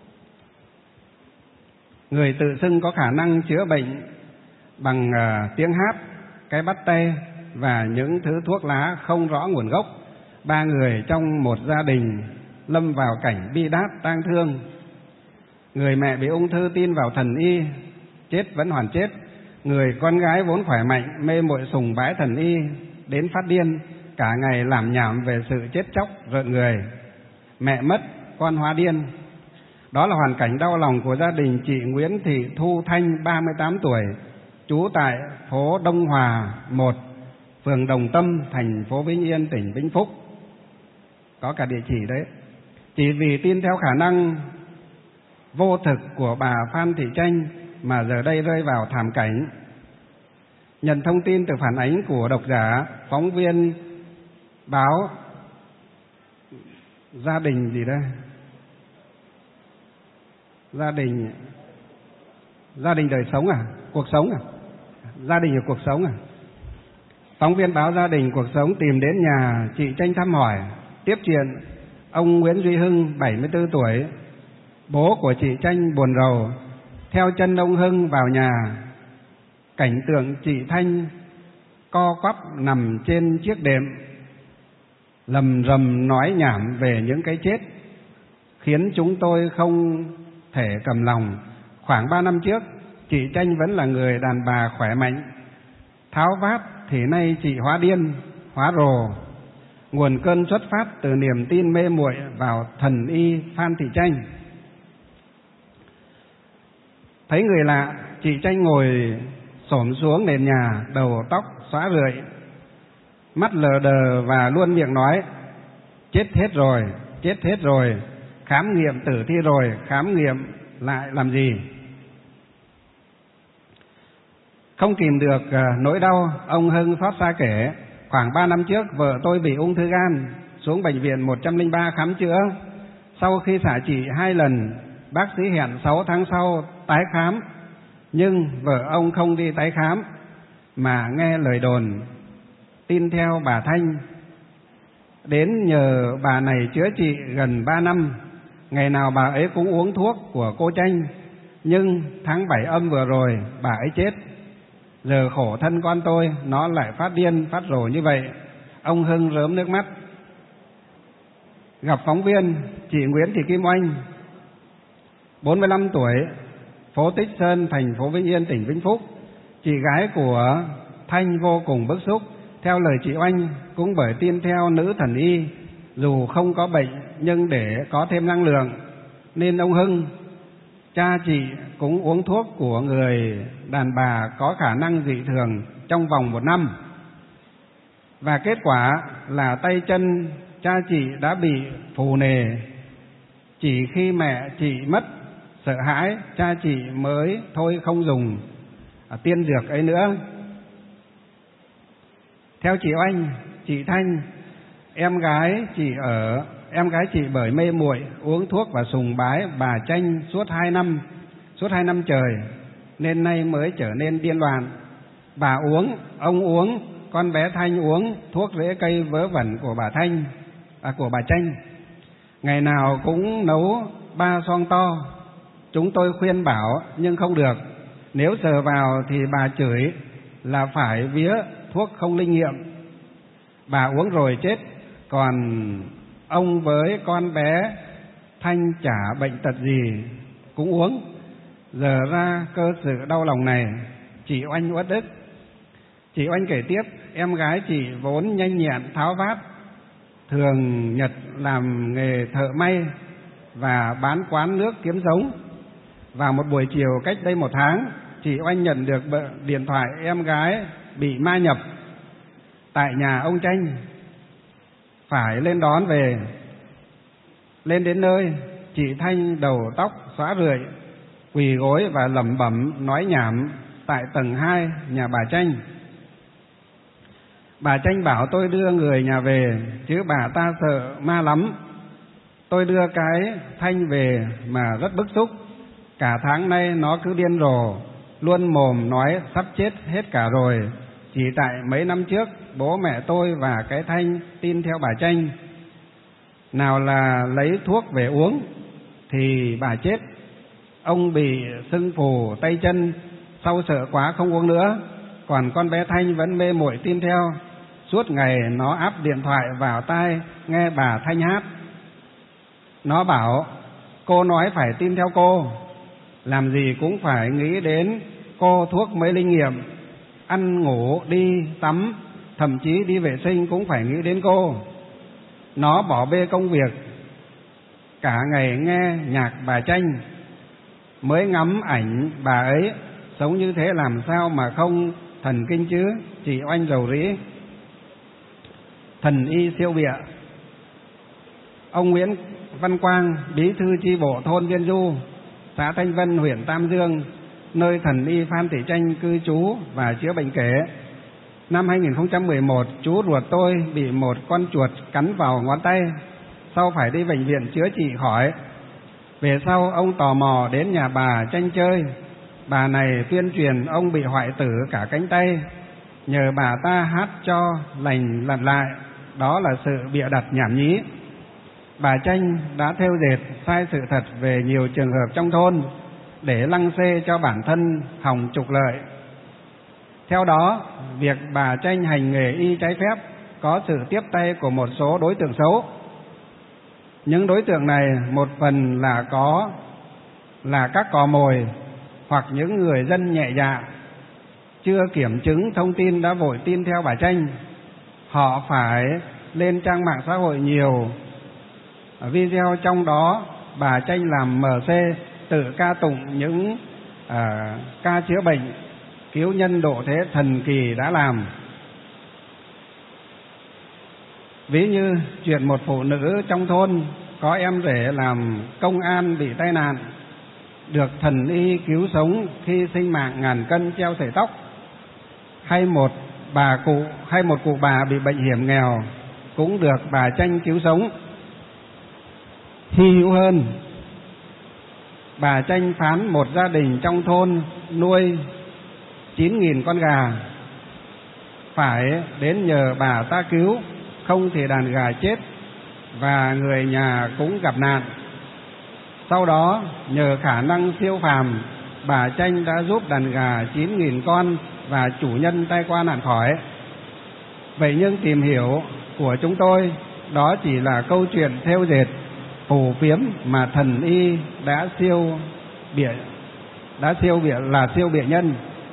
Người tự xưng có khả năng chữa bệnh bằng uh, tiếng hát, cái bắt tay và những thứ thuốc lá không rõ nguồn gốc. Ba người trong một gia đình lâm vào cảnh bi đát tang thương. Người mẹ bị ung thư tin vào thần y, chết vẫn hoàn chết. Người con gái vốn khỏe mạnh, mê muội sùng bái thần y đến phát điên, cả ngày làm nhảm về sự chết chóc rợn người. Mẹ mất, con hóa điên. Đó là hoàn cảnh đau lòng của gia đình chị Nguyễn Thị Thu Thanh, ba mươi tám tuổi, trú tại phố Đông Hòa một, phường Đồng Tâm, thành phố Vĩnh Yên, tỉnh Vĩnh Phúc. Có cả địa chỉ đấy. Chỉ vì tin theo khả năng vô thực của bà Phan Thị Tranh mà giờ đây rơi vào thảm cảnh. Nhận thông tin từ phản ánh của độc giả, phóng viên báo Gia đình gì đây? Gia đình Gia đình đời sống à? Cuộc sống à? Gia đình ở cuộc sống à? Phóng viên báo Gia đình cuộc sống tìm đến nhà chị Tranh thăm hỏi. Tiếp chuyện, ông Nguyễn Duy Hưng, bảy mươi tư tuổi, bố của chị Tranh buồn rầu, theo chân ông Hưng vào nhà. Cảnh tượng chị Thanh co quắp nằm trên chiếc đệm, lầm rầm nói nhảm về những cái chết, khiến chúng tôi không thể cầm lòng. Khoảng ba năm trước, chị Tranh vẫn là người đàn bà khỏe mạnh, tháo vát, thì nay chị hóa điên, hóa rồ. Nguồn cơn xuất phát từ niềm tin mê muội vào thần y Phan Thị Tranh. Thấy người lạ, chị Tranh ngồi xổm xuống nền nhà, đầu tóc xõa rượi, mắt lờ đờ và luôn miệng nói: chết hết rồi, chết hết rồi, khám nghiệm tử thi rồi, khám nghiệm lại làm gì? Không kìm được nỗi đau, ông Hưng xót xa kể: khoảng ba năm trước vợ tôi bị ung thư gan, xuống bệnh viện một trăm lẻ ba khám chữa. Sau khi xạ trị hai lần, bác sĩ hẹn sáu tháng sau tái khám, nhưng vợ ông không đi tái khám mà nghe lời đồn, tin theo bà Thanh, đến nhờ bà này chữa trị gần ba năm. Ngày nào bà ấy cũng uống thuốc của cô Tranh, nhưng tháng bảy âm vừa rồi bà ấy chết. Giờ khổ thân con tôi, nó lại phát điên phát rồ như vậy. Ông Hưng rớm nước mắt. Gặp phóng viên, chị Nguyễn Thị Kim Oanh, bốn mươi lăm tuổi, phố Tích Sơn, thành phố Vĩnh Yên, tỉnh Vĩnh Phúc. Chị gái của Thanh vô cùng bức xúc. Theo lời chị Oanh, cũng bởi tin theo nữ thần y, dù không có bệnh nhưng để có thêm năng lượng, nên ông Hưng, cha chị, cũng uống thuốc của người đàn bà có khả năng dị thường trong vòng một năm. Và kết quả là tay chân cha chị đã bị phù nề. Chỉ khi mẹ chị mất, sợ hãi, cha chị mới thôi không dùng tiên dược ấy nữa. Theo chị Oanh, chị Thanh, em gái chị ở em gái chị bởi mê muội uống thuốc và sùng bái bà Tranh suốt hai năm, suốt hai năm trời, nên nay mới trở nên điên loạn. Bà uống, ông uống, con bé Thanh uống thuốc rễ cây vớ vẩn của bà Thanh, à, của bà Tranh. Ngày nào cũng nấu ba xoong to. Chúng tôi khuyên bảo nhưng không được. Nếu sờ vào thì bà chửi là phải vía thuốc không linh nghiệm. Bà uống rồi chết, còn ông với con bé Thanh chả bệnh tật gì cũng uống. Giờ ra cơ sự đau lòng này, chị Oanh uất ức. Chị Oanh kể tiếp, em gái chị vốn nhanh nhẹn tháo vát, thường nhật làm nghề thợ may và bán quán nước kiếm sống. Vào một buổi chiều cách đây một tháng, chị Oanh nhận được điện thoại em gái bị ma nhập tại nhà ông Tranh, phải lên đón về. Lên đến nơi, chị Thanh đầu tóc xõa rượi, quỳ gối và lẩm bẩm nói nhảm tại tầng hai nhà bà Tranh. Bà Tranh bảo tôi đưa người nhà về, chứ bà ta sợ ma lắm. Tôi đưa cái Thanh về mà rất bức xúc. Cả tháng nay nó cứ điên rồ, luôn mồm nói sắp chết hết cả rồi. Chỉ tại mấy năm trước, bố mẹ tôi và cái Thanh tin theo bà Tranh. Nào là lấy thuốc về uống thì bà chết. Ông bị sưng phù tay chân, sau sợ quá không uống nữa. Còn con bé Thanh vẫn mê muội tin theo. Suốt ngày nó áp điện thoại vào tai nghe bà Thanh hát. Nó bảo cô nói phải tin theo cô, làm gì cũng phải nghĩ đến cô thuốc mới linh nghiệm. Ăn ngủ đi tắm, thậm chí đi vệ sinh cũng phải nghĩ đến cô. Nó bỏ bê công việc, cả ngày nghe nhạc bà Tranh, mới ngắm ảnh bà ấy. Sống như thế làm sao mà không thần kinh chứ, chị Oanh rầu rĩ. Thần y siêu bịa. Ông Nguyễn Văn Quang, bí thư chi bộ thôn Viên Du, xã Thanh Vân, huyện Tam Dương, nơi thần y Phan Thị Tranh cư trú và chữa bệnh kể. Năm hai nghìn không trăm mười một, chú ruột tôi bị một con chuột cắn vào ngón tay, sau phải đi bệnh viện chữa trị khỏi. Về sau ông tò mò đến nhà bà Tranh chơi. Bà này tuyên truyền ông bị hoại tử cả cánh tay, nhờ bà ta hát cho lành lặn lại. Đó là sự bịa đặt nhảm nhí. Bà Tranh đã thêu dệt sai sự thật về nhiều trường hợp trong thôn để lăng xê cho bản thân hòng trục lợi. Theo đó, việc bà Tranh hành nghề y trái phép có sự tiếp tay của một số đối tượng xấu. Những đối tượng này một phần là có là các cò mồi hoặc những người dân nhẹ dạ, chưa kiểm chứng thông tin đã vội tin theo bà Tranh. Họ phải lên trang mạng xã hội nhiều video, trong đó bà Tranh làm em xê tự ca tụng những à, ca chữa bệnh cứu nhân độ thế thần kỳ đã làm. Ví như chuyện một phụ nữ trong thôn có em rể làm công an bị tai nạn, được thần y cứu sống khi sinh mạng ngàn cân treo sợi tóc, hay một bà cụ hay một cụ bà bị bệnh hiểm nghèo cũng được bà Tranh cứu sống. Hy hữu hơn, bà Tranh phán một gia đình trong thôn nuôi chín nghìn con gà, phải đến nhờ bà ta cứu, không thì đàn gà chết và người nhà cũng gặp nạn. Sau đó nhờ khả năng siêu phàm, bà Tranh đã giúp đàn gà chín nghìn con và chủ nhân tai qua nạn khỏi. Vậy nhưng tìm hiểu của chúng tôi đó chỉ là câu chuyện thêu dệt phù phiếm mà thần y đã siêu bịa đã siêu bịa là siêu bịa nhân.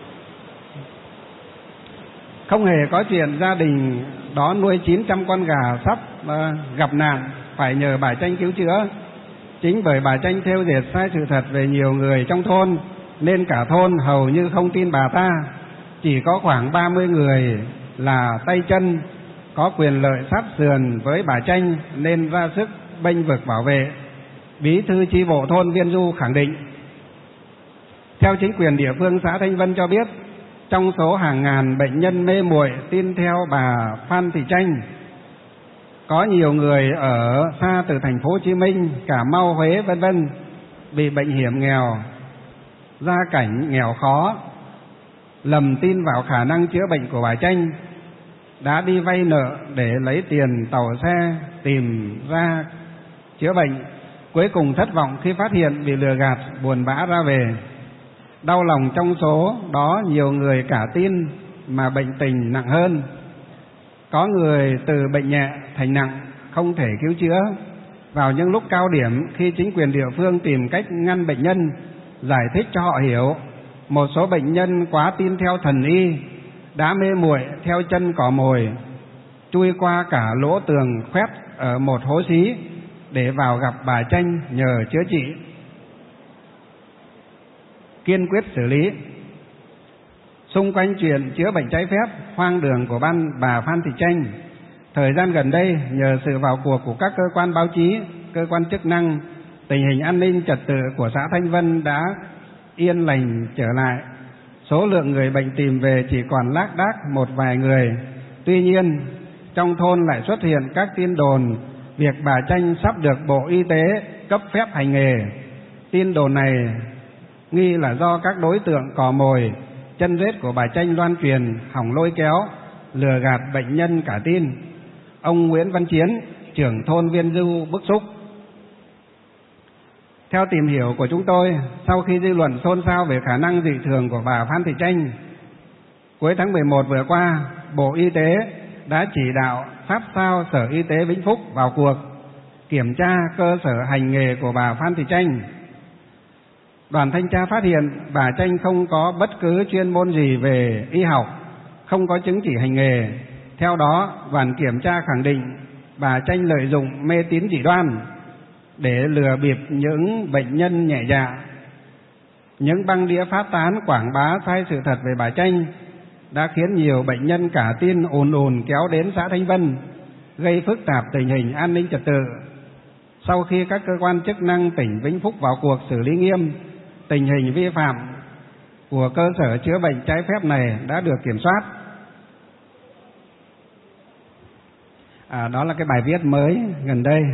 Không hề có chuyện gia đình đó nuôi chín trăm con gà sắp uh, gặp nạn phải nhờ bà Tranh cứu chữa. Chính bởi bà Tranh thêu dệt sai sự thật về nhiều người trong thôn nên cả thôn hầu như không tin bà ta. Chỉ có khoảng ba mươi người là tay chân có quyền lợi sát sườn với bà Tranh nên ra sức bênh vực bảo vệ. Bí thư chi bộ thôn Viên Du khẳng định, theo chính quyền địa phương xã Thanh Vân cho biết, trong số hàng ngàn bệnh nhân mê muội tin theo bà Phan Thị Tranh, có nhiều người ở xa từ thành phố Hồ Chí Minh, Cà Mau, Huế vân vân bị bệnh hiểm nghèo, gia cảnh nghèo khó, lầm tin vào khả năng chữa bệnh của bà Tranh, đã đi vay nợ để lấy tiền tàu xe tìm ra chữa bệnh, cuối cùng thất vọng khi phát hiện bị lừa gạt, buồn bã ra về. Đau lòng trong số đó nhiều người cả tin mà bệnh tình nặng hơn. Có người từ bệnh nhẹ thành nặng không thể cứu chữa. Vào những lúc cao điểm, khi chính quyền địa phương tìm cách ngăn bệnh nhân, giải thích cho họ hiểu, một số bệnh nhân quá tin theo thần y, đã mê muội theo chân cỏ mồi, chui qua cả lỗ tường khoét ở một hố xí để vào gặp bà Tranh nhờ chữa trị. Kiên quyết xử lý. Xung quanh chuyện chữa bệnh trái phép hoang đường của ban bà Phan Thị Tranh, thời gian gần đây nhờ sự vào cuộc của các cơ quan báo chí, cơ quan chức năng, tình hình an ninh trật tự của xã Thanh Vân đã yên lành trở lại. Số lượng người bệnh tìm về chỉ còn lác đác một vài người. Tuy nhiên, trong thôn lại xuất hiện các tin đồn việc bà Tranh sắp được Bộ Y tế cấp phép hành nghề. Tin đồn này nghi là do các đối tượng cò mồi, chân rết của bà Tranh loan truyền, hỏng lôi kéo, lừa gạt bệnh nhân cả tin. Ông Nguyễn Văn Chiến, trưởng thôn Viên Du bức xúc. Theo tìm hiểu của chúng tôi, sau khi dư luận xôn xao về khả năng dị thường của bà Phan Thị Tranh, cuối tháng mười một vừa qua, Bộ Y tế đã chỉ đạo sát sao Sở Y tế Vĩnh Phúc vào cuộc kiểm tra cơ sở hành nghề của bà Phan Thị Tranh. Đoàn thanh tra phát hiện bà Tranh không có bất cứ chuyên môn gì về y học, không có chứng chỉ hành nghề. Theo đó, đoàn kiểm tra khẳng định bà Tranh lợi dụng mê tín dị đoan để lừa bịp những bệnh nhân nhẹ dạ. Những băng đĩa phát tán quảng bá sai sự thật về bà Tranh đã khiến nhiều bệnh nhân cả tin ùn ùn kéo đến xã Thanh Vân, gây phức tạp tình hình an ninh trật tự. Sau khi các cơ quan chức năng tỉnh Vĩnh Phúc vào cuộc xử lý nghiêm, tình hình vi phạm của cơ sở chữa bệnh trái phép này đã được kiểm soát. À, đó là cái bài viết mới gần đây.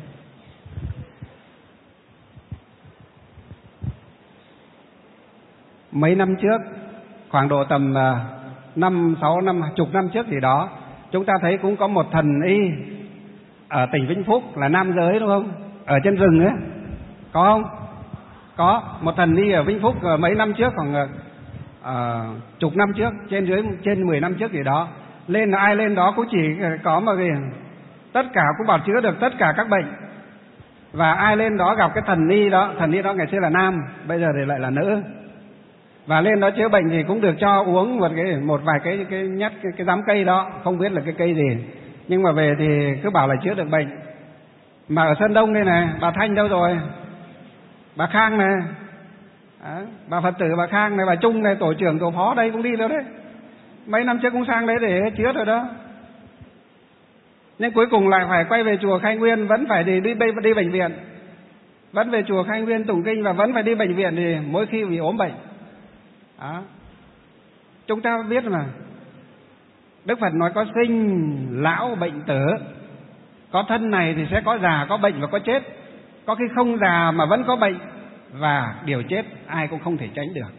Mấy năm trước, khoảng độ tầm năm, sáu năm, chục năm trước gì đó, chúng ta thấy cũng có một thần y ở tỉnh Vĩnh Phúc là nam giới đúng không? Ở trên rừng ấy, có không? Có, một thần y ở Vĩnh Phúc mấy năm trước, khoảng uh, chục năm trước, trên dưới trên mười năm trước gì đó, lên ai lên đó cũng chỉ có mà gì, tất cả cũng bảo chữa được tất cả các bệnh. Và ai lên đó gặp cái thần y đó, thần y đó ngày xưa là nam, bây giờ thì lại là nữ. Và lên đó chữa bệnh thì cũng được cho uống một cái một vài cái cái nhát cái, cái giám cây đó, không biết là cái cây gì. nhưng mà về thì cứ bảo là chữa được bệnh. Mà ở Sơn Đông đây này, bà Thanh đâu rồi? Bà Khang này, à, bà Phật tử bà Khang này, bà Trung này, tổ trưởng tổ phó đây cũng đi đâu đấy. Mấy năm trước cũng sang đấy để chữa rồi đó. Nhưng cuối cùng lại phải quay về chùa Khai Nguyên, vẫn phải đi đi, đi, đi bệnh viện. Vẫn về chùa Khai Nguyên tụng kinh và vẫn phải đi bệnh viện thì mỗi khi bị ốm bệnh. Đó. Chúng ta biết mà, Đức Phật nói có sinh, lão, bệnh tử. Có thân này thì sẽ có già, có bệnh và có chết. Có khi không già mà vẫn có bệnh và điều chết ai cũng không thể tránh được.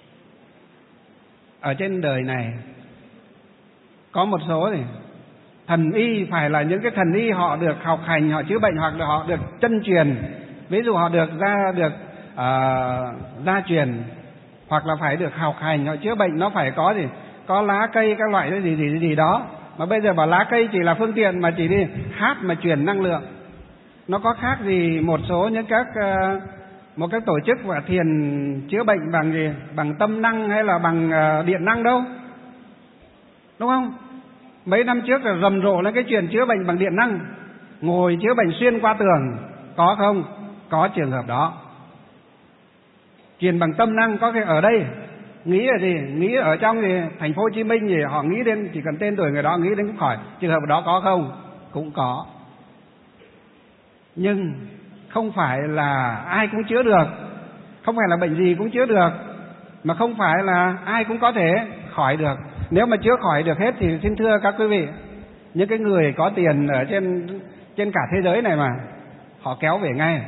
Ở trên đời này có một số thì thần y phải là những cái thần y họ được học hành, họ chữa bệnh, hoặc là họ được chân truyền. Ví dụ họ được ra được uh, gia truyền, hoặc là phải được học hành họ chữa bệnh, nó phải có gì, có lá cây các loại cái gì gì gì đó. Mà bây giờ bảo lá cây chỉ là phương tiện mà chỉ đi hát mà truyền năng lượng. Nó có khác gì một số những các uh, một các tổ chức và thiền chữa bệnh bằng gì, bằng tâm năng hay là bằng uh, điện năng đâu, đúng không? Mấy năm trước là rầm rộ lên cái chuyện chữa bệnh bằng điện năng, ngồi chữa bệnh xuyên qua tường, có không? Có trường hợp đó. Truyền bằng tâm năng có cái ở đây nghĩ là gì, nghĩ ở trong thì thành phố Hồ Chí Minh thì họ nghĩ đến, chỉ cần tên tuổi người đó nghĩ đến cũng khỏi. Trường hợp đó có không? Cũng có. Nhưng không phải là ai cũng chữa được, không phải là bệnh gì cũng chữa được, mà không phải là ai cũng có thể khỏi được. Nếu mà chữa khỏi được hết thì xin thưa các quý vị, những cái người có tiền ở trên trên cả thế giới này mà họ kéo về ngay.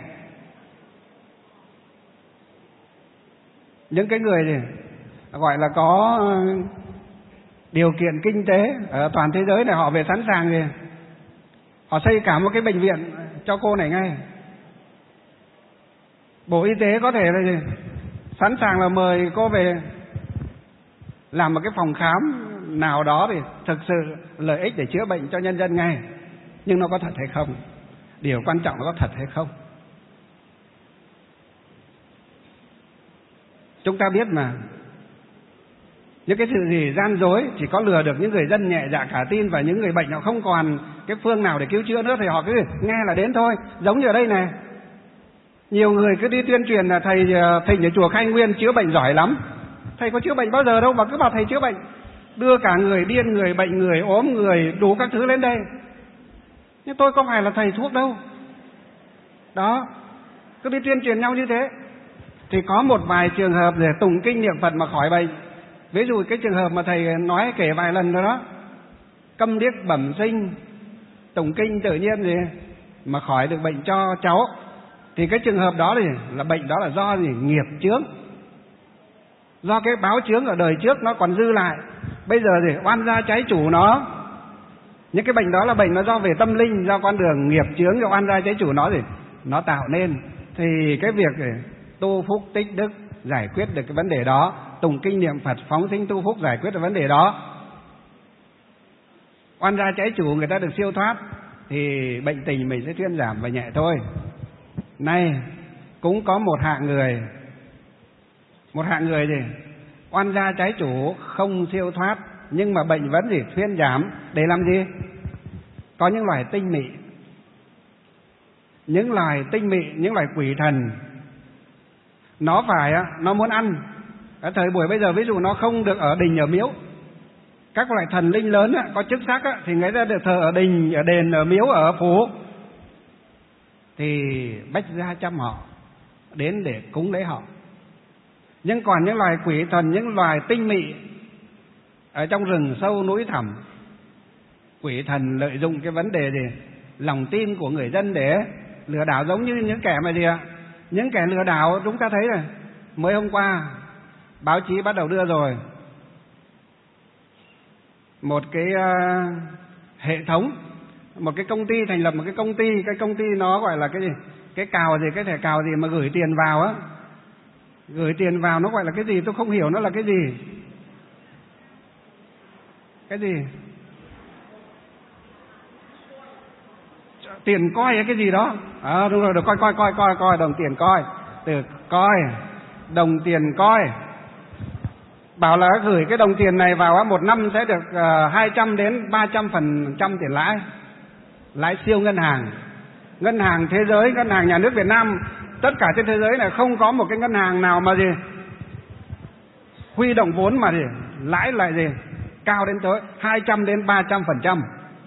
Những cái người gì gọi là có điều kiện kinh tế ở toàn thế giới này, họ về sẵn sàng gì, họ xây cả một cái bệnh viện cho cô này ngay. Bộ Y tế có thể là gì, sẵn sàng là mời cô về làm một cái phòng khám nào đó thì thực sự lợi ích để chữa bệnh cho nhân dân ngay. Nhưng nó có thật hay không? Điều quan trọng là có thật hay không. Chúng ta biết mà, những cái sự gì gian dối chỉ có lừa được những người dân nhẹ dạ cả tin, và những người bệnh họ không còn cái phương nào để cứu chữa nữa thì họ cứ nghe là đến thôi. Giống như ở đây này, nhiều người cứ đi tuyên truyền là thầy thỉnh ở chùa Khai Nguyên chữa bệnh giỏi lắm. Thầy có chữa bệnh bao giờ đâu mà cứ bảo thầy chữa bệnh. Đưa cả người điên, người bệnh, người ốm, người đủ các thứ lên đây. Nhưng tôi không phải là thầy thuốc đâu. Đó, cứ đi tuyên truyền nhau như thế. Thì có một vài trường hợp để tụng kinh niệm Phật mà khỏi bệnh. Ví dụ cái trường hợp mà thầy nói kể vài lần rồi đó, câm điếc bẩm sinh, tụng kinh tự nhiên gì mà khỏi được bệnh cho cháu. Thì cái trường hợp đó thì là bệnh đó là do gì? Nghiệp chướng. Do cái báo chướng ở đời trước nó còn dư lại, bây giờ thì oan gia trái chủ nó. Những cái bệnh đó là bệnh nó do về tâm linh, do con đường nghiệp chướng, do oan gia trái chủ nó thì nó tạo nên. Thì cái việc để tu phúc tích đức giải quyết được cái vấn đề đó, tụng kinh niệm Phật phóng sinh tu phúc giải quyết được vấn đề đó. Oan gia trái chủ người ta được siêu thoát thì bệnh tình mình sẽ thuyên giảm và nhẹ thôi. Nay cũng có một hạng người, một hạng người gì oan gia trái chủ không siêu thoát, nhưng mà bệnh vẫn gì thuyên giảm. Để làm gì? Có những loài tinh mị, những loài tinh mị, những loài quỷ thần, nó phải nó muốn ăn. Ở thời buổi bây giờ ví dụ nó không được ở đình ở miếu, các loại thần linh lớn có chức sắc thì người ta được thờ ở đình, ở đền, ở miếu, ở phủ, thì bách gia chăm họ đến để cúng lễ họ. Nhưng còn những loài quỷ thần, những loài tinh mị ở trong rừng sâu núi thẳm, quỷ thần lợi dụng cái vấn đề gì lòng tin của người dân để lừa đảo, giống như những kẻ mà gì ạ, những kẻ lừa đảo chúng ta thấy rồi. Mới hôm qua báo chí bắt đầu đưa rồi một cái uh, hệ thống, một cái công ty thành lập một cái công ty, cái công ty nó gọi là cái gì, cái cào gì, cái thẻ cào gì mà gửi tiền vào á, gửi tiền vào nó gọi là cái gì tôi không hiểu nó là cái gì, cái gì tiền coi hay cái gì đó. À, đúng rồi, được coi coi coi coi coi đồng tiền coi, từ coi đồng tiền coi. bảo là gửi cái đồng tiền này vào một năm sẽ được uh, hai trăm đến ba trăm phần trăm tiền lãi. Lãi siêu ngân hàng. Ngân hàng thế giới, ngân hàng nhà nước Việt Nam, tất cả trên thế giới này không có một cái ngân hàng nào mà gì huy động vốn mà gì lãi lại gì cao đến tới hai trăm đến ba trăm phần trăm.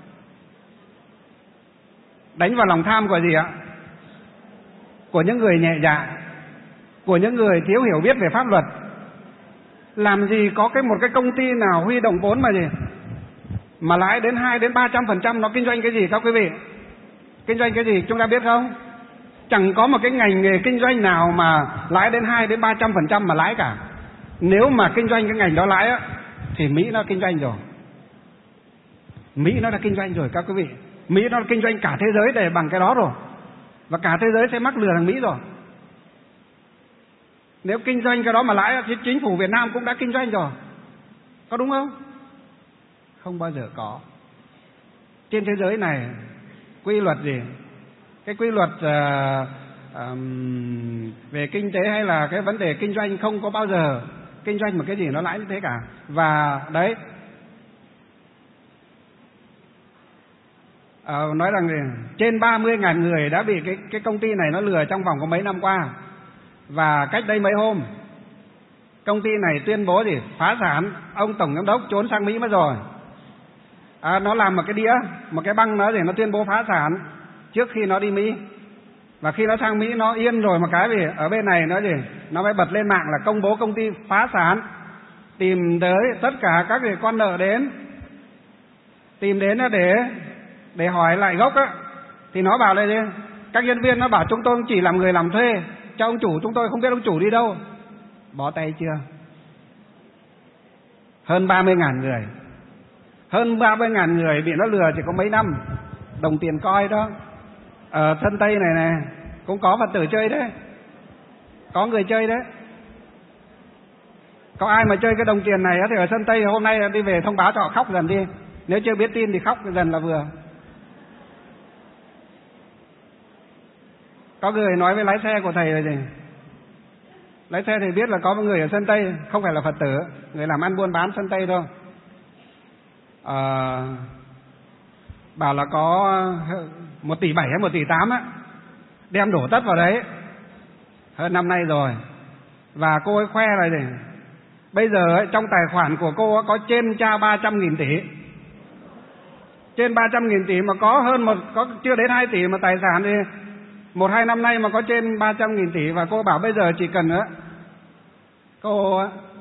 Đánh vào lòng tham của gì ạ? Của những người nhẹ dạ, của những người thiếu hiểu biết về pháp luật. Làm gì có cái một cái công ty nào huy động vốn mà gì mà lãi đến hai đến ba trăm phần trăm. Nó kinh doanh cái gì các quý vị? Kinh doanh cái gì chúng ta biết không? Chẳng có một cái ngành nghề kinh doanh nào mà lãi đến hai đến ba trăm phần trăm mà lãi cả. Nếu mà kinh doanh cái ngành đó lãi á, thì Mỹ nó kinh doanh rồi. Mỹ nó đã kinh doanh rồi các quý vị. Mỹ nó kinh doanh cả thế giới để bằng cái đó rồi. Và cả thế giới sẽ mắc lừa thằng Mỹ rồi. Nếu kinh doanh cái đó mà lãi thì chính phủ Việt Nam cũng đã kinh doanh rồi. Có đúng không? Không bao giờ có. Trên thế giới này quy luật gì? Cái quy luật uh, um, về kinh tế hay là cái vấn đề kinh doanh không có bao giờ kinh doanh một cái gì nó lãi như thế cả. Và đấy, uh, nói rằng gì? Trên ba mươi nghìn người đã bị cái, cái công ty này nó lừa trong vòng có mấy năm qua. Và cách đây mấy hôm công ty này tuyên bố gì? Phá sản. Ông tổng giám đốc trốn sang Mỹ mất rồi. À, nó làm một cái đĩa, một cái băng nó để nó tuyên bố phá sản trước khi nó đi Mỹ. Và khi nó sang Mỹ nó yên rồi một cái vì ở bên này nó gì? Nó mới bật lên mạng là công bố công ty phá sản. Tìm tới tất cả các người con nợ đến. Tìm đến để để hỏi lại gốc á. Thì nó bảo là gì? Các nhân viên nó bảo chúng tôi chỉ làm người làm thuê cho ông chủ, chúng tôi không biết ông chủ đi đâu. Bó tay chưa? Hơn ba mươi nghìn người. Hơn ba mươi nghìn người bị nó lừa chỉ có mấy năm. Đồng tiền coi đó. Ở sân Tây này này cũng có Phật tử chơi đấy. Có người chơi đấy. Có ai mà chơi cái đồng tiền này thì ở sân Tây hôm nay đi về thông báo cho họ khóc dần đi. Nếu chưa biết tin thì khóc dần là vừa. Có người nói với lái xe của thầy là gì? Lái xe thì biết là có một người ở sân Tây, không phải là Phật tử, người làm ăn buôn bán sân Tây đâu. À, bảo là có một tỷ bảy hay một tỷ tám á, đem đổ tất vào đấy hơn năm nay rồi. Và cô ấy khoe là gì? Bây giờ ấy, trong tài khoản của cô ấy có trên cha ba trăm nghìn tỷ. Trên ba trăm nghìn tỷ mà có hơn một, có chưa đến hai tỷ mà tài sản thì một hai năm nay mà có trên ba trăm nghìn tỷ. Và cô bảo bây giờ chỉ cần nữa cô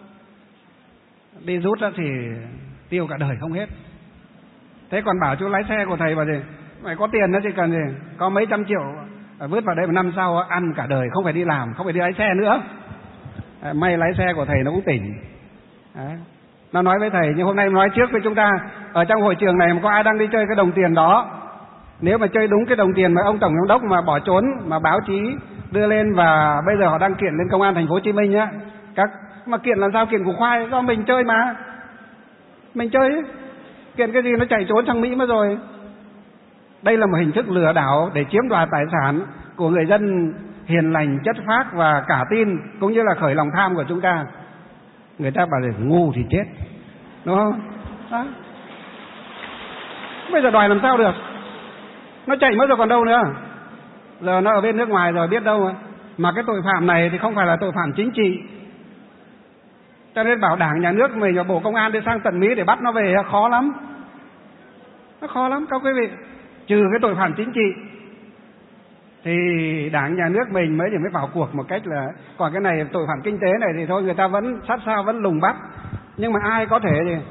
đi rút ra thì tiêu cả đời không hết. Thế còn bảo chú lái xe của thầy bảo gì? Mày có tiền nó chỉ cần gì? Có mấy trăm triệu vứt vào đây một năm sau ăn cả đời, không phải đi làm, không phải đi lái xe nữa. May lái xe của thầy nó cũng tỉnh. Đấy. Nó nói với thầy, nhưng hôm nay nói trước với chúng ta, ở trong hội trường này mà có ai đang đi chơi cái đồng tiền đó, nếu mà chơi đúng cái đồng tiền mà ông tổng giám đốc mà bỏ trốn mà báo chí đưa lên và bây giờ họ đang kiện lên công an thành phố Hồ Chí Minh á, các mà kiện làm sao? Kiện củ khoai, do mình chơi mà, mình chơi ấy. Kiện cái gì nó chạy trốn sang Mỹ mất rồi. Đây là một hình thức lừa đảo để chiếm đoạt tài sản của người dân hiền lành, chất phác và cả tin, cũng như là khởi lòng tham của chúng ta. Người ta bảo là ngu thì chết, đúng không? Đó. Bây giờ đòi làm sao được? Nó chạy mất rồi còn đâu nữa. Giờ nó ở bên nước ngoài rồi biết đâu mà. Mà cái tội phạm này thì không phải là tội phạm chính trị. Cho nên bảo Đảng, Nhà nước mình và Bộ Công an đi sang tận Mỹ để bắt nó về khó lắm. Nó khó lắm các quý vị. Trừ cái tội phạm chính trị thì Đảng, Nhà nước mình mới chỉ mới vào cuộc một cách là. Còn cái này tội phạm kinh tế này thì thôi người ta vẫn sát sao vẫn lùng bắt. Nhưng mà ai có thể thì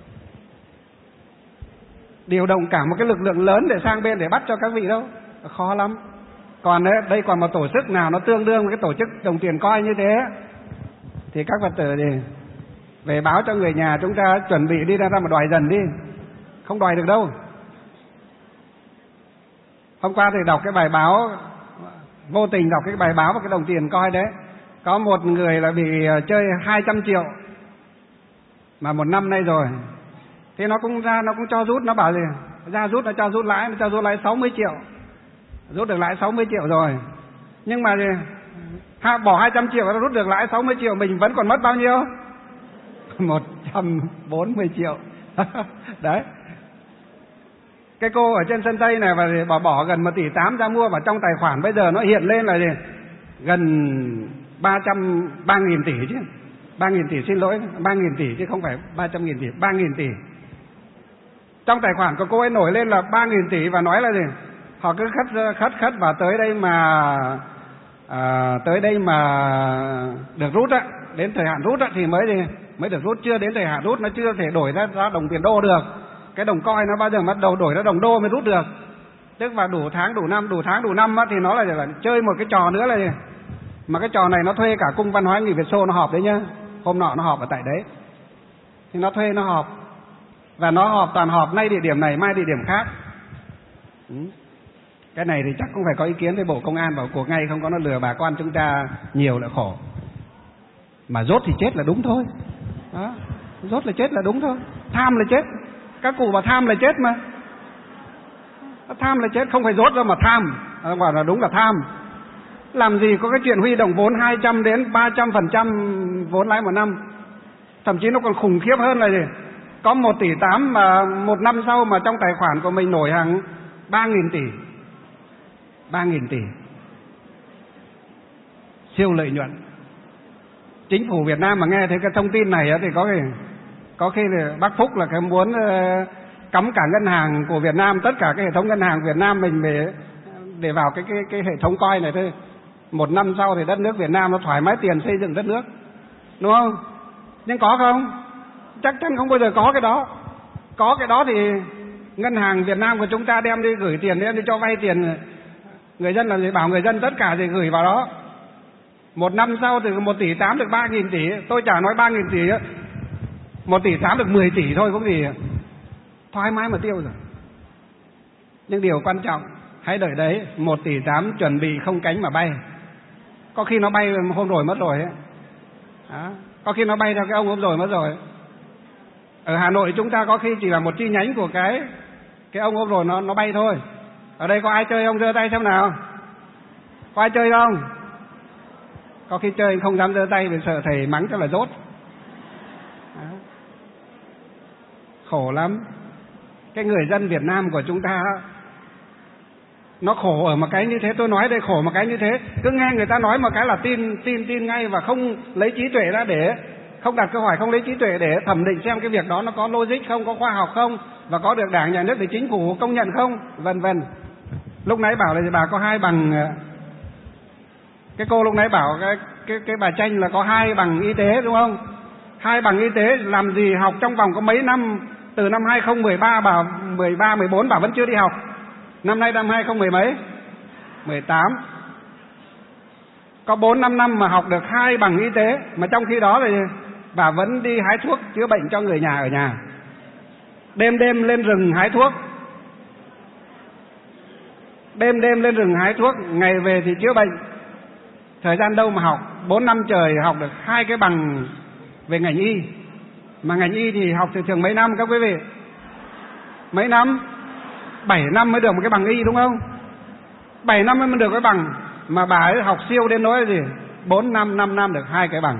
điều động cả một cái lực lượng lớn để sang bên để bắt cho các vị đâu. Khó lắm. Còn đấy, đây còn một tổ chức nào nó tương đương với cái tổ chức đồng tiền coi như thế thì các Phật tử thì về báo cho người nhà chúng ta chuẩn bị đi ra mà đòi dần đi. Không đòi được đâu. Hôm qua thì đọc cái bài báo, vô tình đọc cái bài báo và cái đồng tiền coi đấy. Có một người là bị chơi hai trăm triệu mà một năm nay rồi. Thế nó cũng ra, nó cũng cho rút, nó bảo gì? Ra rút, nó cho rút lãi, nó cho rút lãi sáu mươi triệu. Rút được lãi sáu mươi triệu rồi. Nhưng mà gì? Bỏ hai trăm triệu nó rút được lãi sáu mươi triệu, mình vẫn còn mất bao nhiêu? một trăm bốn mươi triệu. Đấy. Cái cô ở trên sân Tây này và bỏ bỏ gần một tỷ tám ra mua, và trong tài khoản bây giờ nó hiện lên là gì? Gần ba trăm ba nghìn tỷ chứ. ba nghìn tỷ, xin lỗi, ba nghìn tỷ chứ không phải ba trăm nghìn tỷ, ba nghìn tỷ. Trong tài khoản của cô ấy nổi lên là ba nghìn tỷ và nói là gì? Họ cứ khất khất khất và tới đây mà à, tới đây mà được rút á, đến thời hạn rút á thì mới gì? Mới được rút, chưa đến thời hạn rút nó chưa thể đổi ra, ra đồng tiền đô được. Cái đồng coin nó bao giờ bắt đầu đổi ra đồng đô mới rút được. Tức là đủ tháng đủ năm, đủ tháng đủ năm á, thì nó là, là chơi một cái trò nữa là gì? Mà cái trò này nó thuê cả Cung Văn hóa Nghị Việt Xô nó họp đấy nhá. Hôm nọ nó họp ở tại đấy. Thì nó thuê nó họp. Và nó họp toàn họp nay địa điểm này, mai địa điểm khác. Ừ. Cái này thì chắc cũng phải có ý kiến với Bộ Công an vào cuộc ngay, không có nó lừa bà con chúng ta nhiều là khổ. Mà rốt thì chết là đúng thôi. Đó. Rốt là chết là đúng thôi. Tham là chết. Các cụ bảo tham là chết mà. Tham là chết, không phải rốt đâu mà tham. Nó bảo là đúng là tham. Làm gì có cái chuyện huy động vốn hai trăm đến ba trăm phần trăm vốn lãi một năm. Thậm chí nó còn khủng khiếp hơn là gì? Có một tỷ tám mà một năm sau mà trong tài khoản của mình nổi hàng ba nghìn tỷ. ba nghìn tỷ. Siêu lợi nhuận. Chính phủ Việt Nam mà nghe thấy cái thông tin này thì có khi có khi là bác Phúc là cái muốn cấm cả ngân hàng của Việt Nam, tất cả cái hệ thống ngân hàng Việt Nam mình để để vào cái cái cái hệ thống coin này thôi. Một năm sau thì đất nước Việt Nam nó thoải mái tiền xây dựng đất nước, đúng không? Nhưng có không? Chắc chắn không bao giờ có cái đó. Có cái đó thì ngân hàng Việt Nam của chúng ta đem đi gửi tiền, đem đi cho vay tiền người dân, là gì? Bảo người dân tất cả thì gửi vào đó. Một năm sau từ một tỷ tám được ba nghìn tỷ. Tôi chả nói ba nghìn tỷ á, một tỷ tám được mười tỷ thôi cũng gì thoải mái mà tiêu rồi. Nhưng điều quan trọng hãy đợi đấy, một tỷ tám chuẩn bị không cánh mà bay. Có khi nó bay hôm rồi mất rồi ấy. Đó. Có khi nó bay theo cái ông hôm rồi mất rồi. Ở Hà Nội chúng ta có khi chỉ là một chi nhánh của cái cái ông hôm rồi nó nó bay thôi. Ở đây có ai chơi không? Giơ tay xem nào. Có ai chơi không? Có khi chơi không dám giơ tay vì sợ thầy mắng cho là dốt. Đó. Khổ lắm. Cái người dân Việt Nam của chúng ta nó khổ ở một cái như thế. Tôi nói đây, khổ một cái như thế. Cứ nghe người ta nói một cái là tin tin tin ngay, và không lấy trí tuệ ra để, không đặt câu hỏi, không lấy trí tuệ để thẩm định xem cái việc đó nó có logic không, có khoa học không, và có được Đảng, Nhà nước, để chính phủ công nhận không, vân vân. Lúc nãy bảo là bà có hai bằng, cái cô lúc nãy bảo cái cái cái bà Tranh là có hai bằng y tế, đúng không? Hai bằng y tế làm gì học trong vòng có mấy năm? Từ năm hai không một ba bà mười ba mười bốn bà vẫn chưa đi học. Năm nay năm hai không mười mấy? mười tám. Có bốn năm năm mà học được hai bằng y tế, mà trong khi đó thì bà vẫn đi hái thuốc chữa bệnh cho người nhà ở nhà. Đêm đêm lên rừng hái thuốc. Đêm đêm lên rừng hái thuốc, ngày về thì chữa bệnh. Thời gian đâu mà học, bốn năm trời học được hai cái bằng về ngành y. Mà ngành y thì học từ trường mấy năm các quý vị? Mấy năm? Bảy năm mới được một cái bằng y, đúng không? Bảy năm mới được cái bằng. Mà bà ấy học siêu đến nỗi là gì? Bốn năm, năm năm được hai cái bằng.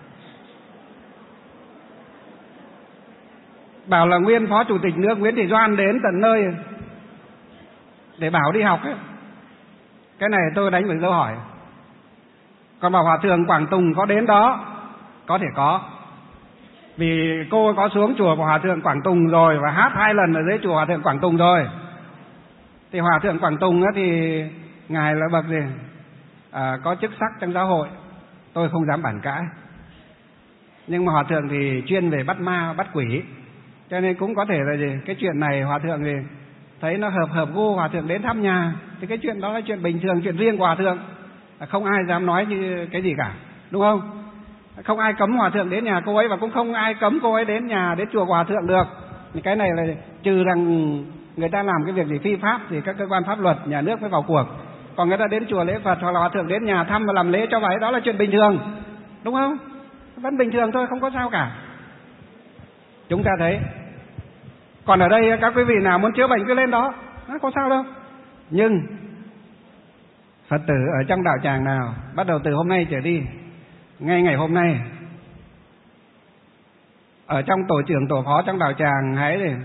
Bảo là nguyên Phó Chủ tịch nước Nguyễn Thị Doan đến tận nơi để bảo đi học ấy. Cái này tôi đánh vào dấu hỏi. Còn bảo Hòa Thượng Quảng Tùng có đến đó? Có thể có. Vì cô có xuống chùa của Hòa Thượng Quảng Tùng rồi, và hát hai lần ở dưới chùa Hòa Thượng Quảng Tùng rồi. Thì Hòa Thượng Quảng Tùng á thì ngài là bậc gì? À, có chức sắc trong giáo hội, tôi không dám bàn cãi. Nhưng mà Hòa Thượng thì chuyên về bắt ma, bắt quỷ, cho nên cũng có thể là gì? Cái chuyện này Hòa Thượng thì thấy nó hợp hợp gu, Hòa Thượng đến thăm nhà. Thì cái chuyện đó là chuyện bình thường, chuyện riêng của Hòa Thượng, không ai dám nói như cái gì cả, đúng không? Không ai cấm Hòa Thượng đến nhà cô ấy, và cũng không ai cấm cô ấy đến nhà, đến chùa của Hòa Thượng được. Thì cái này là trừ rằng người ta làm cái việc gì phi pháp thì các cơ quan pháp luật, nhà nước mới vào cuộc. Còn người ta đến chùa lễ Phật, hoặc là Hòa Thượng đến nhà thăm và làm lễ cho bà ấy, đó là chuyện bình thường, đúng không? Vẫn bình thường thôi, không có sao cả. Chúng ta thấy. Còn ở đây các quý vị nào muốn chữa bệnh cứ lên đó, nó không sao đâu. Nhưng Phật tử ở trong đạo tràng nào bắt đầu từ hôm nay trở đi, ngay ngày hôm nay, ở trong tổ trưởng tổ phó trong đạo tràng hãy để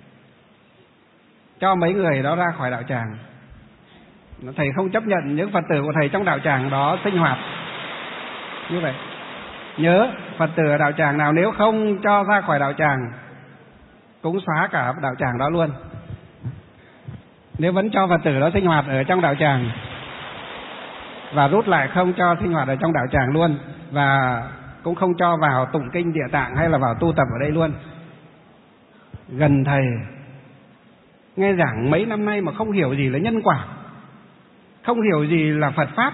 cho mấy người đó ra khỏi đạo tràng. Thầy không chấp nhận những Phật tử của thầy trong đạo tràng đó sinh hoạt như vậy. Nhớ Phật tử ở đạo tràng nào nếu không cho ra khỏi đạo tràng cũng xóa cả đạo tràng đó luôn. Nếu vẫn cho Phật tử đó sinh hoạt ở trong đạo tràng và rút lại không cho sinh hoạt ở trong đạo tràng luôn, và cũng không cho vào tụng kinh Địa Tạng hay là vào tu tập ở đây luôn. Gần thầy nghe giảng mấy năm nay mà không hiểu gì là nhân quả, không hiểu gì là Phật Pháp,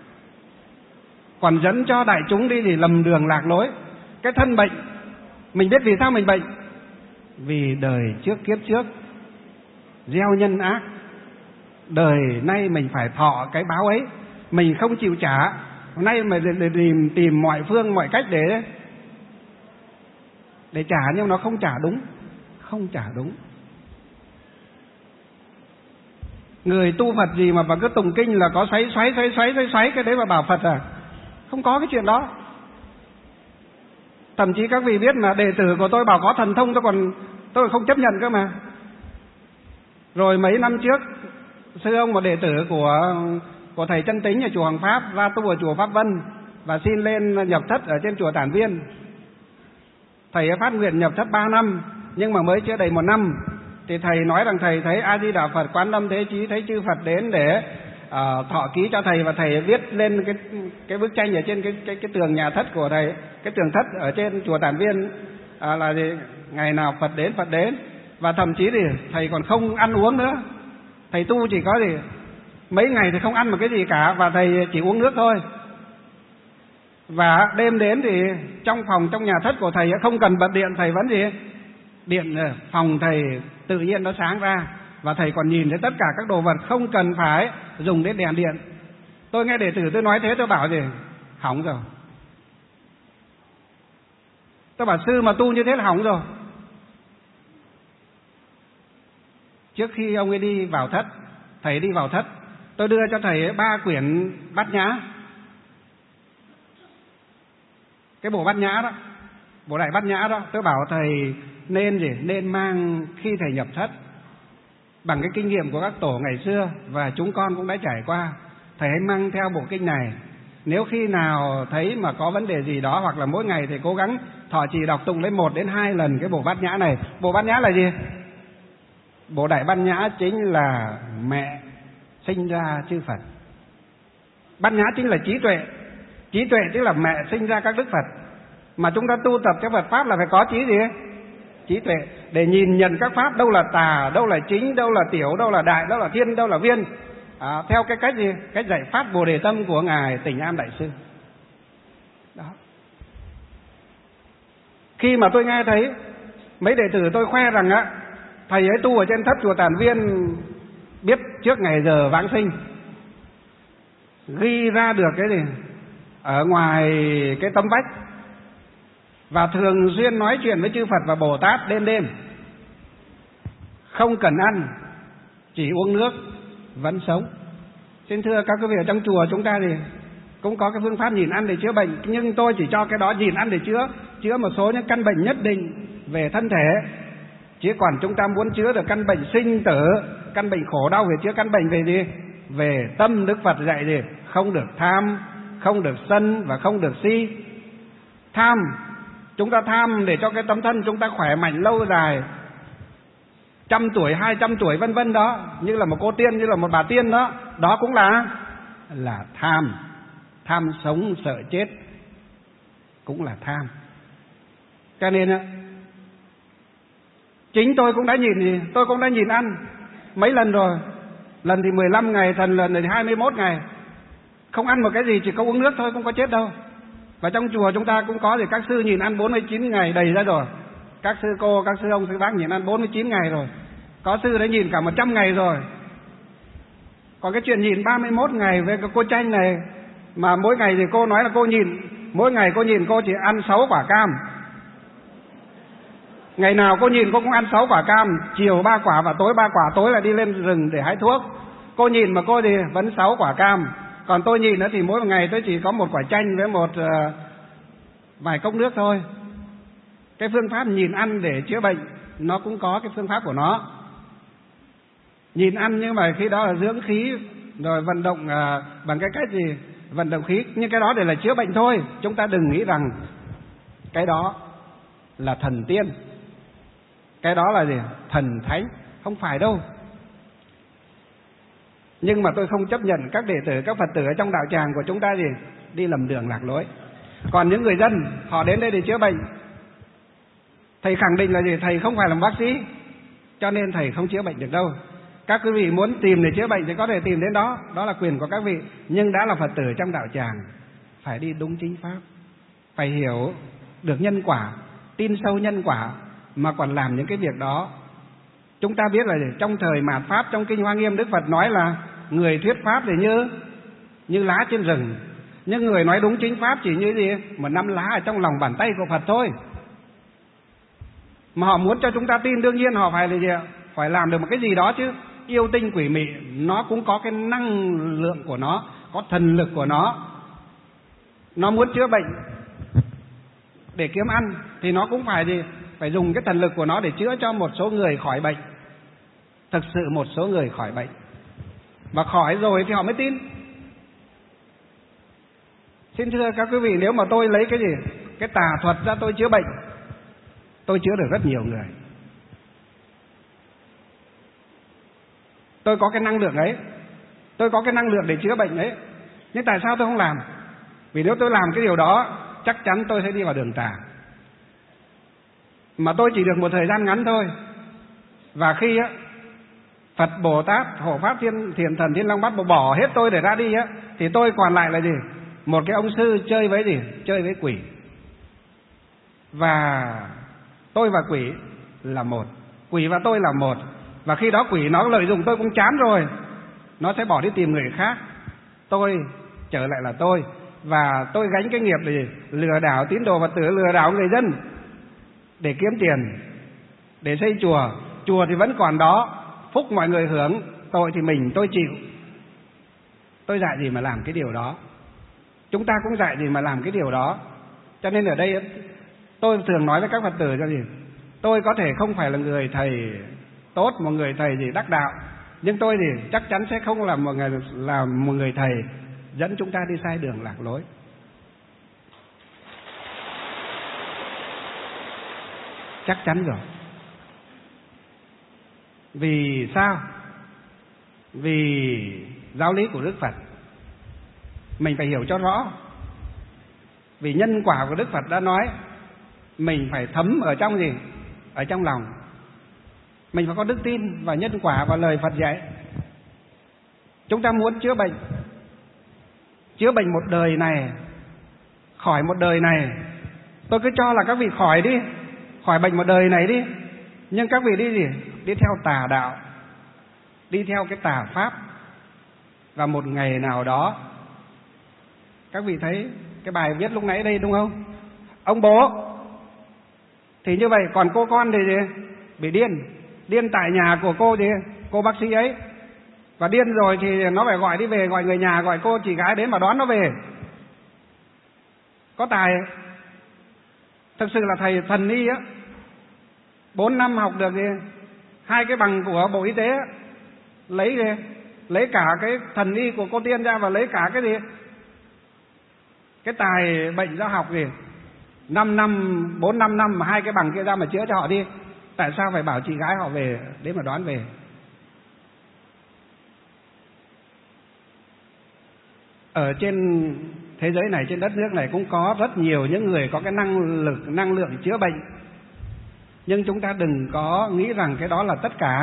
còn dẫn cho đại chúng đi thì lầm đường lạc lối. Cái thân bệnh, mình biết vì sao mình bệnh? Vì đời trước kiếp trước gieo nhân ác, đời nay mình phải thọ cái báo ấy, mình không chịu trả, nay mà tìm, tìm mọi phương mọi cách để để trả, nhưng nó không trả đúng, không trả đúng. Người tu Phật gì mà bằng cái tụng kinh là có xoáy xoáy xoáy xoáy xoáy xoáy cái đấy mà bảo Phật à? Không có cái chuyện đó. Thậm chí các vị biết mà đệ tử của tôi bảo có thần thông, tôi còn tôi còn không chấp nhận cơ mà. Rồi mấy năm trước sư ông một đệ tử của của thầy Chân Tính ở chùa Hoàng Pháp ra tu ở chùa Pháp Vân và xin lên nhập thất ở trên chùa Tản Viên. Thầy phát nguyện nhập thất ba năm nhưng mà mới chưa đầy một năm thì thầy nói rằng thầy thấy A Di Đà Phật Quán Âm Thế Chí, thấy chư Phật đến để uh, thọ ký cho thầy, và thầy viết lên cái cái bức tranh ở trên cái cái cái tường nhà thất của thầy, cái tường thất ở trên chùa Tản Viên uh, là gì? Ngày nào Phật đến Phật đến, và thậm chí thì thầy còn không ăn uống nữa. Thầy tu chỉ có gì mấy ngày thì không ăn một cái gì cả, và thầy chỉ uống nước thôi. Và đêm đến thì trong phòng trong nhà thất của thầy không cần bật điện, thầy vẫn gì điện phòng thầy tự nhiên nó sáng ra, và thầy còn nhìn thấy tất cả các đồ vật không cần phải dùng đến đèn điện. Tôi nghe đệ tử tôi nói thế tôi bảo gì hỏng rồi. Tôi bảo sư mà tu như thế là hỏng rồi. Trước khi ông ấy đi vào thất, thầy đi vào thất, tôi đưa cho thầy ba quyển Bát Nhã, cái bộ Bát Nhã đó, bộ Đại Bát Nhã đó. Tôi bảo thầy nên gì nên mang khi thầy nhập thất, bằng cái kinh nghiệm của các tổ ngày xưa và chúng con cũng đã trải qua, thầy hãy mang theo bộ kinh này. Nếu khi nào thấy mà có vấn đề gì đó, hoặc là mỗi ngày thì cố gắng thọ trì đọc tụng lấy một đến hai lần cái bộ Bát Nhã này. Bộ Bát Nhã là gì? Bộ Đại Bát Nhã chính là mẹ sinh ra chư Phật. Bát Nhã chính là trí tuệ. Trí tuệ tức là mẹ sinh ra các đức Phật. Mà chúng ta tu tập cho Phật Pháp là phải có trí gì? Trí tuệ, để nhìn nhận các Pháp đâu là tà, đâu là chính, đâu là tiểu, đâu là đại, đâu là thiên, đâu là viên, à, theo cái cách gì? Cách giải pháp Bồ Đề Tâm của Ngài Tỉnh An Đại Sư. Đó. Khi mà tôi nghe thấy mấy đệ tử tôi khoe rằng á, thầy ấy tu ở trên thất chùa Tản Viên, biết trước ngày giờ vãng sinh, ghi ra được cái gì ở ngoài cái tấm vách, và thường xuyên nói chuyện với chư Phật và Bồ Tát đêm đêm, không cần ăn, chỉ uống nước vẫn sống. Xin thưa các quý vị, ở trong chùa chúng ta thì cũng có cái phương pháp nhìn ăn để chữa bệnh, nhưng tôi chỉ cho cái đó nhìn ăn để chữa chữa một số những căn bệnh nhất định về thân thể. Chứ còn chúng ta muốn chữa được căn bệnh sinh tử, căn bệnh khổ đau, về chữa căn bệnh về gì? Về tâm. Đức Phật dạy gì? Không được tham, không được sân và không được si. Tham, chúng ta tham để cho cái tấm thân chúng ta khỏe mạnh lâu dài, trăm tuổi, hai trăm tuổi vân vân đó, như là một cô tiên, như là một bà tiên đó, đó cũng là là tham. Tham sống sợ chết cũng là tham. Cho nên á, chính tôi cũng đã nhìn gì, tôi cũng đã nhìn ăn mấy lần rồi. Lần thì mười lăm ngày, thần lần thì hai mươi mốt ngày, không ăn một cái gì, chỉ có uống nước thôi, không có chết đâu. Và trong chùa chúng ta cũng có thì các sư nhìn ăn bốn mươi chín ngày đầy ra rồi. Các sư cô, các sư ông, sư bác nhìn ăn bốn mươi chín ngày rồi. Có sư đã nhìn cả một trăm ngày rồi. Còn cái chuyện nhìn ba mươi mốt ngày với cái cô Tranh này, mà mỗi ngày thì cô nói là cô nhìn, mỗi ngày cô nhìn cô chỉ ăn sáu quả cam. Ngày nào cô nhìn cô cũng ăn sáu quả cam, chiều ba quả và tối ba quả, tối là đi lên rừng để hái thuốc. Cô nhìn mà cô thì vẫn sáu quả cam. Còn tôi nhìn nữa thì mỗi ngày tôi chỉ có một quả chanh với một uh, vài cốc nước thôi. Cái phương pháp nhìn ăn để chữa bệnh nó cũng có cái phương pháp của nó. Nhìn ăn nhưng mà khi đó là dưỡng khí, rồi vận động à, bằng cái cách gì? Vận động khí, nhưng cái đó để là chữa bệnh thôi. Chúng ta đừng nghĩ rằng cái đó là thần tiên, cái đó là gì? Thần thánh. Không phải đâu. Nhưng mà tôi không chấp nhận các đệ tử, các Phật tử ở trong đạo tràng của chúng ta gì đi lầm đường lạc lối. Còn những người dân họ đến đây để chữa bệnh, thầy khẳng định là gì? Thầy không phải là bác sĩ, cho nên thầy không chữa bệnh được đâu. Các quý vị muốn tìm để chữa bệnh thì có thể tìm đến đó, đó là quyền của các vị. Nhưng đã là Phật tử trong đạo tràng, phải đi đúng chính pháp, phải hiểu được nhân quả, tin sâu nhân quả mà còn làm những cái việc đó. Chúng ta biết là gì? Trong thời mạt Pháp, trong Kinh Hoa Nghiêm, Đức Phật nói là người thuyết pháp thì như như lá trên rừng, nhưng người nói đúng chính pháp chỉ như gì? Một nắm lá ở trong lòng bàn tay của Phật thôi. Mà họ muốn cho chúng ta tin, đương nhiên họ phải là gì? Phải làm được một cái gì đó chứ. Yêu tinh quỷ mị nó cũng có cái năng lượng của nó, có thần lực của nó. Nó muốn chữa bệnh để kiếm ăn thì nó cũng phải gì? Phải dùng cái thần lực của nó để chữa cho một số người khỏi bệnh. Thực sự một số người khỏi bệnh, và khỏi rồi thì họ mới tin. Xin thưa các quý vị, nếu mà tôi lấy cái gì? Cái tà thuật ra tôi chữa bệnh, tôi chữa được rất nhiều người. Tôi có cái năng lượng ấy, tôi có cái năng lượng để chữa bệnh ấy. Nhưng tại sao tôi không làm? Vì nếu tôi làm cái điều đó, chắc chắn tôi sẽ đi vào đường tà. Mà tôi chỉ được một thời gian ngắn thôi. Và khi á, Phật Bồ Tát, Hộ Pháp Thiên, Thiền Thần Thiên Long Bát Bộ bỏ hết tôi để ra đi á, thì tôi còn lại là gì? Một cái ông sư chơi với gì? Chơi với quỷ. Và tôi và quỷ là một, quỷ và tôi là một. Và khi đó quỷ nó lợi dụng tôi cũng chán rồi, nó sẽ bỏ đi tìm người khác. Tôi trở lại là tôi. Và tôi gánh cái nghiệp là gì? Lừa đảo tín đồ Phật tử, lừa đảo người dân để kiếm tiền, để xây chùa. Chùa thì vẫn còn đó, phúc mọi người hưởng, tội thì mình tôi chịu. Tôi dạy gì mà làm cái điều đó? Chúng ta cũng dạy gì mà làm cái điều đó? Cho nên ở đây tôi thường nói với các Phật tử cho gì? Tôi có thể không phải là người thầy tốt, một người thầy gì đắc đạo, nhưng tôi thì chắc chắn sẽ không là một người, là một người thầy dẫn chúng ta đi sai đường lạc lối. Chắc chắn rồi. Vì sao? Vì giáo lý của Đức Phật mình phải hiểu cho rõ. Vì nhân quả của Đức Phật đã nói mình phải thấm ở trong gì? Ở trong lòng. Mình phải có đức tin vào nhân quả và lời Phật dạy. Chúng ta muốn chữa bệnh, chữa bệnh một đời này, khỏi một đời này. Tôi cứ cho là các vị khỏi đi, khỏi bệnh một đời này đi. Nhưng các vị đi gì? Đi theo tà đạo, đi theo cái tà pháp. Và một ngày nào đó, các vị thấy cái bài viết lúc nãy đây đúng không? Ông bố thì như vậy, còn cô con thì gì? Bị điên. Điên tại nhà của cô gì? Cô bác sĩ ấy. Và điên rồi thì nó phải gọi đi về, gọi người nhà, gọi cô chị gái đến mà đón nó về. Có tài. Thực sự là thầy thần y á, bốn năm học được gì? Hai cái bằng của Bộ Y tế á, lấy gì? Lấy cả cái thần y của cô Tiên ra và lấy cả cái gì? Cái tài bệnh ra học gì? Năm năm, bốn năm năm mà hai cái bằng kia ra mà chữa cho họ đi. Tại sao phải bảo chị gái họ về để mà đón về? Ở trên thế giới này, trên đất nước này cũng có rất nhiều những người có cái năng lực, năng lượng chữa bệnh. Nhưng chúng ta đừng có nghĩ rằng cái đó là tất cả.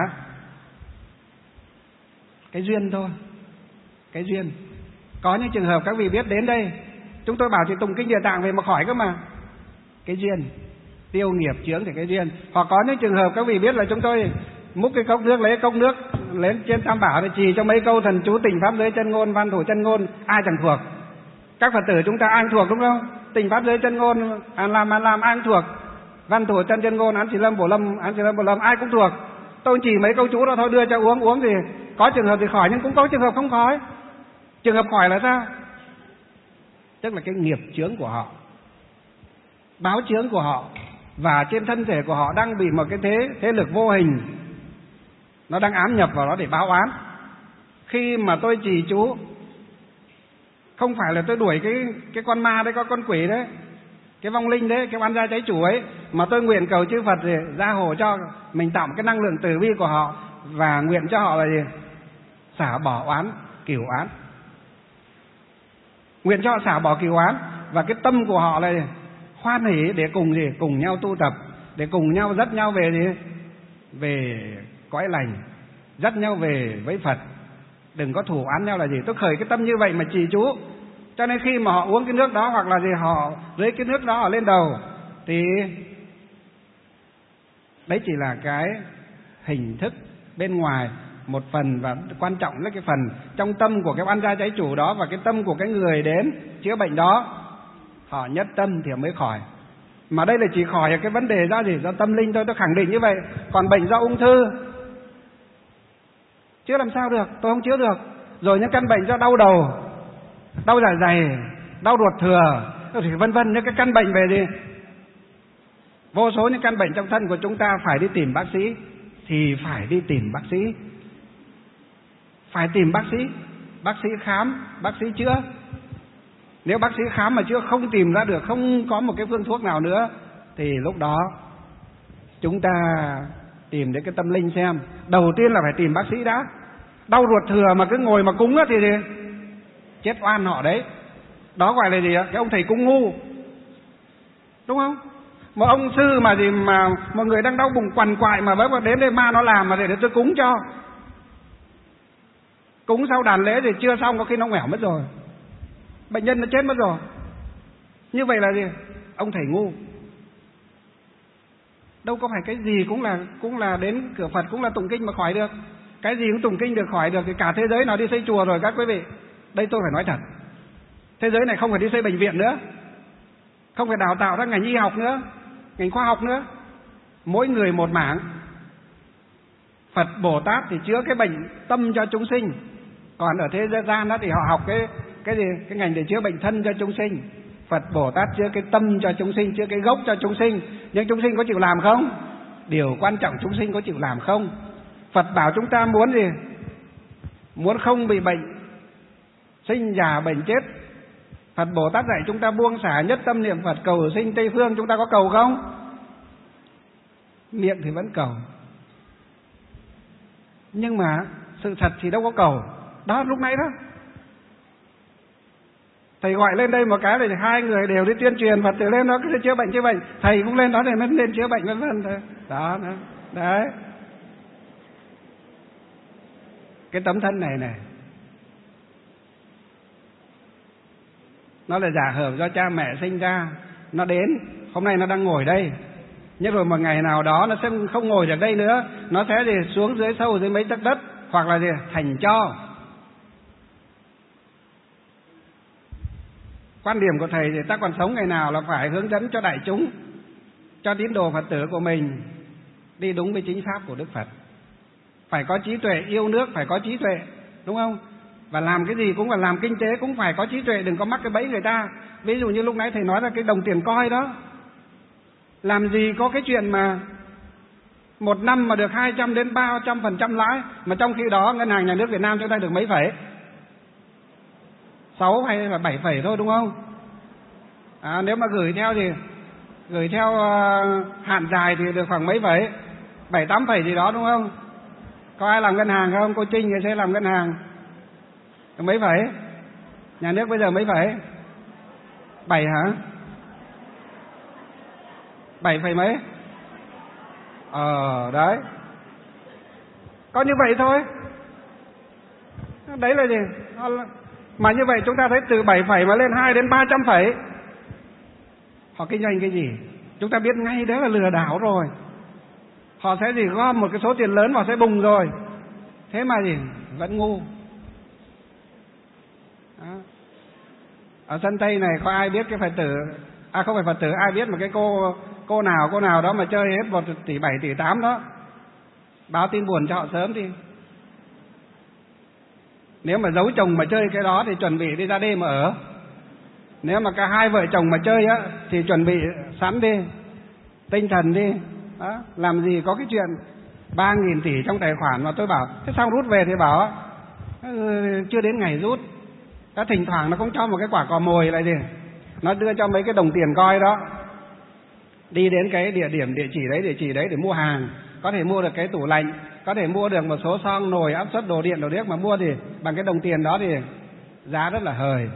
Cái duyên thôi. Cái duyên. Có những trường hợp các vị biết đến đây, chúng tôi bảo chị tụng kinh Địa Tạng về mà khỏi cơ mà. Cái duyên. Tiêu nghiệp chướng thì cái duyên. Hoặc có những trường hợp các vị biết là chúng tôi múc cái cốc nước, lấy cốc nước lên trên Tam Bảo để trì cho mấy câu thần chú Tình Pháp Giới Chân Ngôn, Văn Thủ Chân Ngôn, ai chẳng thuộc. Các Phật tử chúng ta ai thuộc đúng không? Tình Pháp Giới Chân Ngôn, An Lam An Lam ai cũng thuộc. Văn Thủ Chân Chân Ngôn, Án Chỉ Lâm Bổ Lâm, Án Chỉ Lâm Bổ Lâm ai cũng thuộc. Tôi chỉ mấy câu chú đó thôi, đưa cho uống, uống gì. Có trường hợp thì khỏi nhưng cũng có trường hợp không khỏi. Trường hợp khỏi là sao? Tức là cái nghiệp chướng của họ, báo chướng của họ và trên thân thể của họ đang bị một cái thế thế lực vô hình nó đang ám nhập vào đó để báo oán. Khi mà tôi trì chú, không phải là tôi đuổi cái cái con ma đấy, con con quỷ đấy, cái vong linh đấy, cái oan gia trái chủ ấy, mà tôi nguyện cầu chư Phật gì gia hộ cho mình tạo cái năng lượng từ bi của họ, và nguyện cho họ là gì? Xả bỏ oán cửu oán. Nguyện cho họ xả bỏ cửu oán, và cái tâm của họ là gì? Hoan hỷ để cùng gì? Cùng nhau tu tập, để cùng nhau dắt nhau về gì? Về cõi lành, dắt nhau về với Phật. Đừng có thù oán nhau là gì? Tôi khởi cái tâm như vậy mà trì chú. Cho nên khi mà họ uống cái nước đó, hoặc là gì họ lấy cái nước đó họ lên đầu, thì đấy chỉ là cái hình thức bên ngoài một phần, và quan trọng là cái phần trong tâm của cái oan gia trái chủ đó, và cái tâm của cái người đến chữa bệnh đó, họ nhất tâm thì mới khỏi. Mà đây là chỉ khỏi cái vấn đề do gì? Do tâm linh thôi, tôi khẳng định như vậy. Còn bệnh do ung thư chữa làm sao được, tôi không chữa được. Rồi những căn bệnh do đau đầu, đau dạ dày, đau ruột thừa, thì vân vân, những cái căn bệnh về gì? Vô số những căn bệnh trong thân của chúng ta phải đi tìm bác sĩ, thì phải đi tìm bác sĩ. Phải tìm bác sĩ, bác sĩ khám, bác sĩ chữa. Nếu bác sĩ khám mà chữa không tìm ra được, không có một cái phương thuốc nào nữa, thì lúc đó chúng ta tìm đến cái tâm linh xem. Đầu tiên là phải tìm bác sĩ đã. Đau ruột thừa mà cứ ngồi mà cúng á thì chết oan họ đấy. Đó gọi là gì ạ? Cái ông thầy cúng ngu, đúng không? Một ông sư mà gì mà mọi người đang đau bụng quằn quại mà mới đến đây ma nó làm mà để, để tôi cúng cho. Cúng sau đàn lễ thì chưa xong có khi nó nghẻo mất rồi, bệnh nhân nó chết mất rồi. Như vậy là gì? Ông thầy ngu. Đâu có phải cái gì cũng là cũng là đến cửa Phật cũng là tụng kinh mà khỏi được. Cái gì cũng tụng kinh được khỏi được thì cả thế giới nào đi xây chùa rồi các quý vị. Đây tôi phải nói thật, thế giới này không phải đi xây bệnh viện nữa, không phải đào tạo ra ngành y học nữa, ngành khoa học nữa. Mỗi người một mảng. Phật Bồ Tát thì chữa cái bệnh tâm cho chúng sinh, còn ở thế gian đó thì họ học cái cái gì cái ngành để chữa bệnh thân cho chúng sinh. Phật Bồ Tát chữa cái tâm cho chúng sinh, chữa cái gốc cho chúng sinh. Nhưng chúng sinh có chịu làm không? Điều quan trọng chúng sinh có chịu làm không? Phật bảo chúng ta muốn gì? Muốn không bị bệnh sinh già bệnh chết. Phật Bồ Tát dạy chúng ta buông xả, nhất tâm niệm Phật, cầu sinh Tây Phương. Chúng ta có cầu không? Miệng thì vẫn cầu, nhưng mà sự thật thì đâu có cầu. Đó, lúc nãy đó thầy gọi lên đây một cái thì hai người đều đi tuyên truyền Phật tử lên đó cứ chữa bệnh chữa bệnh, thầy cũng lên đó để nó lên chữa bệnh vân vân thôi. Đó, đó, đấy. Cái tấm thân này này, nó là giả hợp do cha mẹ sinh ra. Nó đến, hôm nay nó đang ngồi đây, nhưng rồi một ngày nào đó nó sẽ không ngồi được đây nữa, nó sẽ gì xuống dưới sâu dưới mấy tấc đất, hoặc là gì thành tro. Quan điểm của thầy thì ta còn sống ngày nào là phải hướng dẫn cho đại chúng, cho tín đồ Phật tử của mình đi đúng với chính pháp của Đức Phật. Phải có trí tuệ, yêu nước phải có trí tuệ, đúng không? Và làm cái gì cũng phải làm kinh tế cũng phải có trí tuệ, đừng có mắc cái bẫy người ta. Ví dụ như lúc nãy thầy nói là cái đồng tiền coi đó, làm gì có cái chuyện mà một năm mà được hai trăm đến ba trăm phần trăm lãi, mà trong khi đó ngân hàng nhà nước Việt Nam chúng ta được mấy phẩy? Sáu hay là bảy phẩy thôi, đúng không? À, nếu mà gửi theo thì gửi theo uh, hạn dài thì được khoảng mấy phẩy? Bảy tám phẩy gì đó, đúng không? Có ai làm ngân hàng không? Cô Trinh thì sẽ làm ngân hàng. Mấy phẩy? Nhà nước bây giờ mấy phẩy? Bảy hả? Bảy phẩy mấy? Ờ, đấy. Có như vậy thôi. Đấy là gì? Mà như vậy chúng ta thấy từ bảy phẩy mà lên hai đến ba trăm phẩy. Họ kinh doanh cái gì? Chúng ta biết ngay đó là lừa đảo rồi. Họ sẽ gì gom một cái số tiền lớn vào sẽ bùng rồi. Thế mà gì? Vẫn ngu. Đó. Ở sân Tây này có ai biết cái Phật tử, à không phải Phật tử, ai biết một cái cô cô nào cô nào đó mà chơi hết một tỷ bảy tỷ tám đó, báo tin buồn cho họ sớm đi. Nếu mà giấu chồng mà chơi cái đó thì chuẩn bị đi ra đêm mà ở. Nếu mà cả hai vợ chồng mà chơi á thì chuẩn bị sẵn đi. tinh thần đi. Đó, làm gì có cái chuyện ba nghìn tỷ trong tài khoản mà tôi bảo thế sao rút về thì bảo ừ, chưa đến ngày rút. Đó, thỉnh thoảng nó cũng cho một cái quả cò mồi lại gì, nó đưa cho mấy cái đồng tiền coi đó, đi đến cái địa điểm địa chỉ đấy địa chỉ đấy để mua hàng, có thể mua được cái tủ lạnh, có thể mua được một số son nồi áp suất đồ điện đồ điếc, mà mua thì bằng cái đồng tiền đó thì giá rất là hời.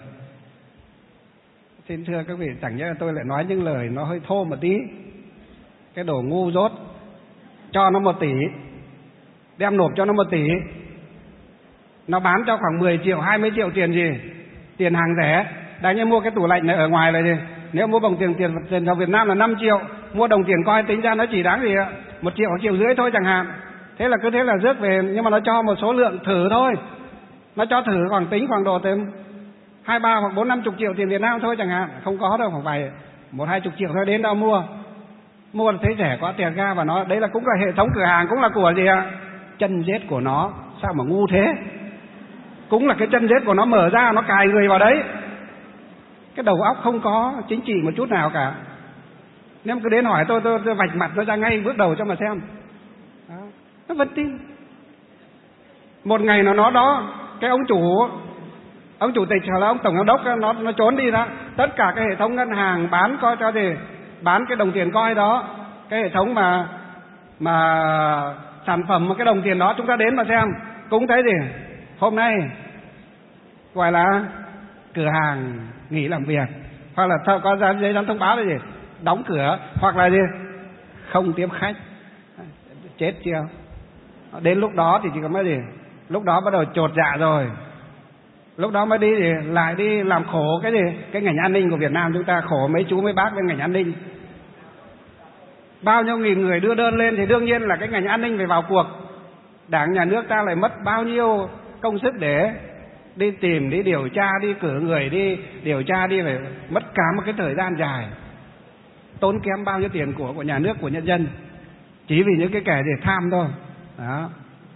Xin thưa các vị, chẳng nhẽ tôi lại nói những lời nó hơi thô một tí. Cái đồ ngu dốt, cho nó một tỷ, đem nộp cho nó một tỷ, nó bán cho khoảng mười triệu, hai mươi triệu tiền gì, tiền hàng rẻ. Đáng như mua cái tủ lạnh này ở ngoài này thì nếu mua bằng tiền tiền tiền vào Việt Nam là năm triệu, mua đồng tiền coi tính ra nó chỉ đáng gì ạ, một triệu hoặc triệu rưỡi thôi chẳng hạn. Thế là cứ thế là rước về, nhưng mà nó cho một số lượng thử thôi, nó cho thử khoảng tính khoảng độ thêm hai ba hoặc bốn năm chục triệu tiền Việt Nam thôi chẳng hạn, không có đâu, khoảng vài một hai chục triệu thôi, đến đâu mua mua thấy rẻ quá tiền ra, và nó đấy là cũng là hệ thống cửa hàng, cũng là của gì ạ, chân rết của nó. Sao mà ngu thế, cũng là cái chân rết của nó mở ra, nó cài người vào đấy. Cái đầu óc không có chính trị một chút nào cả. Nếu cứ đến hỏi tôi, tôi, tôi vạch mặt nó ra ngay bước đầu cho mà xem. Đó, nó vẫn tin. Một ngày nào nó đó, cái ông chủ ông chủ tịch hoặc là ông tổng giám đốc nó nó trốn đi đó, tất cả cái hệ thống ngân hàng bán coi cho gì, bán cái đồng tiền coi đó, cái hệ thống mà mà sản phẩm mà cái đồng tiền đó, chúng ta đến mà xem cũng thấy gì, hôm nay gọi là cửa hàng nghỉ làm việc, hoặc là có ra giấy thông báo là gì, đóng cửa, hoặc là gì, không tiếp khách. Chết chưa. Đến lúc đó thì chỉ có mấy gì, lúc đó bắt đầu chột dạ rồi, lúc đó mới đi thì lại đi làm khổ cái gì, cái ngành an ninh của Việt Nam chúng ta, khổ mấy chú mấy bác bên ngành an ninh. Bao nhiêu nghìn người đưa đơn lên thì đương nhiên là cái ngành an ninh phải vào cuộc. Đảng nhà nước ta lại mất bao nhiêu công sức để đi tìm, đi điều tra, đi cử người đi điều tra, đi phải mất cả một cái thời gian dài, tốn kém bao nhiêu tiền của của nhà nước, của nhân dân, chỉ vì những cái kẻ để tham thôi. Đó.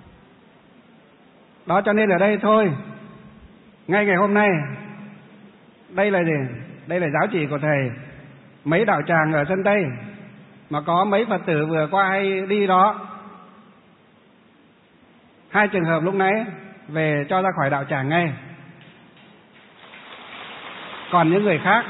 Đó cho nên ở đây thôi, ngay ngày hôm nay, đây là gì? Đây là giáo chỉ của thầy. Mấy đạo tràng ở sân Tây mà có mấy Phật tử vừa qua hay đi đó, hai trường hợp lúc nãy về cho ra khỏi đạo tràng ngay. Còn những người khác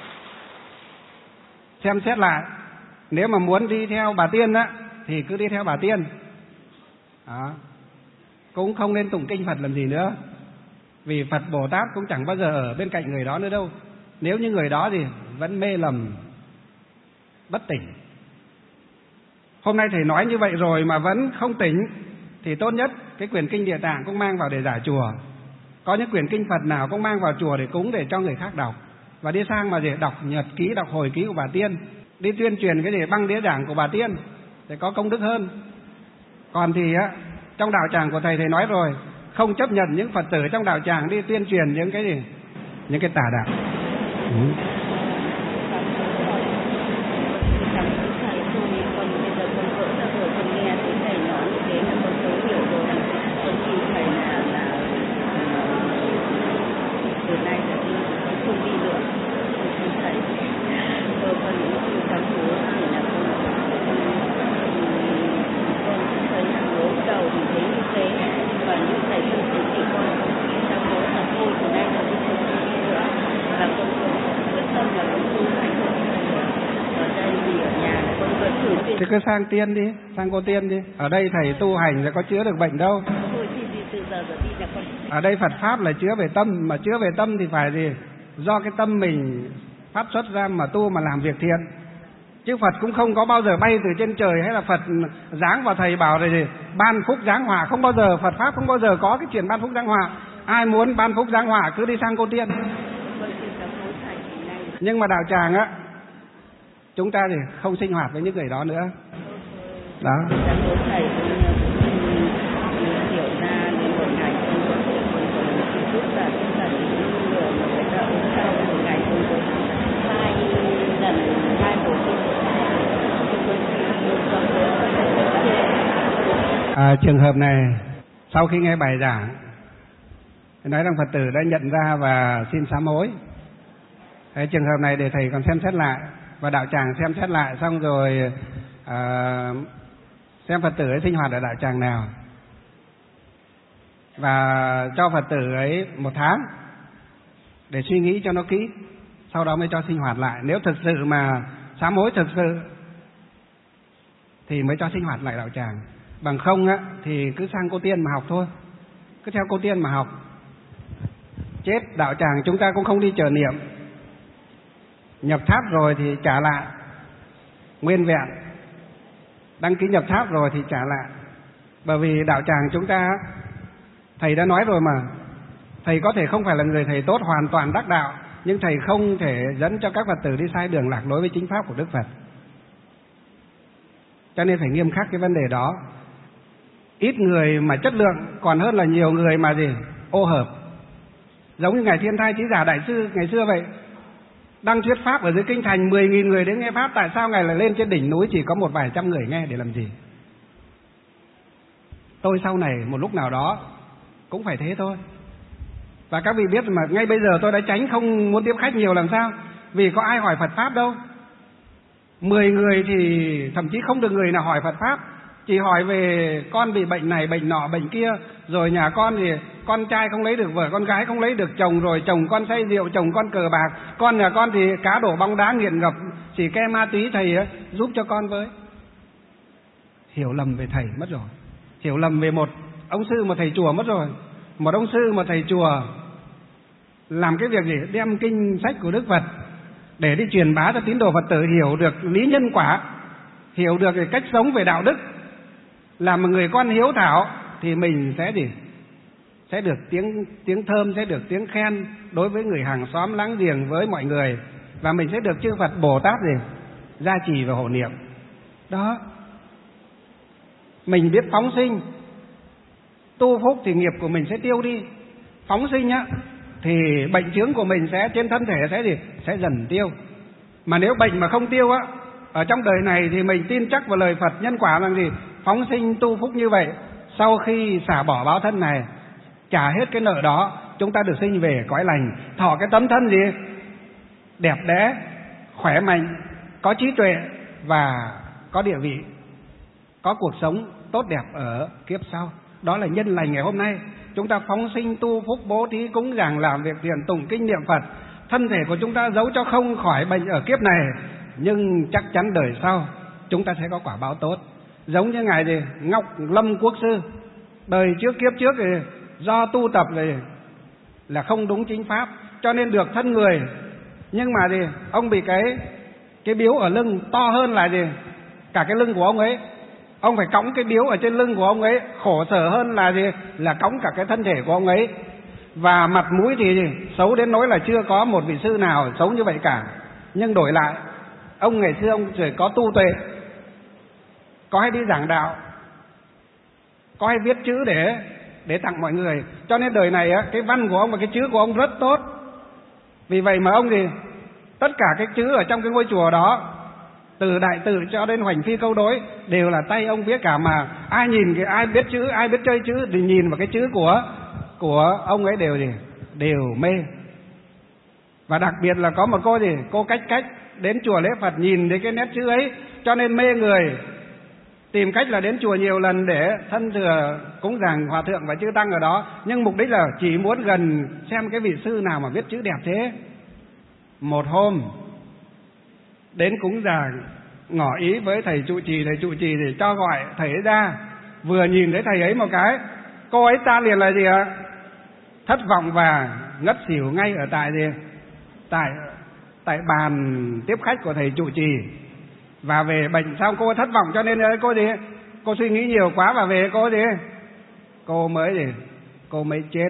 xem xét lại, nếu mà muốn đi theo bà Tiên á thì cứ đi theo bà Tiên. Đó. Cũng không nên tụng kinh Phật làm gì nữa, vì Phật Bồ Tát cũng chẳng bao giờ ở bên cạnh người đó nữa đâu. Nếu như người đó thì vẫn mê lầm, bất tỉnh. Hôm nay thầy nói như vậy rồi mà vẫn không tỉnh thì tốt nhất cái quyển kinh Địa Tạng cũng mang vào để giải chùa. Có những quyển kinh Phật nào cũng mang vào chùa để cúng, để cho người khác đọc. Và đi sang mà để đọc nhật ký, đọc hồi ký của bà Tiên, đi tuyên truyền cái gì băng đĩa giảng của bà Tiên để có công đức hơn. Còn thì á, trong đạo tràng của thầy thầy nói rồi, không chấp nhận những Phật tử trong đạo tràng đi tuyên truyền những cái gì, những cái tà đạo. Ừ. Thì cứ sang Tiên đi, sang cô Tiên đi. Ở đây thầy tu hành sẽ có chữa được bệnh đâu. Ở đây Phật Pháp là chữa về tâm, mà chữa về tâm thì phải gì? Do cái tâm mình phát xuất ra mà tu, mà làm việc thiện. Chứ Phật cũng không có bao giờ bay từ trên trời, hay là Phật giáng vào thầy bảo rồi gì ban phúc giáng hỏa, không bao giờ. Phật Pháp không bao giờ có cái chuyện ban phúc giáng hỏa. Ai muốn ban phúc giáng hỏa cứ đi sang cô Tiên. Nhưng mà đạo tràng á, chúng ta thì không sinh hoạt với những người đó nữa. Đó. À, trường hợp này sau khi nghe bài giảng, nói rằng Phật tử đã nhận ra và xin sám hối. Cái trường hợp này để thầy còn xem xét lại, và đạo tràng xem xét lại, xong rồi à, xem Phật tử ấy sinh hoạt ở đạo tràng nào, và cho Phật tử ấy một tháng để suy nghĩ cho nó kỹ, sau đó mới cho sinh hoạt lại. Nếu thực sự mà sám hối thực sự thì mới cho sinh hoạt lại đạo tràng. Bằng không á thì cứ sang Cô Tiên mà học thôi, cứ theo Cô Tiên mà học. Chết đạo tràng chúng ta cũng không đi chờ niệm, nhập tháp rồi thì trả lại nguyên vẹn, đăng ký nhập tháp rồi thì trả lại. Bởi vì đạo tràng chúng ta, thầy đã nói rồi mà, thầy có thể không phải là người thầy tốt hoàn toàn đắc đạo, nhưng thầy không thể dẫn cho các Phật tử đi sai đường lạc lối với chính pháp của Đức Phật. Cho nên phải nghiêm khắc cái vấn đề đó. Ít người mà chất lượng còn hơn là nhiều người mà gì ô hợp. Giống như Ngài Thiên Thai Chí Giả Đại Sư ngày xưa vậy, đăng thuyết pháp ở dưới kinh thành mười nghìn người đến nghe pháp, tại sao Ngài lại lên trên đỉnh núi chỉ có một vài trăm người nghe để làm gì? Tôi sau này một lúc nào đó cũng phải thế thôi. Và các vị biết mà, ngay bây giờ tôi đã tránh không muốn tiếp khách nhiều làm sao? Vì có ai hỏi Phật pháp đâu. Mười người thì thậm chí không được người nào hỏi Phật pháp, chỉ hỏi về con bị bệnh này bệnh nọ bệnh kia, rồi nhà con thì con trai không lấy được vợ, con gái không lấy được chồng, rồi chồng con say rượu, chồng con cờ bạc, con nhà con thì cá đổ bóng đá nghiện ngập, chỉ ke ma túy, thầy giúp cho con với. Hiểu lầm về thầy mất rồi, hiểu lầm về một ông sư một thầy chùa mất rồi. Một ông sư một thầy chùa làm cái việc gì? Đem kinh sách của Đức Phật để đi truyền bá cho tín đồ Phật tử hiểu được lý nhân quả, hiểu được cái cách sống về đạo đức. Làm một người con hiếu thảo thì mình sẽ gì? Sẽ được tiếng tiếng thơm, sẽ được tiếng khen đối với người hàng xóm láng giềng, với mọi người, và mình sẽ được chư Phật Bồ Tát gì? Gia trì và hộ niệm. Đó. Mình biết phóng sinh, tu phúc thì nghiệp của mình sẽ tiêu đi. Phóng sinh á thì bệnh chướng của mình sẽ trên thân thể sẽ gì? Sẽ dần tiêu. Mà nếu bệnh mà không tiêu á, ở trong đời này thì mình tin chắc vào lời Phật nhân quả rằng gì? Phóng sinh tu phúc như vậy, sau khi xả bỏ báo thân này, trả hết cái nợ đó, chúng ta được sinh về cõi lành, thọ cái tấm thân gì? Đẹp đẽ, khỏe mạnh, có trí tuệ và có địa vị, có cuộc sống tốt đẹp ở kiếp sau. Đó là nhân lành ngày hôm nay. Chúng ta phóng sinh tu phúc, bố thí cúng dường, làm việc thiện, tụng kinh niệm Phật. Thân thể của chúng ta giấu cho không khỏi bệnh ở kiếp này, nhưng chắc chắn đời sau chúng ta sẽ có quả báo tốt. Giống như ngài gì Ngọc Lâm Quốc Sư, đời trước kiếp trước thì do tu tập thì là không đúng chính pháp, cho nên được thân người. Nhưng mà gì ông bị cái cái biếu ở lưng to hơn là gì cả cái lưng của ông ấy. Ông phải cõng cái biếu ở trên lưng của ông ấy, khổ sở hơn là gì là cõng cả cái thân thể của ông ấy. Và mặt mũi thì gì? Xấu đến nỗi là chưa có một vị sư nào xấu như vậy cả. Nhưng đổi lại, ông ngày xưa ông chỉ có tu tuệ, có hay đi giảng đạo, có hay viết chữ để để tặng mọi người. Cho nên đời này á, cái văn của ông và cái chữ của ông rất tốt. Vì vậy mà ông gì tất cả cái chữ ở trong cái ngôi chùa đó, từ đại tự cho đến hoành phi câu đối, đều là tay ông viết cả. Mà ai nhìn cái ai biết chữ, ai biết chơi chữ thì nhìn vào cái chữ của của ông ấy đều gì đều mê. Và đặc biệt là có một cô gì cô cách cách đến chùa lễ Phật nhìn đến cái nét chữ ấy, cho nên mê người, tìm cách là đến chùa nhiều lần để thân thừa cúng dường hòa thượng và chư tăng ở đó, nhưng mục đích là chỉ muốn gần xem cái vị sư nào mà viết chữ đẹp thế. Một hôm đến cúng dường, ngỏ ý với thầy trụ trì, thầy trụ trì thì cho gọi thầy ấy ra. Vừa nhìn thấy thầy ấy một cái, cô ấy ta liền là gì ạ? Thất vọng và ngất xỉu ngay ở tại gì tại tại bàn tiếp khách của thầy trụ trì. Và về bệnh xong cô thất vọng, cho nên cô gì cô suy nghĩ nhiều quá, và về cô gì cô mới gì cô mới chết.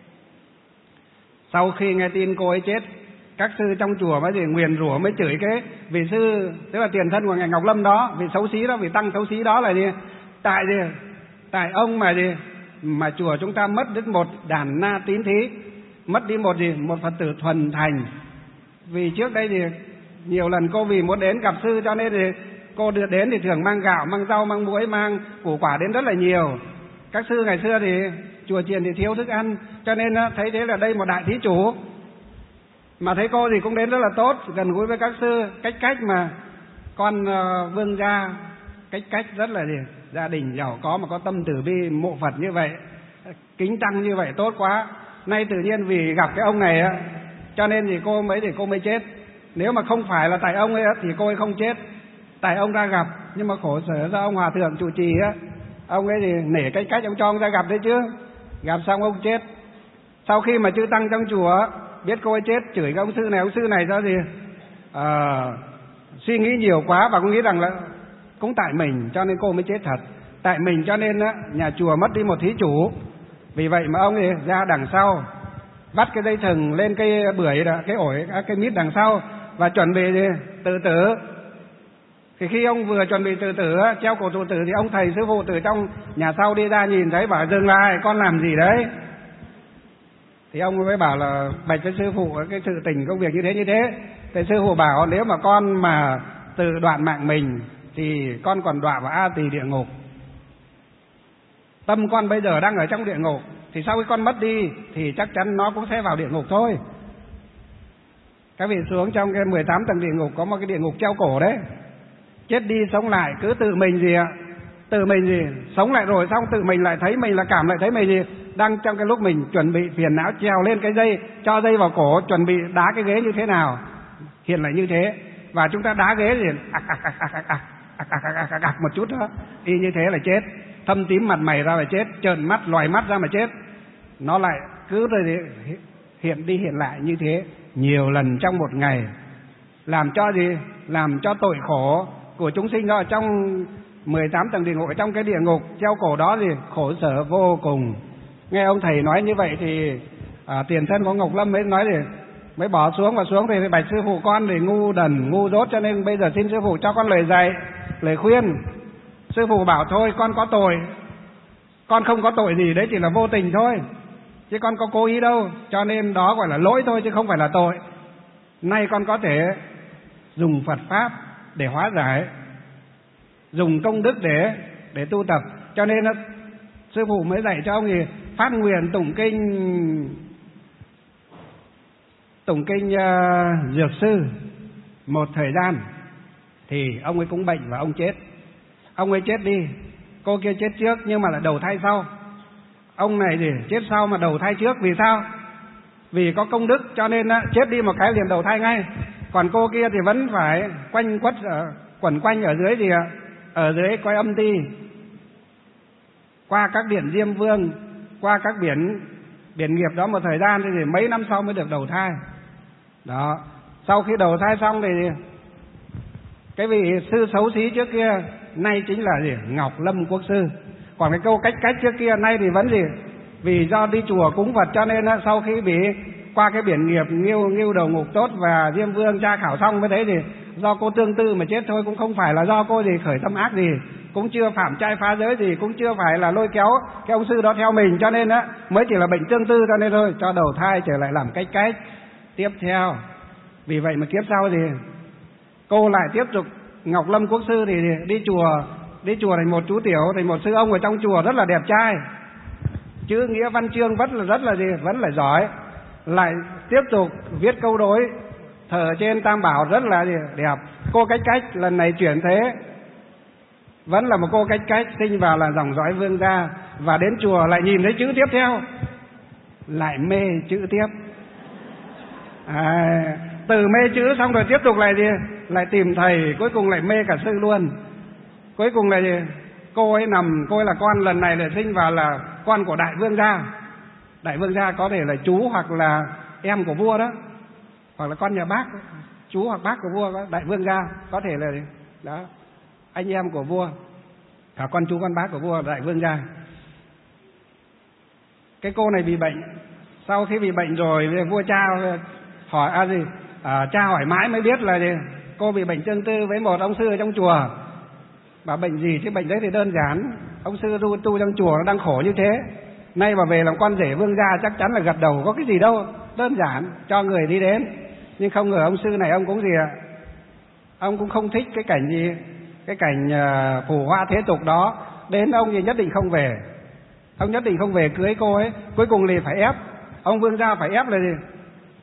Sau khi nghe tin cô ấy chết, các sư trong chùa mới gì nguyền rủa, mới chửi cái vị sư, tức là tiền thân của ngài Ngọc Lâm đó, vị xấu xí đó, vị tăng xấu xí đó là gì tại gì tại ông mà gì mà chùa chúng ta mất đến một đàn na tín thí, mất đi một gì một Phật tử thuần thành. Vì trước đây thì nhiều lần cô vì muốn đến gặp sư, cho nên thì cô đưa đến thì thường mang gạo, mang rau, mang muối, mang củ quả đến rất là nhiều. Các sư ngày xưa thì chùa chiền thì thiếu thức ăn, cho nên thấy thế là đây một đại thí chủ, Mà thấy cô thì cũng đến rất là tốt, gần gũi với các sư, cách cách mà con uh, vương gia, cách cách rất là gì, gia đình giàu có mà có tâm từ bi mộ Phật như vậy, kính tăng như vậy tốt quá. Nay tự nhiên vì gặp cái ông này á, cho nên thì cô mới thì cô mới chết. Nếu mà không phải là tại ông ấy á, thì cô ấy không chết. Tại ông ra gặp, nhưng mà khổ sở do ông hòa thượng trụ trì á, ông ấy thì nể cách cách ông cho ông ra gặp đấy chứ. Gặp xong ông chết. Sau khi mà chư tăng trong chùa biết cô ấy chết, chửi cái ông sư này, ông sư này ra gì à, suy nghĩ nhiều quá và cũng nghĩ rằng là cũng tại mình cho nên cô mới chết thật. Tại mình cho nên á, nhà chùa mất đi một thí chủ. Vì vậy mà ông ấy ra đằng sau, bắt cái dây thừng lên cái bưởi đó, cái ổi, cái mít đằng sau và chuẩn bị gì? Tự tử. Thì khi ông vừa chuẩn bị tự tử, treo cổ tự tử thì ông thầy sư phụ từ trong nhà sau đi ra nhìn thấy bảo dừng lại, con làm gì đấy? Thì ông mới bảo là bạch với sư phụ cái sự tình công việc như thế như thế. Thì sư phụ bảo nếu mà con mà tự đoạn mạng mình thì con còn đọa vào A Tỳ địa ngục. Tâm con bây giờ đang ở trong địa ngục, thì sau khi con mất đi thì chắc chắn nó cũng sẽ vào địa ngục thôi. Các vị xuống trong cái mười tám tầng địa ngục có một cái địa ngục treo cổ đấy. Chết đi sống lại cứ tự mình gì ạ? Tự mình gì? Sống lại rồi xong tự mình lại thấy mình là cảm lại thấy mình gì? Đang trong cái lúc mình chuẩn bị phiền não trèo lên cái dây, cho dây vào cổ, chuẩn bị đá cái ghế như thế nào? Hiện lại như thế. Và chúng ta đá ghế gì? Ạc ạc ạc ạc ạc ạc ạc ạc ạc ạc một chút đó. Y như thế là chết. Thâm tím mặt mày ra là chết, trợn mắt, loài mắt ra mà chết. Nó lại cứ rồi hiện đi hiện lại như thế nhiều lần trong một ngày. Làm cho gì? Làm cho tội khổ của chúng sinh đó ở trong mười tám tầng địa ngục, ở trong cái địa ngục treo cổ đó gì khổ sở vô cùng. Nghe ông thầy nói như vậy thì à, tiền thân của Ngọc Lâm mới nói thì mới bỏ xuống và xuống thì bạch sư phụ con thì ngu đần ngu dốt, cho nên bây giờ xin sư phụ cho con lời dạy, lời khuyên. Sư phụ bảo thôi con có tội, con không có tội gì, đấy chỉ là vô tình thôi, chứ con có cố ý đâu, cho nên đó gọi là lỗi thôi chứ không phải là tội. Nay con có thể dùng Phật pháp để hóa giải, dùng công đức để để tu tập, cho nên đó, sư phụ mới dạy cho ông thì phát nguyện tụng kinh tụng kinh uh, dược sư một thời gian. Thì ông ấy cũng bệnh và ông chết. Ông ấy chết đi, cô kia chết trước nhưng mà lại đầu thai sau. Ông này thì chết sau mà đầu thai trước, vì sao? Vì có công đức cho nên uh, chết đi một cái liền đầu thai ngay. Còn cô kia thì vẫn phải quanh quất ở, quẩn quanh ở dưới gì ạ? Ở dưới coi âm ti, qua các biển Diêm Vương, qua các biển biển nghiệp đó một thời gian thì mấy năm sau mới được đầu thai. Đó, sau khi đầu thai xong thì cái vị sư xấu xí trước kia nay chính là gì? Ngọc Lâm Quốc sư. Còn cái câu cách cách trước kia nay thì vẫn gì? Vì do đi chùa cúng Phật cho nên sau khi bị qua cái biển nghiệp nghiêu nghiêu đầu ngục tốt và Diêm Vương tra khảo xong mới thấy thì do cô tương tư mà chết thôi, cũng không phải là do cô gì khởi tâm ác gì, cũng chưa phạm trai phá giới gì, cũng chưa phải là lôi kéo cái ông sư đó theo mình, cho nên á mới chỉ là bệnh tương tư cho nên thôi cho đầu thai trở lại làm cách cách tiếp theo. Vì vậy mà kiếp sau thì cô lại tiếp tục Ngọc Lâm Quốc sư thì đi chùa, đi chùa thành một chú tiểu, thành một sư ông ở trong chùa rất là đẹp trai, chữ nghĩa văn chương vẫn là rất là gì vẫn là giỏi, lại tiếp tục viết câu đối thờ trên Tam Bảo rất là đẹp. Cô cách cách lần này chuyển thế, vẫn là một cô cách cách sinh vào là dòng dõi Vương gia, và đến chùa lại nhìn thấy chữ tiếp theo lại mê chữ tiếp. À, từ mê chữ xong rồi tiếp tục lại gì lại tìm thầy, cuối cùng lại mê cả sư luôn. Cuối cùng là gì? Cô ấy nằm, cô ấy là con lần này là sinh vào là con của đại vương gia. Đại vương gia có thể là chú hoặc là em của vua đó, hoặc là con nhà bác, chú hoặc bác của vua đó. Đại vương gia có thể là đó anh em của vua, cả con chú con bác của vua, đại vương gia. Cái cô này bị bệnh, sau khi bị bệnh rồi vua cha hỏi à gì à, cha hỏi mãi mới biết là gì cô bị bệnh tương tư với một ông sư ở trong chùa. Bảo bệnh gì chứ, bệnh đấy thì đơn giản, ông sư tu, tu trong chùa nó đang khổ như thế, nay mà về làm con rể vương gia chắc chắn là gật đầu, có cái gì đâu, đơn giản, cho người đi đến. Nhưng không ngờ ông sư này ông cũng gì ạ, ông cũng không thích cái cảnh gì, cái cảnh uh, phù hoa thế tục đó, đến ông thì nhất định không về, ông nhất định không về cưới cô ấy. Cuối cùng thì phải ép, ông vương gia phải ép là gì,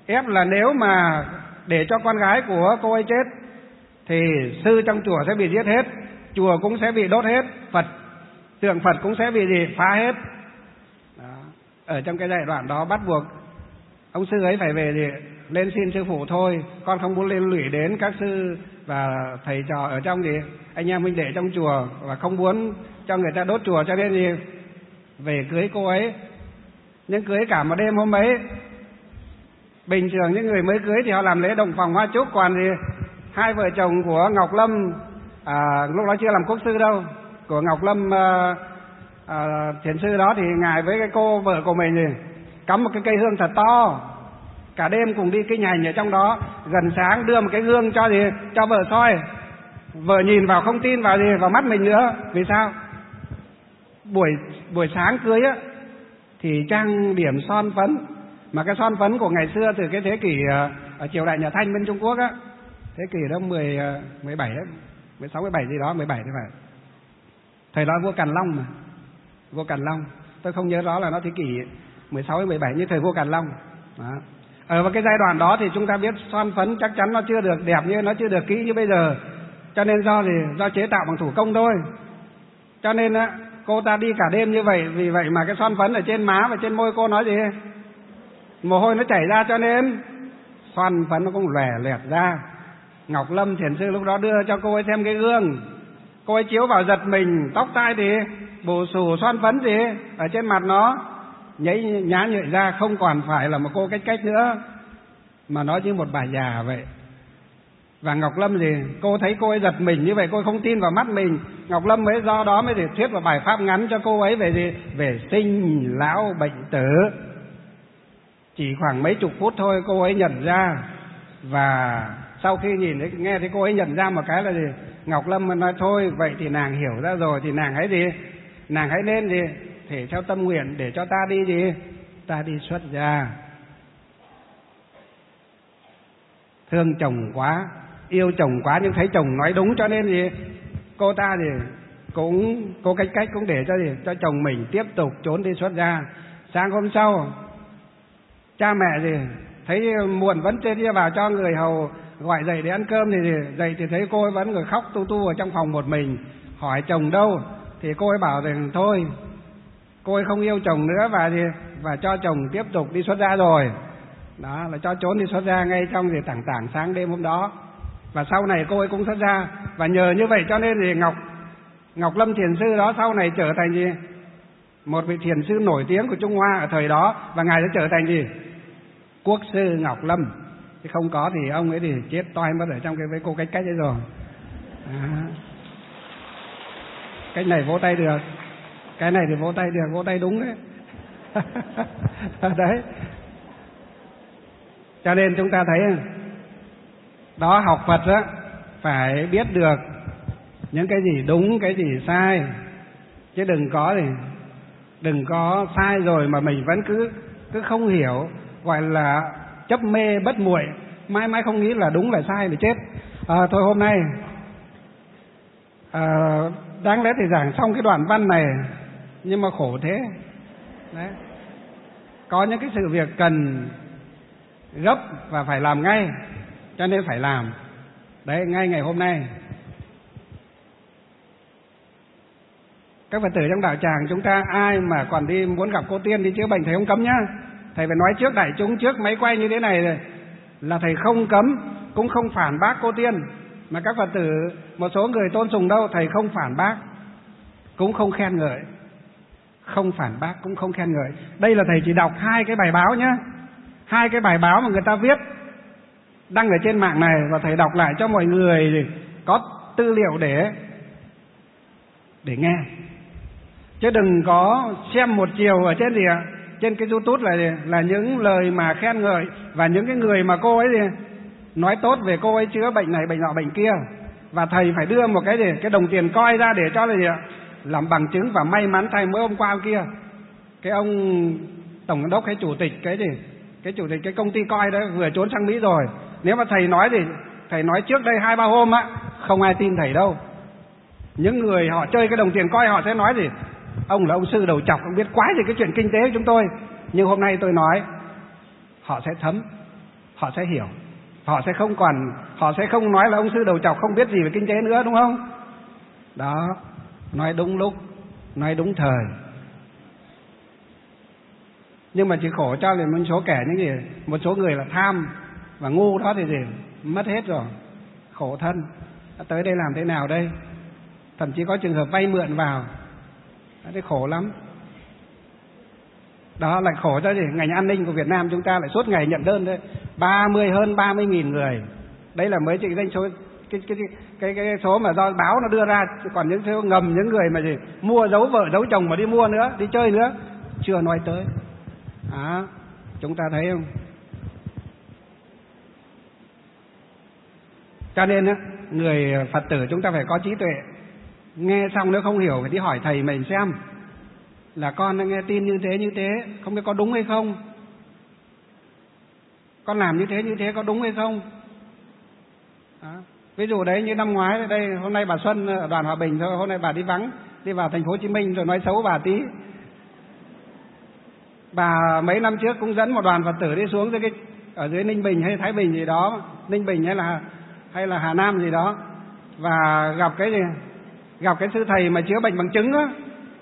ép là nếu mà để cho con gái của cô ấy chết thì sư trong chùa sẽ bị giết hết, chùa cũng sẽ bị đốt hết, Phật tượng Phật cũng sẽ bị gì phá hết. Đó. Ở trong cái giai đoạn đó bắt buộc ông sư ấy phải về thì lên xin sư phụ thôi, con không muốn liên lụy đến các sư và thầy trò ở trong gì anh em huynh đệ trong chùa, và không muốn cho người ta đốt chùa, cho nên gì về cưới cô ấy. Nhưng cưới cả một đêm hôm ấy, bình thường những người mới cưới thì họ làm lễ động phòng hoa chúc, còn thì hai vợ chồng của Ngọc Lâm à, lúc đó chưa làm quốc sư đâu, của Ngọc Lâm à, à, thiền sư đó, thì ngài với cái cô vợ của mình thì cắm một cái cây hương thật to, cả đêm cùng đi kinh hành ở trong đó, gần sáng đưa một cái gương cho gì cho vợ soi, vợ nhìn vào không tin vào gì vào mắt mình nữa. Vì sao? Buổi buổi sáng cưới á thì trang điểm son phấn, mà cái son phấn của ngày xưa từ cái thế kỷ ở triều đại nhà Thanh bên Trung Quốc á, thế kỷ đó mười mười bảy đấy, mười sáu mười bảy gì đó, mười bảy thì phải. Thời đó vua Càn Long mà, vua Càn Long, tôi không nhớ rõ là nó thế kỷ mười sáu đến mười bảy như thời vua Càn Long. Đó. Ở vào cái giai đoạn đó thì chúng ta biết son phấn chắc chắn nó chưa được đẹp như, nó chưa được kỹ như bây giờ, cho nên do gì do chế tạo bằng thủ công thôi. Cho nên á cô ta đi cả đêm như vậy, vì vậy mà cái son phấn ở trên má và trên môi cô nói gì mồ hôi nó chảy ra, cho nên son phấn nó cũng lòe loẹt ra. Ngọc Lâm thiền sư lúc đó đưa cho cô ấy xem cái gương, cô ấy chiếu vào giật mình, tóc tai thì bù xù, son phấn gì ở trên mặt nó nhấy nhá nhụi ra, không còn phải là một cô cách cách nữa, mà nó như một bà già vậy. Và Ngọc Lâm gì cô thấy cô ấy giật mình như vậy, cô ấy không tin vào mắt mình. Ngọc Lâm mới do đó mới để thuyết vào bài pháp ngắn cho cô ấy về gì về sinh lão bệnh tử. Chỉ khoảng mấy chục phút thôi cô ấy nhận ra, và sau khi nhìn thấy nghe thấy cô ấy nhận ra một cái là gì, Ngọc Lâm nói thôi vậy thì nàng hiểu ra rồi, thì nàng hãy gì nàng hãy nên gì thể theo tâm nguyện để cho ta đi gì ta đi xuất gia. Thương chồng quá, yêu chồng quá, nhưng thấy chồng nói đúng, cho nên gì cô ta thì cũng cô cách cách cũng để cho gì cho chồng mình tiếp tục trốn đi xuất gia. Sáng hôm sau cha mẹ gì thấy muộn vẫn chưa đi vào cho người hầu gọi dậy để ăn cơm, thì dậy thì thấy cô ấy vẫn người khóc tu tu ở trong phòng một mình. Hỏi chồng đâu thì cô ấy bảo rằng thôi cô ấy không yêu chồng nữa, và gì và cho chồng tiếp tục đi xuất gia rồi. Đó là cho trốn đi xuất gia ngay trong gì tảng tảng sáng đêm hôm đó. Và sau này cô ấy cũng xuất gia, và nhờ như vậy cho nên thì Ngọc Ngọc Lâm thiền sư đó sau này trở thành gì một vị thiền sư nổi tiếng của Trung Hoa ở thời đó, và ngài đã trở thành gì quốc sư Ngọc Lâm. Chứ không có thì ông ấy thì chết toai mất ở trong cái với cô cách cách ấy rồi. À. Cái này vỗ tay được, cái này thì vỗ tay được, vỗ tay đúng đấy. Đấy. Cho nên chúng ta thấy đó, học Phật á phải biết được những cái gì đúng, cái gì sai, chứ đừng có thì đừng có sai rồi mà mình vẫn cứ cứ không hiểu, gọi là chấp mê bất muội, mãi mãi không nghĩ là đúng là sai thì chết. À, thôi hôm nay à, đáng lẽ thì giảng xong cái đoạn văn này, nhưng mà khổ thế. Đấy. Có những cái sự việc cần gấp và phải làm ngay, cho nên phải làm. Đấy, ngay ngày hôm nay các Phật tử trong đạo tràng chúng ta ai mà còn đi muốn gặp cô Tiên đi chữa bệnh, thầy không cấm nhá. Thầy phải nói trước đại chúng, trước máy quay như thế này rồi, là thầy không cấm, cũng không phản bác cô Tiên. Mà các Phật tử một số người tôn sùng đâu, thầy không phản bác, cũng không khen ngợi. Không phản bác cũng không khen ngợi. Đây là thầy chỉ đọc hai cái bài báo nhá, hai cái bài báo mà người ta viết đăng ở trên mạng này, và thầy đọc lại cho mọi người có tư liệu để để nghe, chứ đừng có xem một chiều ở trên gì ạ, trên cái YouTube là là những lời mà khen ngợi, và những cái người mà cô ấy gì nói tốt về cô ấy chữa bệnh này bệnh nọ bệnh kia, và thầy phải đưa một cái gì cái đồng tiền coi ra để cho là gì ạ làm bằng chứng. Và may mắn thay mới hôm qua hôm kia cái ông tổng giám đốc hay chủ tịch cái gì cái chủ tịch cái công ty coi đó vừa trốn sang Mỹ rồi. Nếu mà thầy nói thì thầy nói trước đây hai ba hôm á, không ai tin thầy đâu. Những người họ chơi cái đồng tiền coi họ sẽ nói gì ông là ông sư đầu chọc, ông biết quái gì cái chuyện kinh tế của chúng tôi. Nhưng hôm nay tôi nói họ sẽ thấm, họ sẽ hiểu. Họ sẽ không còn, họ sẽ không nói là ông sư đầu chọc không biết gì về kinh tế nữa, đúng không? Đó, nói đúng lúc, nói đúng thời. Nhưng mà chỉ khổ cho là một số kẻ những gì, một số người là tham và ngu đó thì gì, mất hết rồi, khổ thân. Tới đây làm thế nào đây? Thậm chí có trường hợp vay mượn vào, thế khổ lắm. Đó lại khổ cho gì? Ngành an ninh của Việt Nam chúng ta lại suốt ngày nhận đơn đấy, ba mươi hơn ba mươi nghìn người. Đấy là mới chỉ danh số cái cái cái cái số mà do báo nó đưa ra, còn những số ngầm những người mà gì mua giấu vợ giấu chồng mà đi mua nữa, đi chơi nữa, chưa nói tới. Đó, chúng ta thấy không? Cho nên á, người Phật tử chúng ta phải có trí tuệ. Nghe xong nếu không hiểu phải đi hỏi thầy mình xem là con đã nghe tin như thế như thế, không biết có đúng hay không, con làm như thế như thế có đúng hay không. Đó. Ví dụ đấy như năm ngoái đây, hôm nay bà Xuân ở đoàn Hòa Bình thôi, hôm nay bà đi vắng, đi vào thành phố Hồ Chí Minh rồi nói xấu bà tí. Bà mấy năm trước cũng dẫn một đoàn Phật tử đi xuống dưới cái ở dưới Ninh Bình hay Thái Bình gì đó, Ninh Bình hay là hay là Hà Nam gì đó, và gặp cái gì, gặp cái sư thầy mà chữa bệnh bằng trứng á,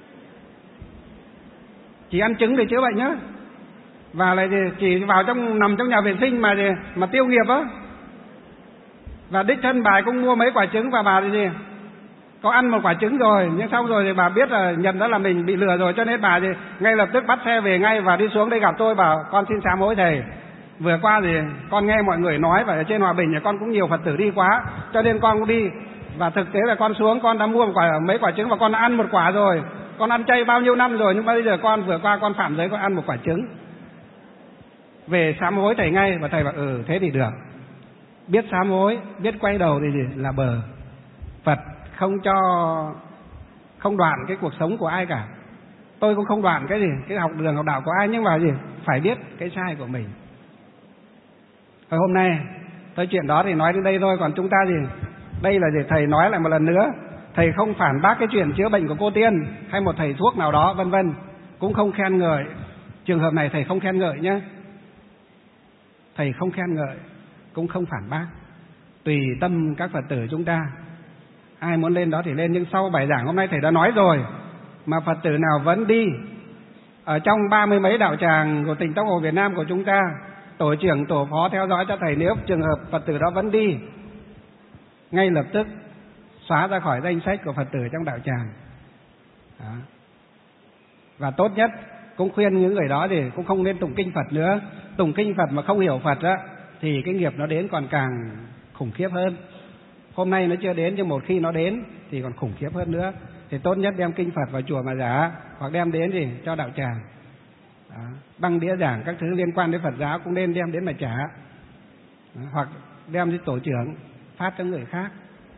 chỉ ăn trứng để chữa bệnh nhá, và lại chỉ vào trong nằm trong nhà vệ sinh mà gì mà tiêu nghiệp á, và đích thân bà cũng mua mấy quả trứng, và bà thì gì có ăn một quả trứng rồi, nhưng xong rồi thì bà biết là nhận đó là mình bị lừa rồi, cho nên bà thì ngay lập tức bắt xe về ngay và đi xuống đây gặp tôi, bảo con xin sám hối thầy, vừa qua thì con nghe mọi người nói và ở trên Hòa Bình thì con cũng nhiều Phật tử đi quá, cho nên con cũng đi, và thực tế là con xuống con đã mua một quả, mấy quả trứng và con đã ăn một quả rồi, con ăn chay bao nhiêu năm rồi, nhưng bây giờ con vừa qua con phạm giới con ăn một quả trứng, về sám hối thầy ngay. Và thầy bảo ừ thế thì được, biết sám hối, biết quay đầu thì gì là bờ. Phật không cho, không đoạn cái cuộc sống của ai cả, tôi cũng không đoạn cái gì cái học đường học đạo của ai, nhưng mà gì phải biết cái sai của mình. Rồi hôm nay tới chuyện đó thì nói đến đây thôi, còn chúng ta gì đây là gì thầy nói lại một lần nữa, thầy không phản bác cái chuyện chữa bệnh của cô Tiên hay một thầy thuốc nào đó vân vân, cũng không khen ngợi trường hợp này, thầy không khen ngợi nhé, thầy không khen ngợi cũng không phản bác, tùy tâm các Phật tử chúng ta, ai muốn lên đó thì lên. Nhưng sau bài giảng hôm nay thầy đã nói rồi, mà Phật tử nào vẫn đi ở trong ba mươi mấy đạo tràng của tỉnh Tông Hồ Việt Nam của chúng ta, tổ trưởng tổ phó theo dõi cho thầy, nếu trường hợp Phật tử đó vẫn đi, ngay lập tức xóa ra khỏi danh sách của Phật tử trong đạo tràng. Đó. Và tốt nhất cũng khuyên những người đó thì cũng không nên tụng kinh Phật nữa. Tụng kinh Phật mà không hiểu Phật á, thì cái nghiệp nó đến còn càng khủng khiếp hơn. Hôm nay nó chưa đến, nhưng một khi nó đến thì còn khủng khiếp hơn nữa. Thì tốt nhất đem kinh Phật vào chùa mà giả, hoặc đem đến gì cho đạo tràng. Đó. Băng đĩa giảng các thứ liên quan đến Phật giáo cũng nên đem đến mà trả. Đó. Hoặc đem đến tổ trưởng phát cho người khác.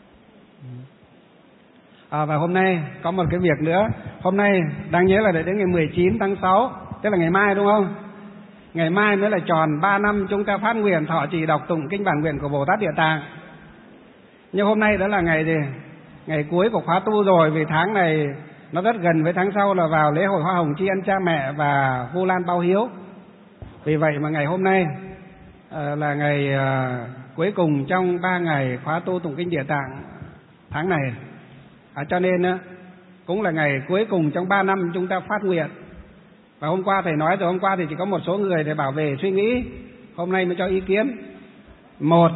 À, và hôm nay có một cái việc nữa. Hôm nay đáng nhớ là đến ngày mười chín tháng sáu, tức là ngày mai đúng không? Ngày mai mới là tròn ba năm chúng ta phát nguyện thọ trì đọc tụng kinh bản nguyện của Bồ Tát Địa Tạng. Nhưng hôm nay đó là ngày gì? Ngày cuối của khóa tu rồi, vì tháng này nó rất gần với tháng sau là vào lễ hội Hoa Hồng Tri Ân Cha Mẹ và Vu Lan Báo Hiếu. Vì vậy mà ngày hôm nay uh, là ngày uh, cuối cùng trong ba ngày khóa tu tụng kinh Địa Tạng tháng này. À, cho nên uh, cũng là ngày cuối cùng trong ba năm chúng ta phát nguyện. Và hôm qua thầy nói rồi, hôm qua thì chỉ có một số người để bảo vệ suy nghĩ, hôm nay mới cho ý kiến. Một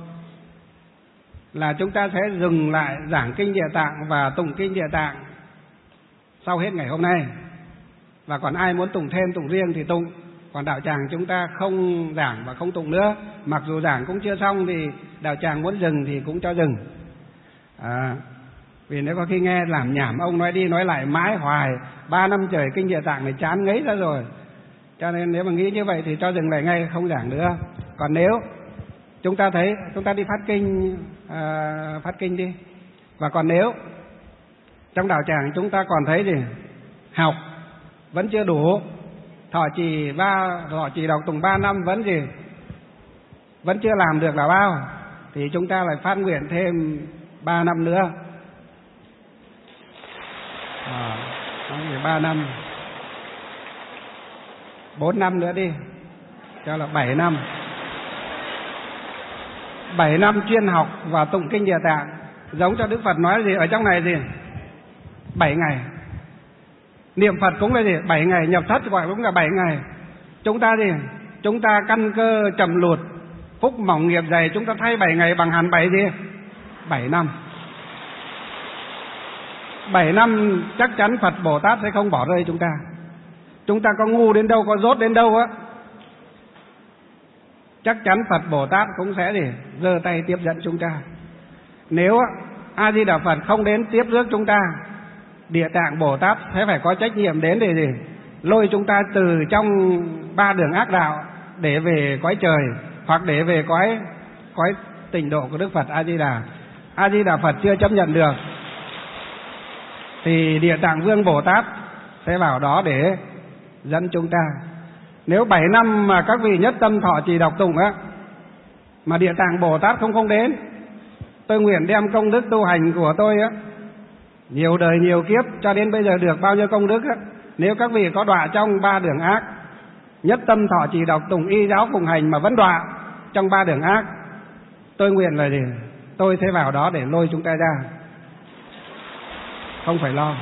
là chúng ta sẽ dừng lại giảng kinh Địa Tạng và tụng kinh Địa Tạng sau hết ngày hôm nay. Và còn ai muốn tụng thêm tụng riêng thì tụng. Còn đạo tràng chúng ta không giảng và không tụng nữa. Mặc dù giảng cũng chưa xong thì đạo tràng muốn dừng thì cũng cho dừng. À, vì nếu có khi nghe làm nhảm ông nói đi nói lại mãi hoài, ba năm trời kinh Địa Tạng này chán ngấy ra rồi. Cho nên nếu mà nghĩ như vậy thì cho dừng lại ngay, không giảng nữa. Còn nếu chúng ta thấy chúng ta đi phát kinh à, phát kinh đi. Và còn nếu trong đạo tràng chúng ta còn thấy gì học vẫn chưa đủ, thọ trì ba thọ trì đọc tụng ba năm vẫn gì vẫn chưa làm được là bao, thì chúng ta lại phát nguyện thêm ba năm nữa. À, ba năm, bốn năm nữa đi, cho là bảy năm. bảy năm chuyên học và tụng kinh Địa Tạng, giống cho Đức Phật nói gì ở trong này gì? bảy ngày. Niệm Phật cũng là gì? bảy ngày. Nhập thất gọi cũng là bảy ngày. Chúng ta gì? Chúng ta căn cơ chậm lụt, phúc mỏng nghiệp dày, chúng ta thay bảy ngày bằng hẳn bảy gì? bảy năm. Bảy năm chắc chắn Phật Bồ Tát sẽ không bỏ rơi chúng ta. Chúng ta có ngu đến đâu, có dốt đến đâu á, chắc chắn Phật Bồ Tát cũng sẽ gì? Giơ tay tiếp dẫn chúng ta. Nếu A Di Đà Phật không đến tiếp rước chúng ta, Địa Tạng Bồ Tát sẽ phải có trách nhiệm đến để gì? Lôi chúng ta từ trong ba đường ác đạo để về cõi trời, hoặc để về cõi cõi tịnh độ của Đức Phật A Di Đà. A Di Đà Phật chưa chấp nhận được thì Địa Tạng Vương Bồ Tát sẽ vào đó để dẫn chúng ta. Nếu bảy năm mà các vị nhất tâm thọ trì đọc tụng á, mà Địa Tạng Bồ Tát không không đến, tôi nguyện đem công đức tu hành của tôi á, nhiều đời nhiều kiếp cho đến bây giờ được bao nhiêu công đức á, nếu các vị có đọa trong ba đường ác, nhất tâm thọ trì đọc tụng y giáo phụng hành mà vẫn đọa trong ba đường ác, tôi nguyện là gì? Tôi sẽ vào đó để lôi chúng ta ra, không phải lo.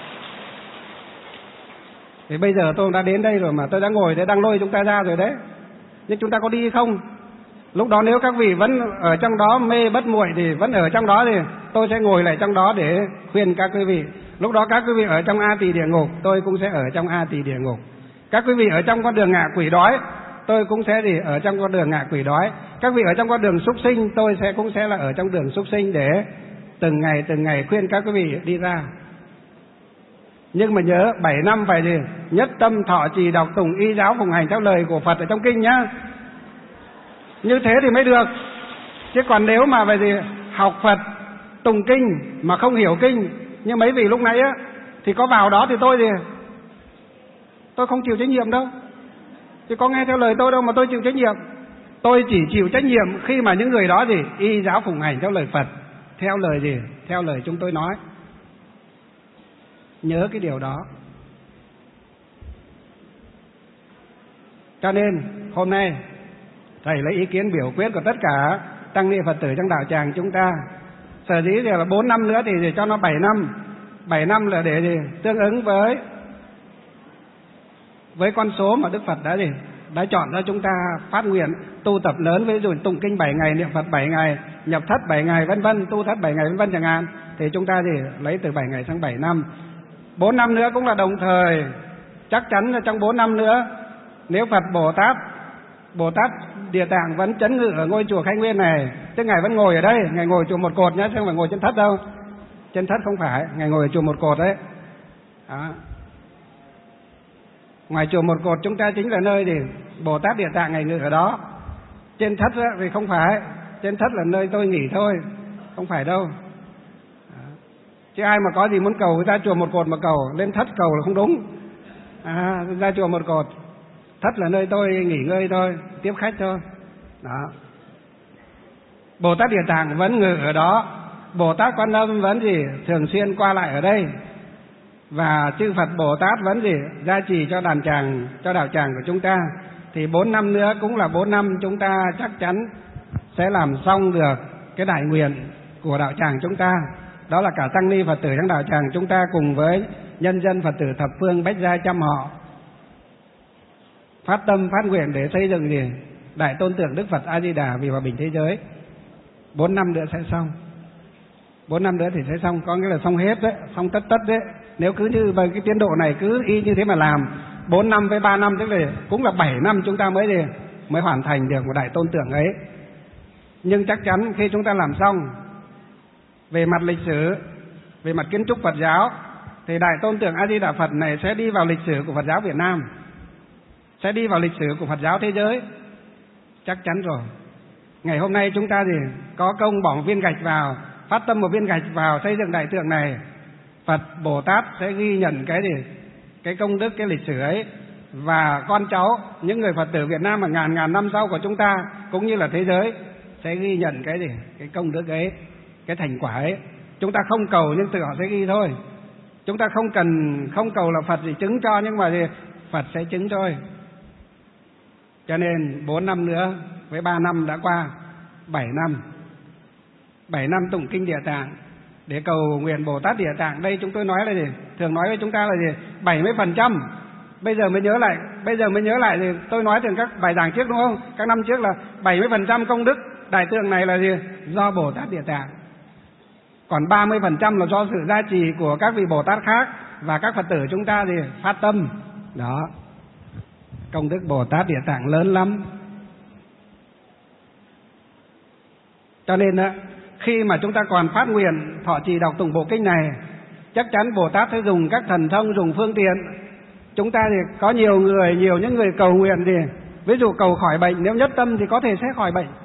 Thì bây giờ tôi đã đến đây rồi mà tôi đã ngồi để đang lôi chúng ta ra rồi đấy. Nhưng chúng ta có đi không? Lúc đó nếu các vị vẫn ở trong đó mê bất muội thì vẫn ở trong đó thì tôi sẽ ngồi lại trong đó để khuyên các quý vị. Lúc đó các quý vị ở trong A Tỳ địa ngục, tôi cũng sẽ ở trong A Tỳ địa ngục. Các quý vị ở trong con đường ngạ quỷ đói, tôi cũng sẽ đi ở trong con đường ngạ quỷ đói. Các vị ở trong con đường súc sinh, tôi sẽ cũng sẽ là ở trong đường súc sinh để từng ngày từng ngày khuyên các quý vị đi ra. Nhưng mà nhớ bảy năm phải gì? Nhất tâm thọ trì đọc tụng y giáo phụng hành theo lời của Phật ở trong kinh nhá. Như thế thì mới được. Chứ còn nếu mà về gì học Phật tụng kinh mà không hiểu kinh như mấy vị lúc nãy á, thì có vào đó thì tôi gì? Tôi không chịu trách nhiệm đâu. Chứ có nghe theo lời tôi đâu mà tôi chịu trách nhiệm. Tôi chỉ chịu trách nhiệm khi mà những người đó gì? Y giáo phụng hành theo lời Phật, theo lời gì? Theo lời chúng tôi nói. Nhớ cái điều đó. Cho nên hôm nay thầy lấy ý kiến biểu quyết của tất cả tăng ni Phật tử trong đạo tràng chúng ta. Sở dĩ thì là bốn năm nữa thì để cho nó bảy năm. Bảy năm là để gì? Tương ứng với với con số mà Đức Phật đã gì? Đã chọn cho chúng ta phát nguyện tu tập lớn, ví dụ tụng kinh bảy ngày, niệm Phật bảy ngày, nhập thất bảy ngày vân vân, tu thất bảy ngày vân vân chẳng hạn, thì chúng ta gì? Lấy từ bảy ngày sang bảy năm. Bốn năm nữa cũng là đồng thời. Chắc chắn là trong bốn năm nữa, nếu Phật Bồ Tát Bồ Tát Địa Tạng vẫn chấn ngự ở ngôi chùa Khai Nguyên này, tức Ngài vẫn ngồi ở đây, Ngài ngồi chùa một cột nhé, chứ không phải ngồi trên thất đâu. Trên thất không phải, Ngài ngồi ở chùa một cột đấy. Đó. Ngoài chùa một cột chúng ta chính là nơi thì Bồ Tát Địa Tạng Ngài ngự ở đó. Trên thất thì không phải, trên thất là nơi tôi nghỉ thôi, không phải đâu. Đó. Chứ ai mà có gì muốn cầu ra chùa một cột mà cầu, lên thất cầu là không đúng. À, ra chùa một cột, thất là nơi tôi nghỉ ngơi thôi, tiếp khách thôi. Đó. Bồ Tát Địa Tạng vẫn ngự ở đó, Bồ Tát Quan Âm vẫn gì? Thường xuyên qua lại ở đây. Và chư Phật Bồ Tát vẫn gì? Gia trì cho đàn tràng, cho đạo tràng của chúng ta. Thì bốn năm nữa cũng là bốn năm chúng ta chắc chắn sẽ làm xong được cái đại nguyện của đạo tràng chúng ta. Đó là cả tăng ni Phật tử trong đạo tràng chúng ta cùng với nhân dân Phật tử thập phương bách gia trăm họ phát tâm phát nguyện để xây dựng gì? Đại tôn tượng Đức Phật A Di Đà vì hòa bình thế giới. Bốn năm nữa sẽ xong. Bốn năm nữa thì sẽ xong, có nghĩa là xong hết đấy, xong tất tất đấy. Nếu cứ như với cái tiến độ này cứ y như thế mà làm, bốn năm với ba năm tức là cũng là bảy năm chúng ta mới gì? Mới hoàn thành được một đại tôn tượng ấy. Nhưng chắc chắn khi chúng ta làm xong, về mặt lịch sử, về mặt kiến trúc Phật giáo, thì đại tôn tượng A Di Đà Phật này sẽ đi vào lịch sử của Phật giáo Việt Nam, sẽ đi vào lịch sử của Phật giáo thế giới. Chắc chắn rồi. Ngày hôm nay chúng ta gì? Có công bỏ một viên gạch vào, phát tâm một viên gạch vào xây dựng đại tượng này, Phật Bồ Tát sẽ ghi nhận cái gì? Cái công đức, cái lịch sử ấy. Và con cháu, những người Phật tử Việt Nam mà ngàn ngàn năm sau của chúng ta, cũng như là thế giới, sẽ ghi nhận cái gì? Cái công đức ấy, cái thành quả ấy. Chúng ta không cầu nhưng tự họ sẽ ghi thôi. Chúng ta không cần, không cầu là Phật gì chứng cho, nhưng mà gì? Phật sẽ chứng thôi. Cho nên bốn năm nữa với ba năm đã qua, bảy năm. bảy năm tụng kinh Địa Tạng để cầu nguyện Bồ Tát Địa Tạng. Đây chúng tôi nói là gì? Thường nói với chúng ta là gì? bảy mươi phần trăm. Bây giờ mới nhớ lại, bây giờ mới nhớ lại thì tôi nói từ các bài giảng trước đúng không? Các năm trước là bảy mươi phần trăm công đức đại tượng này là gì? Do Bồ Tát Địa Tạng. Còn ba mươi phần trăm là do sự gia trì của các vị Bồ Tát khác và các Phật tử chúng ta thì phát tâm. Đó. Công đức Bồ Tát Địa Tạng lớn lắm. Cho nên đó, khi mà chúng ta còn phát nguyện thọ trì đọc tụng bộ kinh này, chắc chắn Bồ Tát sẽ dùng các thần thông, dùng phương tiện. Chúng ta thì có nhiều người, nhiều những người cầu nguyện thì ví dụ cầu khỏi bệnh, nếu nhất tâm thì có thể sẽ khỏi bệnh.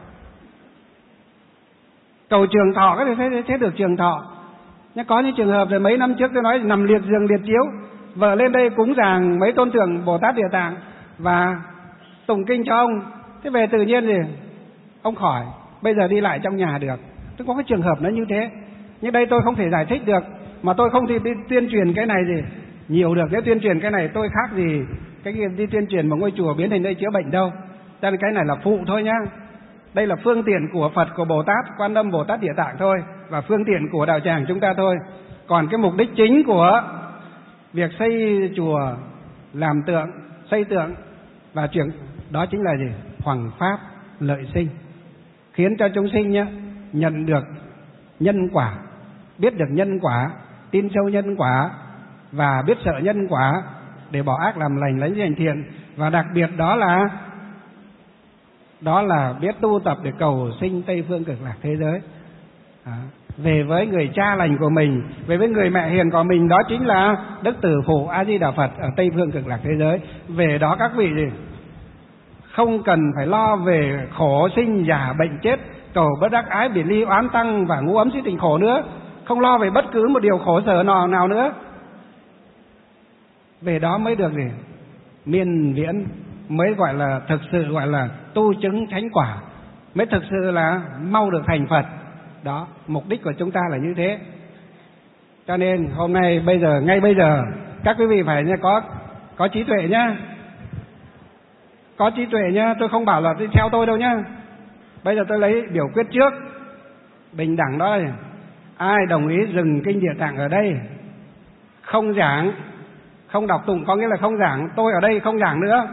Cầu trường thọ có thể sẽ, sẽ được trường thọ. Nhưng có những trường hợp rồi mấy năm trước tôi nói nằm liệt giường liệt chiếu, vợ lên đây cúng dường mấy tôn tượng Bồ Tát Địa Tạng và tụng kinh cho ông, thế về tự nhiên thì ông khỏi, bây giờ đi lại trong nhà được. Tôi có cái trường hợp nó như thế. Nhưng đây tôi không thể giải thích được, mà tôi không thể đi tuyên truyền cái này gì nhiều được. Nếu tuyên truyền cái này tôi khác gì cái kia đi tuyên truyền một ngôi chùa biến thành đây chữa bệnh đâu. Cho nên cái này là phụ thôi nhá. Đây là phương tiện của Phật, của Bồ Tát, Quan Âm, Bồ Tát Địa Tạng thôi, và phương tiện của đạo tràng chúng ta thôi. Còn cái mục đích chính của việc xây chùa, làm tượng, xây tượng và chuyện đó chính là gì? Hoằng pháp lợi sinh, khiến cho chúng sinh nhá, nhận được nhân quả, biết được nhân quả, tin sâu nhân quả và biết sợ nhân quả để bỏ ác làm lành, lấy hành thiện. Và đặc biệt đó là đó là biết tu tập để cầu sinh Tây Phương Cực Lạc thế giới. À, về với người cha lành của mình, về với người mẹ hiền của mình, đó chính là Đức Tử Phụ A Di Đà Phật ở Tây Phương Cực Lạc thế giới. Về đó các vị gì không cần phải lo về khổ sinh già bệnh chết, cầu bất đắc ái biệt ly oán tăng và ngũ ấm suy tình khổ nữa, không lo về bất cứ một điều khổ sở nào nào nữa. Về đó mới được gì miên viễn, mới gọi là thực sự gọi là tu chứng chánh quả, mới thực sự là mau được thành Phật. Đó, mục đích của chúng ta là như thế. Cho nên hôm nay bây giờ ngay bây giờ các quý vị phải có có trí tuệ nhá, có trí tuệ nhá. Tôi không bảo là đi theo tôi đâu nhá. Bây giờ tôi lấy biểu quyết trước bình đẳng đó là ai đồng ý dừng kinh Địa Tạng ở đây, không giảng, không đọc tụng, có nghĩa là không giảng, tôi ở đây không giảng nữa,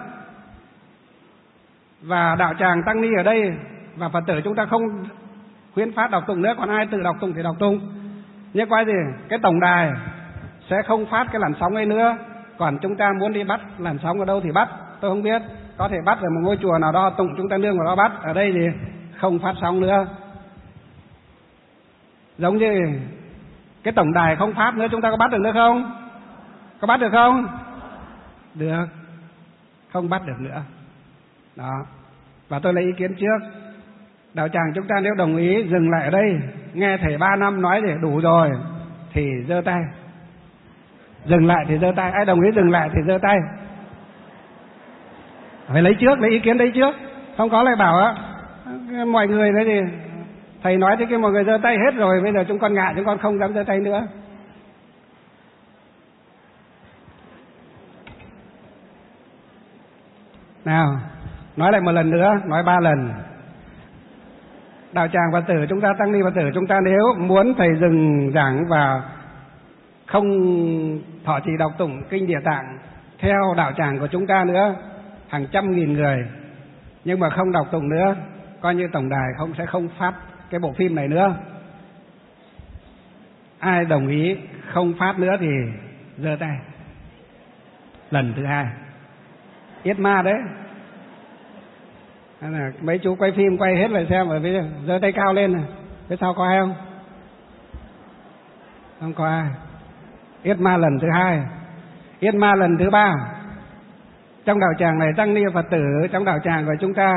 và đạo tràng tăng ni ở đây và Phật tử chúng ta không khuyến phát đọc tụng nữa. Còn ai tự đọc tụng thì đọc tụng. Nhưng quay gì cái tổng đài sẽ không phát cái làn sóng ấy nữa. Còn chúng ta muốn đi bắt làn sóng ở đâu thì bắt, tôi không biết. Có thể bắt ở một ngôi chùa nào đó tụng chúng ta nương vào đó bắt. Ở đây thì không phát sóng nữa. Giống như cái tổng đài không phát nữa, chúng ta có bắt được nữa không? Có bắt được không? Được. Không bắt được nữa. Đó. Và tôi lấy ý kiến trước. Đạo tràng chúng ta nếu đồng ý dừng lại ở đây, nghe thầy ba năm nói thì đủ rồi, thì giơ tay. Dừng lại thì giơ tay. Ai đồng ý dừng lại thì giơ tay. Phải lấy trước, lấy ý kiến đấy trước. Không có lại bảo á mọi người đấy thì thầy nói thế kia mọi người giơ tay hết rồi, bây giờ chúng con ngại, chúng con không dám giơ tay nữa. Nào, nói lại một lần nữa, nói ba lần. Đạo tràng Phật tử chúng ta, tăng ni Phật tử chúng ta nếu muốn thầy dừng giảng và không thọ trì đọc tụng kinh Địa Tạng theo đạo tràng của chúng ta nữa, hàng trăm nghìn người, nhưng mà không đọc tụng nữa, coi như tổng đài không sẽ không phát cái bộ phim này nữa. Ai đồng ý không phát nữa thì giơ tay. Lần thứ hai yết ma đấy. Là mấy chú quay phim quay hết lại xem, ở phía giơ tay cao lên này, phía sau có ai không? Không có ai. Yết ma lần thứ hai, yết ma lần thứ ba. Trong đạo tràng này tăng ni Phật tử trong đạo tràng của chúng ta,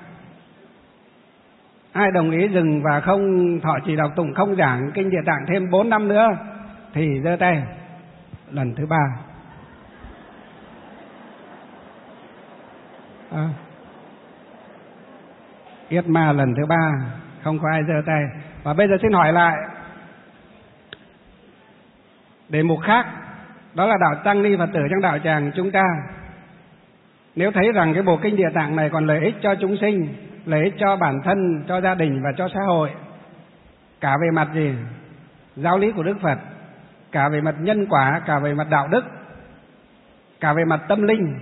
ai đồng ý dừng và không thọ trì đọc tụng, không giảng kinh Địa Tạng thêm bốn năm nữa thì giơ tay. Lần thứ ba. À. Yết ma lần thứ ba, không có ai giơ tay. Và bây giờ xin hỏi lại đề mục khác, đó là đạo tăng ni Phật tử trong đạo tràng chúng ta, nếu thấy rằng cái bộ kinh Địa Tạng này còn lợi ích cho chúng sinh, lợi ích cho bản thân, cho gia đình và cho xã hội. Cả về mặt gì? Giáo lý của Đức Phật, cả về mặt nhân quả, cả về mặt đạo đức, cả về mặt tâm linh,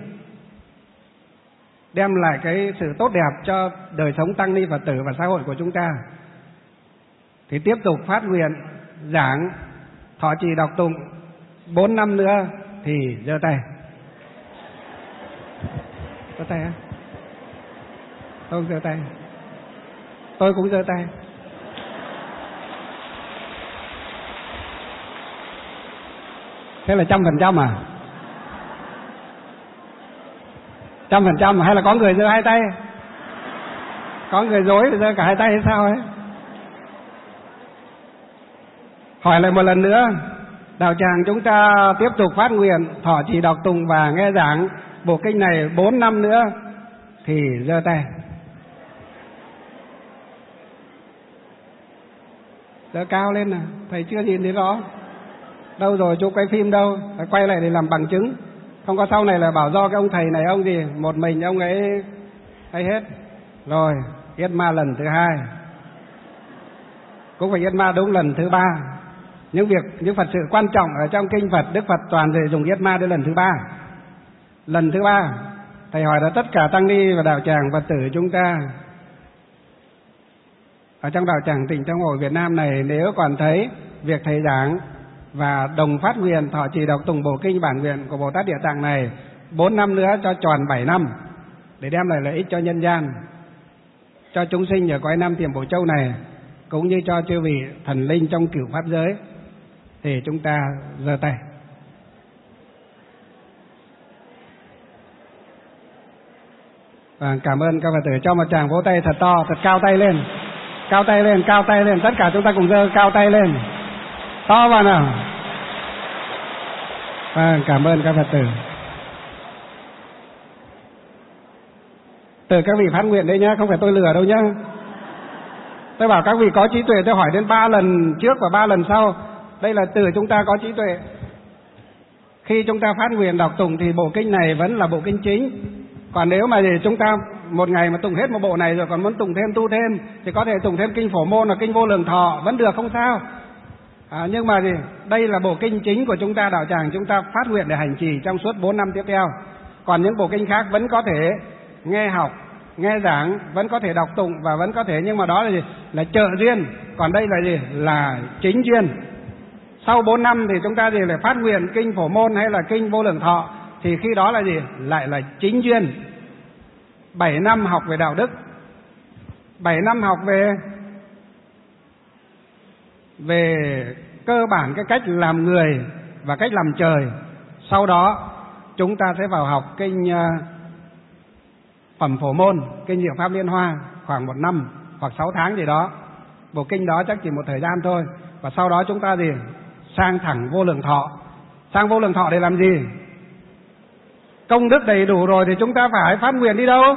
đem lại cái sự tốt đẹp cho đời sống tăng ni Phật tử và xã hội của chúng ta. Thì tiếp tục phát nguyện giảng thọ trì đọc tụng bốn năm nữa thì giơ tay. Giơ tay á? Tôi giơ tay. Tôi cũng giơ tay. Thế là trăm phần trăm à? Trăm phần trăm hay là có người giơ hai tay? Có người dối giơ cả hai tay hay sao ấy? Hỏi lại một lần nữa, đạo tràng chúng ta tiếp tục phát nguyện thọ trì đọc tụng và nghe giảng bộ kinh này bốn năm nữa thì giơ tay. Giơ cao lên nào, thầy chưa nhìn thấy rõ. Đâu rồi, chú quay phim đâu? Phải quay lại để làm bằng chứng. Không có sau này là bảo do cái ông thầy này ông gì, một mình ông ấy hay hết. Rồi, yết ma lần thứ hai. Cũng phải yết ma đúng lần thứ ba. Những việc, những Phật sự quan trọng ở trong kinh Phật, Đức Phật toàn thể dùng yết ma đến lần thứ ba. Lần thứ ba, thầy hỏi là tất cả tăng ni và đạo tràng Phật tử chúng ta ở trong đạo tràng tỉnh trong hội Việt Nam này, nếu còn thấy việc thầy giảng và đồng phát nguyện thọ trì đọc tụng bộ kinh bản nguyện của Bồ Tát Địa Tạng này bốn năm nữa cho tròn bảy năm để đem lại lợi ích cho nhân gian, cho chúng sinh ở cõi Nam Tiềm Bổ Châu này, cũng như cho chư vị thần linh trong cửu pháp giới, thì chúng ta giơ tay. Và cảm ơn các Phật tử, cho một tràng vỗ tay thật to, thật cao tay lên, cao tay lên, cao tay lên, tất cả chúng ta cùng giơ cao tay lên, to vào nào. Và cảm ơn các Phật tử. Từ các vị phát nguyện đấy nhá, không phải tôi lừa đâu nhá. Tôi bảo các vị có trí tuệ, tôi hỏi đến ba lần trước và ba lần sau. Đây là từ chúng ta có trí tuệ. Khi chúng ta phát nguyện đọc tụng thì bộ kinh này vẫn là bộ kinh chính. Còn nếu mà chúng ta một ngày mà tụng hết một bộ này rồi còn muốn tụng thêm, tu thêm, thì có thể tụng thêm kinh Phổ Môn hoặc kinh Vô Lượng Thọ vẫn được, không sao. À, nhưng mà gì? Đây là bộ kinh chính của chúng ta, đạo tràng chúng ta phát nguyện để hành trì trong suốt bốn năm tiếp theo. Còn những bộ kinh khác vẫn có thể nghe học, nghe giảng, vẫn có thể đọc tụng và vẫn có thể, nhưng mà đó là gì? Là trợ duyên. Còn đây là gì? Là chính duyên. Sau bốn năm thì chúng ta gì lại phát nguyện kinh Phổ Môn hay là kinh Vô Lượng Thọ, thì khi đó là gì? Lại là chính duyên. Bảy năm học về đạo đức, bảy năm học về về cơ bản cái cách làm người và cách làm trời. Sau đó chúng ta sẽ vào học kinh uh, Phẩm Phổ Môn, kinh Diệu Pháp Liên Hoa khoảng một năm hoặc sáu tháng gì đó. Bộ kinh đó chắc chỉ một thời gian thôi. Và sau đó chúng ta gì? Sang thẳng Vô Lượng Thọ. Sang Vô Lượng Thọ để làm gì? Công đức đầy đủ rồi thì chúng ta phải phát nguyện đi đâu?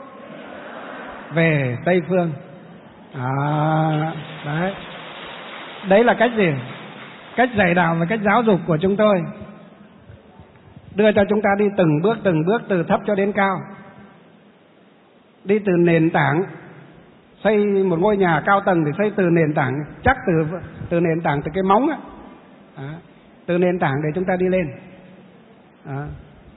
Về Tây Phương. À, đấy. Đấy là cách gì? Cách dạy đạo và cách giáo dục của chúng tôi. Đưa cho chúng ta đi từng bước từng bước, từ thấp cho đến cao. Đi từ nền tảng. Xây một ngôi nhà cao tầng thì xây từ nền tảng, chắc từ từ nền tảng, từ cái móng á. À, từ nền tảng để chúng ta đi lên. À.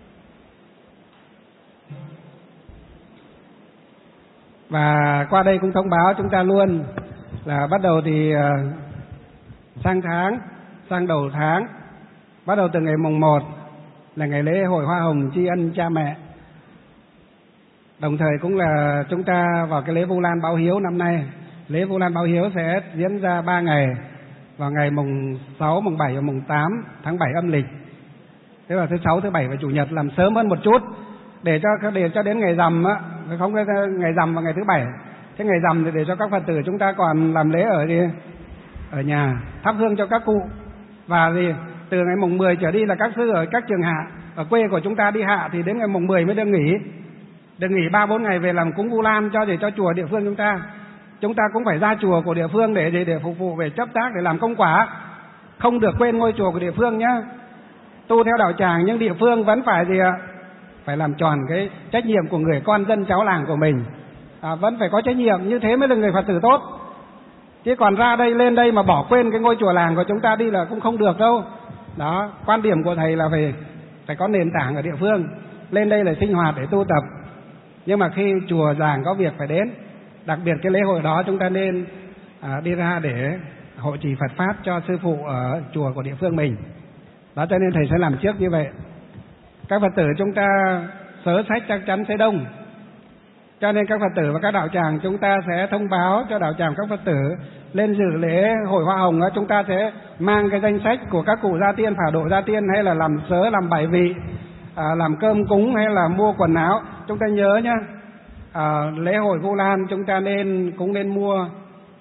Và qua đây cũng thông báo chúng ta luôn là bắt đầu thì uh, sang tháng, sang đầu tháng, bắt đầu từ ngày mùng một là ngày lễ hội hoa hồng tri ân cha mẹ. Đồng thời cũng là chúng ta vào cái lễ Vu Lan báo hiếu năm nay. Lễ Vu Lan báo hiếu sẽ diễn ra ba ngày, vào ngày mùng sáu, mùng bảy và mùng tám tháng bảy âm lịch. Thế là thứ sáu, thứ bảy và chủ nhật làm sớm hơn một chút để cho để cho đến ngày rằm á, không cái ngày rằm vào ngày thứ bảy. Thế ngày rằm thì để cho các Phật tử chúng ta còn làm lễ ở đi, ở nhà thắp hương cho các cụ. Và gì từ ngày mùng mười trở đi là các sư ở các trường hạ ở quê của chúng ta đi hạ thì đến ngày mùng mười mới được nghỉ. Được nghỉ ba bốn ngày về làm cúng Vu Lan cho để cho chùa địa phương chúng ta. Chúng ta cũng phải ra chùa của địa phương để để, để phục vụ về chấp tác, để làm công quả. Không được quên ngôi chùa của địa phương nhá. Tu theo đạo tràng nhưng địa phương vẫn phải gì ạ? Phải làm tròn cái trách nhiệm của người con dân cháu làng của mình. à, vẫn phải có trách nhiệm, như thế mới là người Phật tử tốt. Chứ còn ra đây lên đây mà bỏ quên cái ngôi chùa làng của chúng ta đi là cũng không được đâu. Đó, quan điểm của thầy là phải phải có nền tảng ở địa phương, lên đây là sinh hoạt để tu tập. Nhưng mà khi chùa làng có việc phải đến, đặc biệt cái lễ hội đó chúng ta nên à, đi ra để hộ trì Phật pháp cho sư phụ ở chùa của địa phương mình. Đó, cho nên thầy sẽ làm trước như vậy. Các Phật tử chúng ta sớ sách chắc chắn sẽ đông, cho nên các Phật tử và các đạo tràng chúng ta sẽ thông báo cho đạo tràng các Phật tử lên dự lễ hội hoa hồng đó, chúng ta sẽ mang cái danh sách của các cụ gia tiên, phả độ gia tiên, hay là làm sớ, làm bài vị, à, làm cơm cúng, hay là mua quần áo. Chúng ta nhớ nhá, à, lễ hội Vu Lan chúng ta nên cũng nên mua,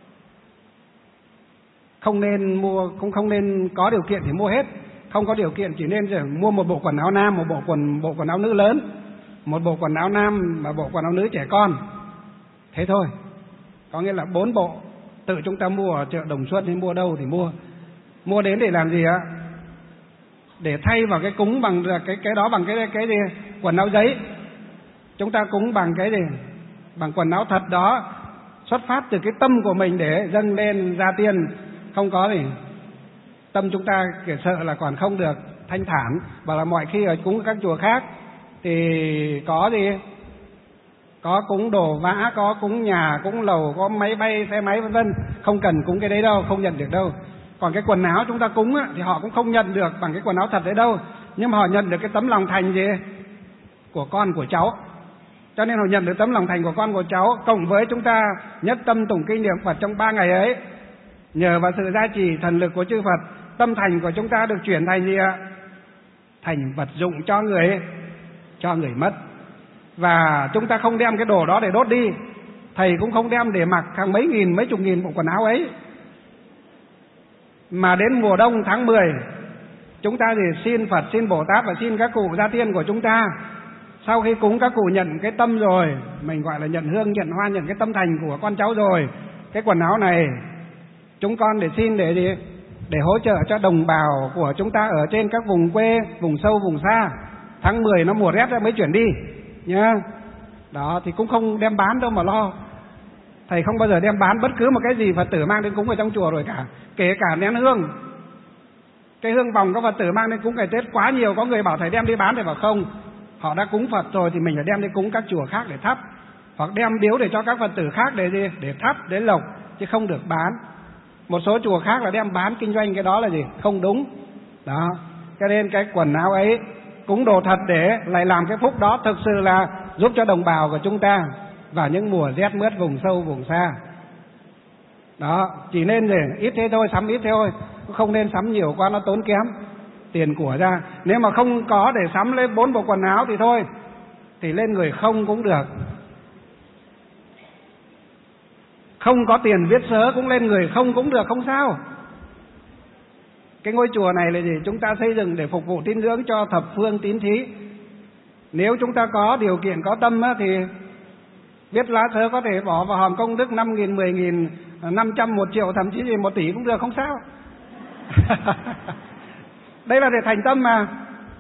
không nên mua, cũng không nên có điều kiện thì mua hết, không có điều kiện chỉ nên mua một bộ quần áo nam, một bộ quần bộ quần áo nữ lớn, một bộ quần áo nam và bộ quần áo nữ trẻ con, thế thôi. Có nghĩa là bốn bộ. Tự chúng ta mua ở chợ Đồng Xuân hay mua đâu thì mua. Mua đến để làm gì ạ? Để thay vào cái cúng bằng cái cái đó bằng cái cái gì? Quần áo giấy. Chúng ta cúng bằng cái gì? Bằng quần áo thật đó, xuất phát từ cái tâm của mình để dâng lên gia tiên. Không có gì. Tâm chúng ta kiểu sợ là còn không được thanh thản, và là mọi khi ở cúng các chùa khác thì có gì? Có cúng đồ vã, có cúng nhà, cúng lầu, có máy bay, xe máy vân vân, không cần cúng cái đấy đâu, không nhận được đâu. Còn cái quần áo chúng ta cúng á, thì họ cũng không nhận được bằng cái quần áo thật đấy đâu, nhưng mà họ nhận được cái tấm lòng thành gì? Của con của cháu. Cho nên họ nhận được tấm lòng thành của con của cháu, cộng với chúng ta nhất tâm tụng kinh niệm Phật trong ba ngày ấy, nhờ vào sự gia trì thần lực của chư Phật, tâm thành của chúng ta được chuyển thành gì ạ? Thành vật dụng cho người cho người mất. Và chúng ta không đem cái đồ đó để đốt đi, thầy cũng không đem để mặc hàng mấy nghìn, mấy chục nghìn bộ quần áo ấy. Mà đến mùa đông tháng mười, chúng ta thì xin Phật, xin Bồ Tát và xin các cụ gia tiên của chúng ta. Sau khi cúng các cụ nhận cái tâm rồi, mình gọi là nhận hương, nhận hoa, nhận cái tâm thành của con cháu rồi, cái quần áo này chúng con để xin để gì? Để hỗ trợ cho đồng bào của chúng ta ở trên các vùng quê, vùng sâu, vùng xa. Tháng mười nó mùa rét ra mới chuyển đi nhá. Đó, thì cũng không đem bán đâu mà lo. Thầy không bao giờ đem bán bất cứ một cái gì Phật tử mang đến cúng ở trong chùa rồi cả. Kể cả nén hương, cái hương vòng các Phật tử mang đến cúng ngày Tết quá nhiều, có người bảo thầy đem đi bán, thì bảo không, họ đã cúng Phật rồi thì mình phải đem đi cúng các chùa khác để thắp, hoặc đem biếu để cho các Phật tử khác để gì? Để thắp, để lộc, chứ không được bán. Một số chùa khác là đem bán kinh doanh, cái đó là gì? Không đúng. Đó, cho nên cái quần áo ấy cúng đồ thật để lại làm cái phúc đó, thực sự là giúp cho đồng bào của chúng ta vào những mùa rét mướt vùng sâu vùng xa. Đó, chỉ nên gì? Ít thế thôi, sắm ít thế thôi, không nên sắm nhiều quá nó tốn kém tiền của ra. Nếu mà không có để sắm lên bốn bộ quần áo thì thôi, thì lên người không cũng được. Không có tiền viết sớ cũng lên người không cũng được, không sao. Cái ngôi chùa này là gì? Chúng ta xây dựng để phục vụ tín ngưỡng cho thập phương tín thí. Nếu chúng ta có điều kiện, có tâm á, thì viết lá sớ có thể bỏ vào hòm công đức năm nghìn, mười nghìn, năm trăm, một triệu, thậm chí gì một tỷ cũng được, không sao. Đây là để thành tâm mà.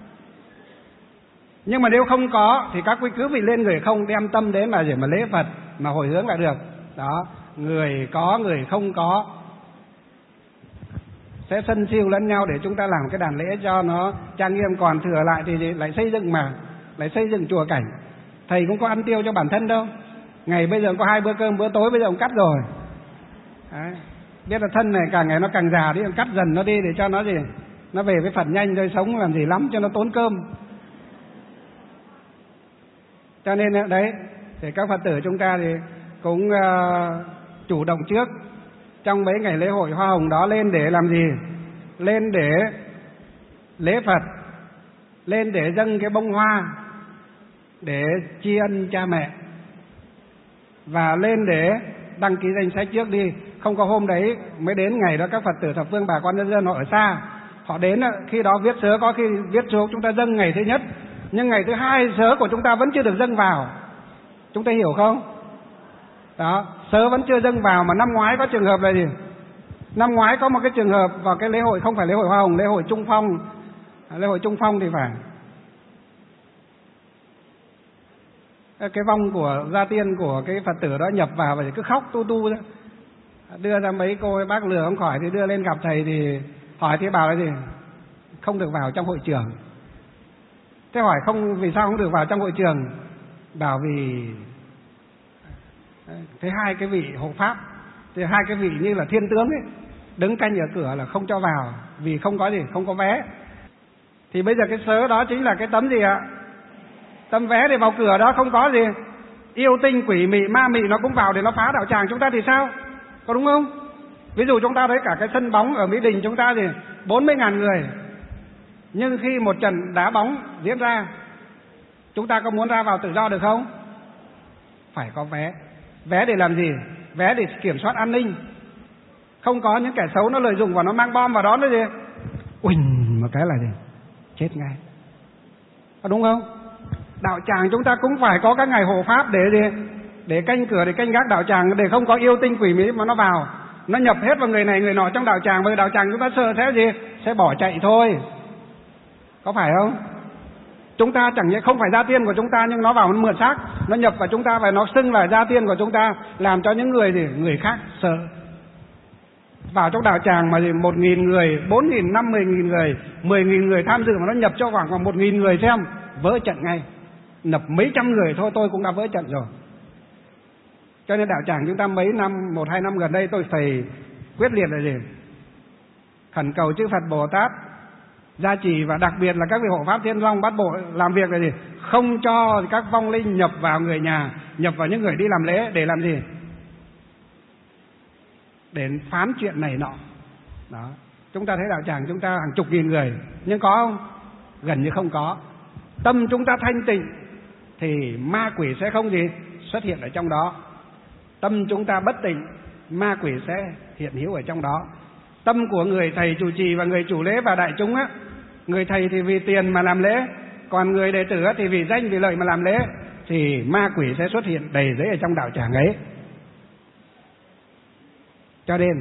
Nhưng mà nếu không có thì các quý cứ vị lên người không, đem tâm đến mà để mà lễ Phật, mà hồi hướng là được. Đó, người có, người không có sẽ sân siêu lẫn nhau để chúng ta làm cái đàn lễ cho nó trang nghiêm. Còn thừa lại thì lại xây dựng mà, lại xây dựng chùa cảnh. Thầy cũng có ăn tiêu cho bản thân đâu. Ngày bây giờ có hai bữa cơm, bữa tối bây giờ cũng cắt rồi. Đấy. Biết là thân này càng ngày nó càng già đi, cắt dần nó đi để cho nó gì? Nó về với Phật nhanh rồi, sống làm gì lắm cho nó tốn cơm. Cho nên đấy, thì các Phật tử chúng ta thì cũng uh, chủ động trước trong mấy ngày lễ hội hoa hồng đó lên để làm gì? Lên để lễ Phật, lên để dâng cái bông hoa để tri ân cha mẹ, và lên để đăng ký danh sách trước đi. Không có hôm đấy mới đến ngày đó các Phật tử thập phương bà con nhân dân họ ở xa, họ đến khi đó viết sớ, có khi viết số chúng ta dâng ngày thứ nhất, nhưng ngày thứ hai sớ của chúng ta vẫn chưa được dâng vào. Chúng ta hiểu không? Đó, sớ vẫn chưa dâng vào. Mà năm ngoái có trường hợp là gì? Năm ngoái có một cái trường hợp vào cái lễ hội, không phải lễ hội hoa hồng, lễ hội Trung Phong, lễ hội Trung Phong thì phải. cái vong của gia tiên của cái Phật tử đó nhập vào và cứ khóc tu tu đó. Đưa ra mấy cô bác lừa không khỏi thì đưa lên gặp thầy thì hỏi thì bảo là gì? Không được vào trong hội trường. Thế hỏi không vì sao không được vào trong hội trường? Bảo vì thế hai cái vị hộ pháp, thì hai cái vị như là thiên tướng ấy, đứng canh ở cửa là không cho vào vì không có gì, không có vé. Thì bây giờ cái sớ đó chính là cái tấm gì ạ? Tấm vé để vào cửa đó không có gì. Yêu tinh quỷ mị ma mị nó cũng vào để nó phá đạo tràng chúng ta thì sao? Có đúng không? Ví dụ chúng ta thấy cả cái sân bóng ở Mỹ Đình chúng ta thì bốn mươi ngàn người, nhưng khi một trận đá bóng diễn ra, chúng ta có muốn ra vào tự do được không? Phải có vé. Vé để làm gì? Vé để kiểm soát an ninh. Không có những kẻ xấu nó lợi dụng và nó mang bom vào đó nữa gì? Uỳnh một cái là gì? Chết ngay. Có đúng không? Đạo tràng chúng ta cũng phải có các ngày hộ pháp để gì? Để canh cửa, để canh gác đạo tràng, để không có yêu tinh quỷ mị mà nó vào, nó nhập hết vào người này người nọ trong đạo tràng, và đạo tràng chúng ta sợ thế gì? Sẽ bỏ chạy thôi. Có phải không? Chúng ta chẳng nhẽ không phải gia tiên của chúng ta, nhưng nó vào nó mượn xác, nó nhập vào chúng ta và nó xưng là gia tiên của chúng ta, làm cho những người thì người khác sợ. Vào trong đạo tràng mà một nghìn người, bốn nghìn, năm mươi nghìn người, mười nghìn người tham dự mà nó nhập cho khoảng khoảng một nghìn người xem, vỡ trận ngay. Nhập mấy trăm người thôi tôi cũng đã vỡ trận rồi. Cho nên đạo tràng chúng ta mấy năm, một hai năm gần đây tôi phải quyết liệt là gì? Khẩn cầu chư Phật Bồ Tát gia trì, và đặc biệt là các vị hộ pháp Thiên Long Bát Bộ làm việc là gì? Không cho các vong linh nhập vào người nhà, nhập vào những người đi làm lễ để làm gì? Để phán chuyện này nọ. Đó. Chúng ta thấy đạo tràng chúng ta hàng chục nghìn người, nhưng có không? Gần như không có. Tâm chúng ta thanh tịnh thì ma quỷ sẽ không gì xuất hiện ở trong đó. Tâm chúng ta bất tịnh, ma quỷ sẽ hiện hữu ở trong đó. Tâm của người thầy chủ trì và người chủ lễ và đại chúng á, người thầy thì vì tiền mà làm lễ, còn người đệ tử thì vì danh vì lợi mà làm lễ, thì ma quỷ sẽ xuất hiện đầy rẫy ở trong đạo tràng ấy. Cho nên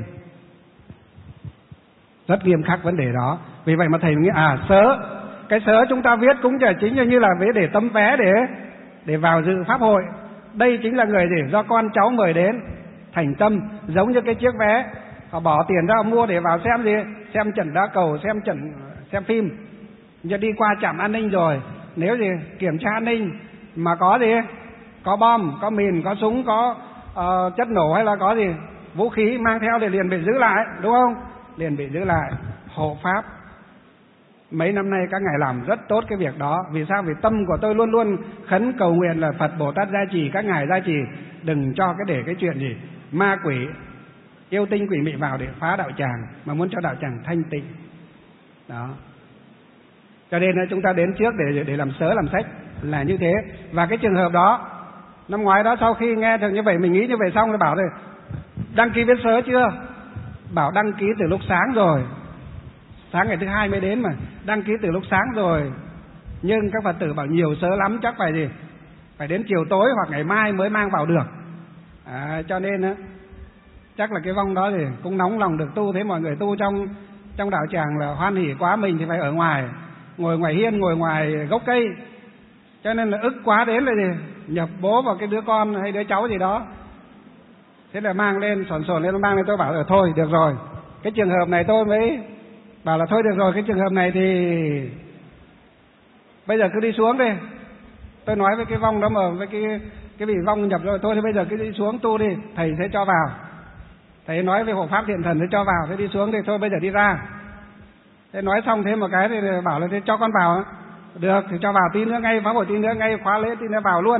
rất nghiêm khắc vấn đề đó. Vì vậy mà thầy nghĩ à sớ, cái sớ chúng ta viết cũng là chính như là viết để tấm vé để để vào dự pháp hội. Đây chính là người gì do con cháu mời đến thành tâm, giống như cái chiếc vé họ bỏ tiền ra mua để vào xem gì, xem trận đá cầu, xem trận, xem phim. Giờ đi qua trạm an ninh rồi, nếu gì kiểm tra an ninh mà có gì, có bom, có mìn, có súng, có uh, chất nổ hay là có gì vũ khí mang theo thì liền bị giữ lại, đúng không? Liền bị giữ lại. Hộ pháp mấy năm nay các ngài làm rất tốt cái việc đó. Vì sao? Vì tâm của tôi luôn luôn khấn cầu nguyện là Phật Bồ Tát gia trì, các ngài gia trì, đừng cho cái để cái chuyện gì ma quỷ yêu tinh quỷ mị vào để phá đạo tràng, mà muốn cho đạo tràng thanh tịnh. Đó. Cho nên chúng ta đến trước để để làm sớ làm sách là như thế. Và cái trường hợp đó năm ngoái đó, sau khi nghe được như vậy mình nghĩ như vậy xong rồi bảo rồi đăng ký viết sớ chưa? Bảo đăng ký từ lúc sáng rồi. Sáng ngày thứ hai mới đến mà đăng ký từ lúc sáng rồi. Nhưng các Phật tử bảo nhiều sớ lắm, chắc phải gì phải đến chiều tối hoặc ngày mai mới mang vào được. À, cho nên á chắc là cái vong đó thì cũng nóng lòng được tu. Thế mọi người tu trong trong đạo tràng là hoan hỉ quá, mình thì phải ở ngoài, ngồi ngoài hiên, ngồi ngoài gốc cây. Cho nên là ức quá đến là gì nhập bố vào cái đứa con hay đứa cháu gì đó. Thế là mang lên, sồn sồn lên, mang lên. Tôi bảo là thôi được rồi, cái trường hợp này tôi mới bảo là thôi được rồi, cái trường hợp này thì bây giờ cứ đi xuống đi. Tôi nói với cái vong đó, mà với cái cái vị vong nhập rồi, thôi thì bây giờ cứ đi xuống tu đi, thầy sẽ cho vào. Thầy nói với hộ pháp thiện thần sẽ cho vào, thế đi xuống thì thôi bây giờ đi ra. Thế nói xong thế một cái thì bảo là thế cho con vào. Được thì cho vào, tí nữa ngay phá hội, tí nữa ngay khóa lễ, tí nữa vào luôn.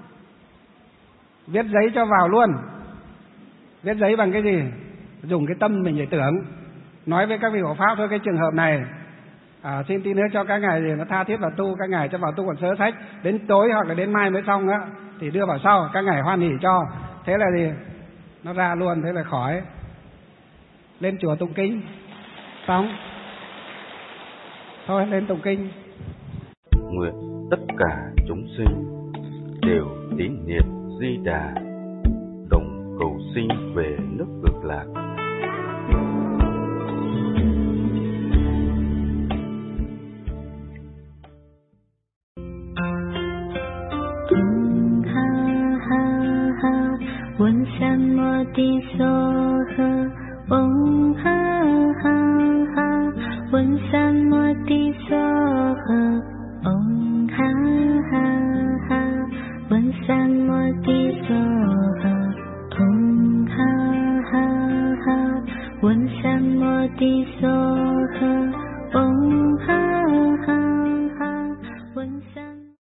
Viết giấy cho vào luôn. Viết giấy bằng cái gì? Dùng cái tâm mình để tưởng. Nói với các vị hộ pháp thôi, cái trường hợp này à, xin tí nữa cho các ngài thì nó tha thiết vào tu, các ngài cho vào tu còn sớ sách, đến tối hoặc là đến mai mới xong á thì đưa vào sau, các ngài hoan hỉ cho. Thế là gì nó ra luôn, thế là khỏi. Lên chùa tụng kinh xong thôi, lên tụng kinh. Nguyện tất cả chúng sinh đều tín niệm Di Đà, đồng cầu sinh về nước Cực Lạc. 地娑诃，嗡哈哈哈，文三摩地娑诃，嗡哈哈哈，文三摩地娑诃，嗡哈哈哈，文三摩地娑诃，嗡。